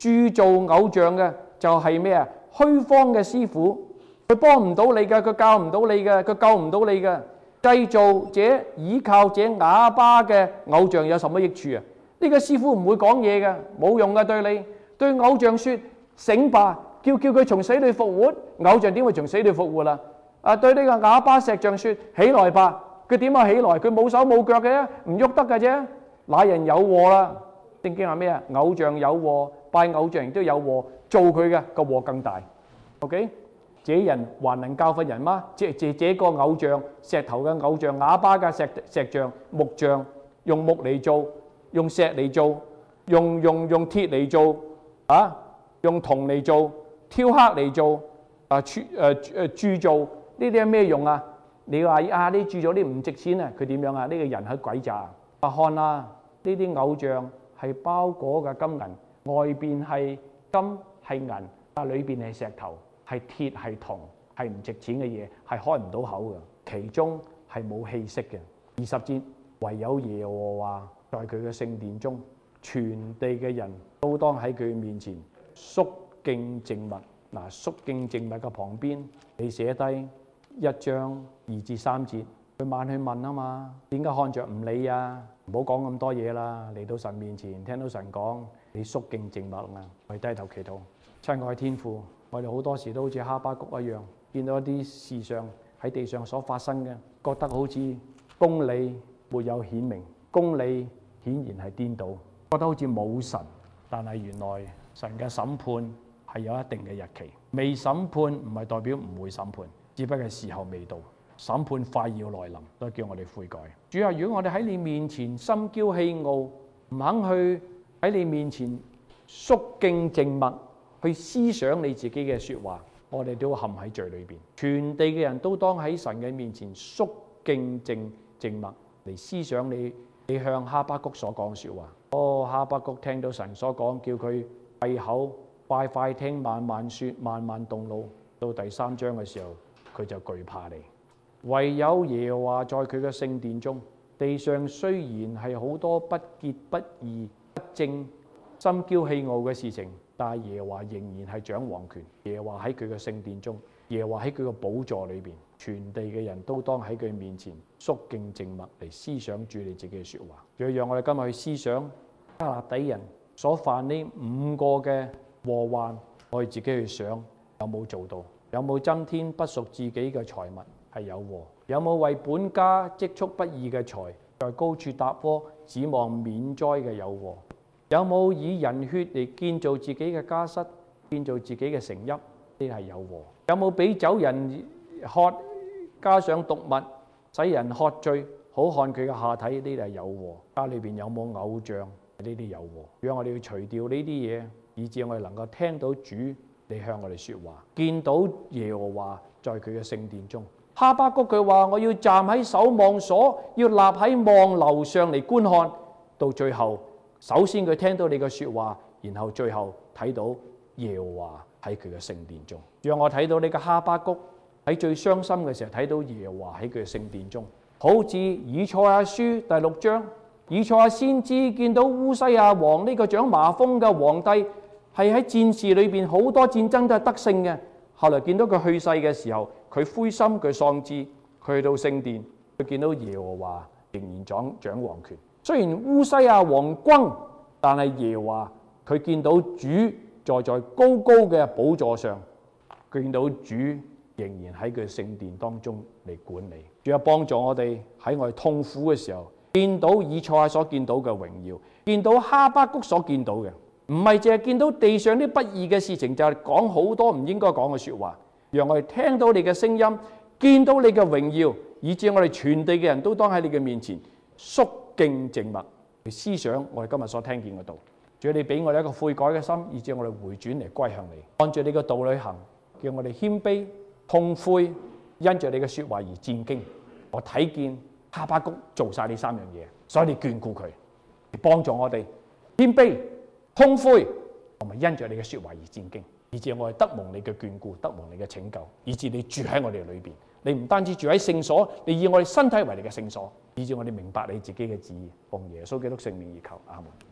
[SPEAKER 2] 鑄造偶像嘅就係咩啊？虛謊嘅師傅，佢幫唔到你嘅，佢教唔到你嘅，佢救唔到你嘅。製造者倚靠者啞巴嘅偶像有什麼益處啊？呢個師傅唔會講嘢嘅，冇用嘅對你。對偶像說醒吧，叫佢從死裏復活，偶像點會從死裏復活啊？對呢個啞巴石像說起來吧，佢點樣起來？佢冇手冇腳嘅，唔喐得嘅啫。那人有禍啦！聖經話咩啊？偶像有禍，拜偶像亦都有禍，做佢嘅個禍更大。OK， 這人還能教訓人嗎？這個偶像，石頭嘅偶像，啞巴嘅石像、木像，用木嚟做，用石嚟做，用鐵嚟做，用銅嚟做，雕刻嚟做，鑄造呢啲係咩用啊？你話呢鑄造啲唔值錢啊？佢點樣啊？呢個人係鬼渣。看啦，呢啲偶像係包裹嘅金銀，外邊係金係銀，但裏邊係石頭，係鐵係銅，係唔值錢嘅嘢，係開唔到口嘅，其中係冇氣息嘅。20節，唯有耶和華在佢嘅聖殿中，全地嘅人都當喺佢面前肅敬靜默。嗱，肅敬靜默嘅旁邊，你寫低1章2至3節。佢慢去問啊嘛，點解看着唔理啊？唔好講咁多嘢啦，嚟到神面前，聽到神講，你肅敬靜默啊，我哋低頭祈禱。親愛天父，我哋好多時都好似哈巴谷一樣，見到一啲事上喺地上所發生嘅，覺得好似公理沒有顯明，公理顯然係顛倒，覺得好似冇神，但係原來神嘅審判係有一定嘅日期，未審判唔係代表唔會審判，只不過係時候未到。審判快要來臨，都叫我哋悔改。主啊，如果我哋喺你面前心驕氣傲，唔肯去喺你面前肅敬靜默，去思想你自己嘅說話，我哋都陷喺罪裏邊。全地嘅人都當喺神嘅面前肅敬靜默嚟思想你向哈巴谷所講說話。哈巴谷聽到神所講，叫佢閉口，快快聽，慢慢說，慢慢動怒。到第3章嘅時候，佢就懼怕你。唯有耶和華在佢嘅聖殿中，地上雖然係好多不潔不義不正心驕氣傲嘅事情，但係耶和華仍然係掌王權。耶和華喺佢嘅聖殿中，耶和華喺佢嘅寶座裏邊，全地嘅人都當喺佢面前肅敬靜默嚟思想主你自己嘅說話。仲要讓我哋今日去思想加勒底人所犯呢5個嘅禍患，我哋自己去想有冇做到，有冇增添不屬自己嘅財物。係有禍，有冇為本家積蓄不義嘅財，在高處搭窩，指望免災嘅有禍？有冇以人血嚟建造自己嘅家室，建造自己嘅城邑？呢係有禍。有冇俾酒人喝，加上毒物，使人喝醉，好看佢嘅下體？呢係有禍。家裏邊有冇偶像？呢啲有禍。讓我哋要除掉呢啲嘢，以致我哋能夠聽到主你向我哋說話，見到耶和華在佢嘅聖殿中。哈巴谷佢話：我要站喺守望所，要立喺望樓上嚟觀看。到最後，首先佢聽到你嘅說話，然後最後睇到耶和華喺佢嘅聖殿中。讓我睇到你嘅哈巴谷喺最傷心嘅時候，睇到耶和華喺佢嘅聖殿中。好似以賽亞書第6章，以賽亞先知見到烏西亞王呢個長麻風嘅皇帝，係喺戰事裏邊好多戰爭都係得勝嘅。後來見到佢去世嘅時候，佢灰心，佢喪志，佢去到聖殿，佢見到耶和華仍然掌王權。雖然烏西亞王轟，但係耶和華佢見到主坐在高高嘅寶座上，佢見到主仍然喺佢聖殿當中嚟管理。主啊，幫助我哋喺我哋痛苦嘅時候，見到以賽亞所見到嘅榮耀，見到哈巴谷所見到嘅。唔係淨係見到地上啲不義嘅事情，就係講好多唔應該講嘅說話。讓我哋聽到你嘅聲音，見到你嘅榮耀，以致我哋全地嘅人都當喺你嘅面前肅敬靜默去思想我哋今日所聽見嘅道。主啊，你俾我哋一個悔改嘅心，以致我哋回轉嚟歸向你，按住你嘅道去行，叫我哋謙卑痛悔，因着你嘅說話而戰兢。我睇見哈巴谷做晒呢3樣嘢，所以你眷顧佢，幫助我哋謙卑痛悔，同埋因着你嘅說話而戰兢，以致我哋得蒙你嘅眷顧，得蒙你嘅拯救，以致你住喺我哋裏邊。你唔單止住喺聖所，你以我哋身體為你嘅聖所，以致我哋明白你自己嘅旨意。奉耶穌基督聖名而求，阿門。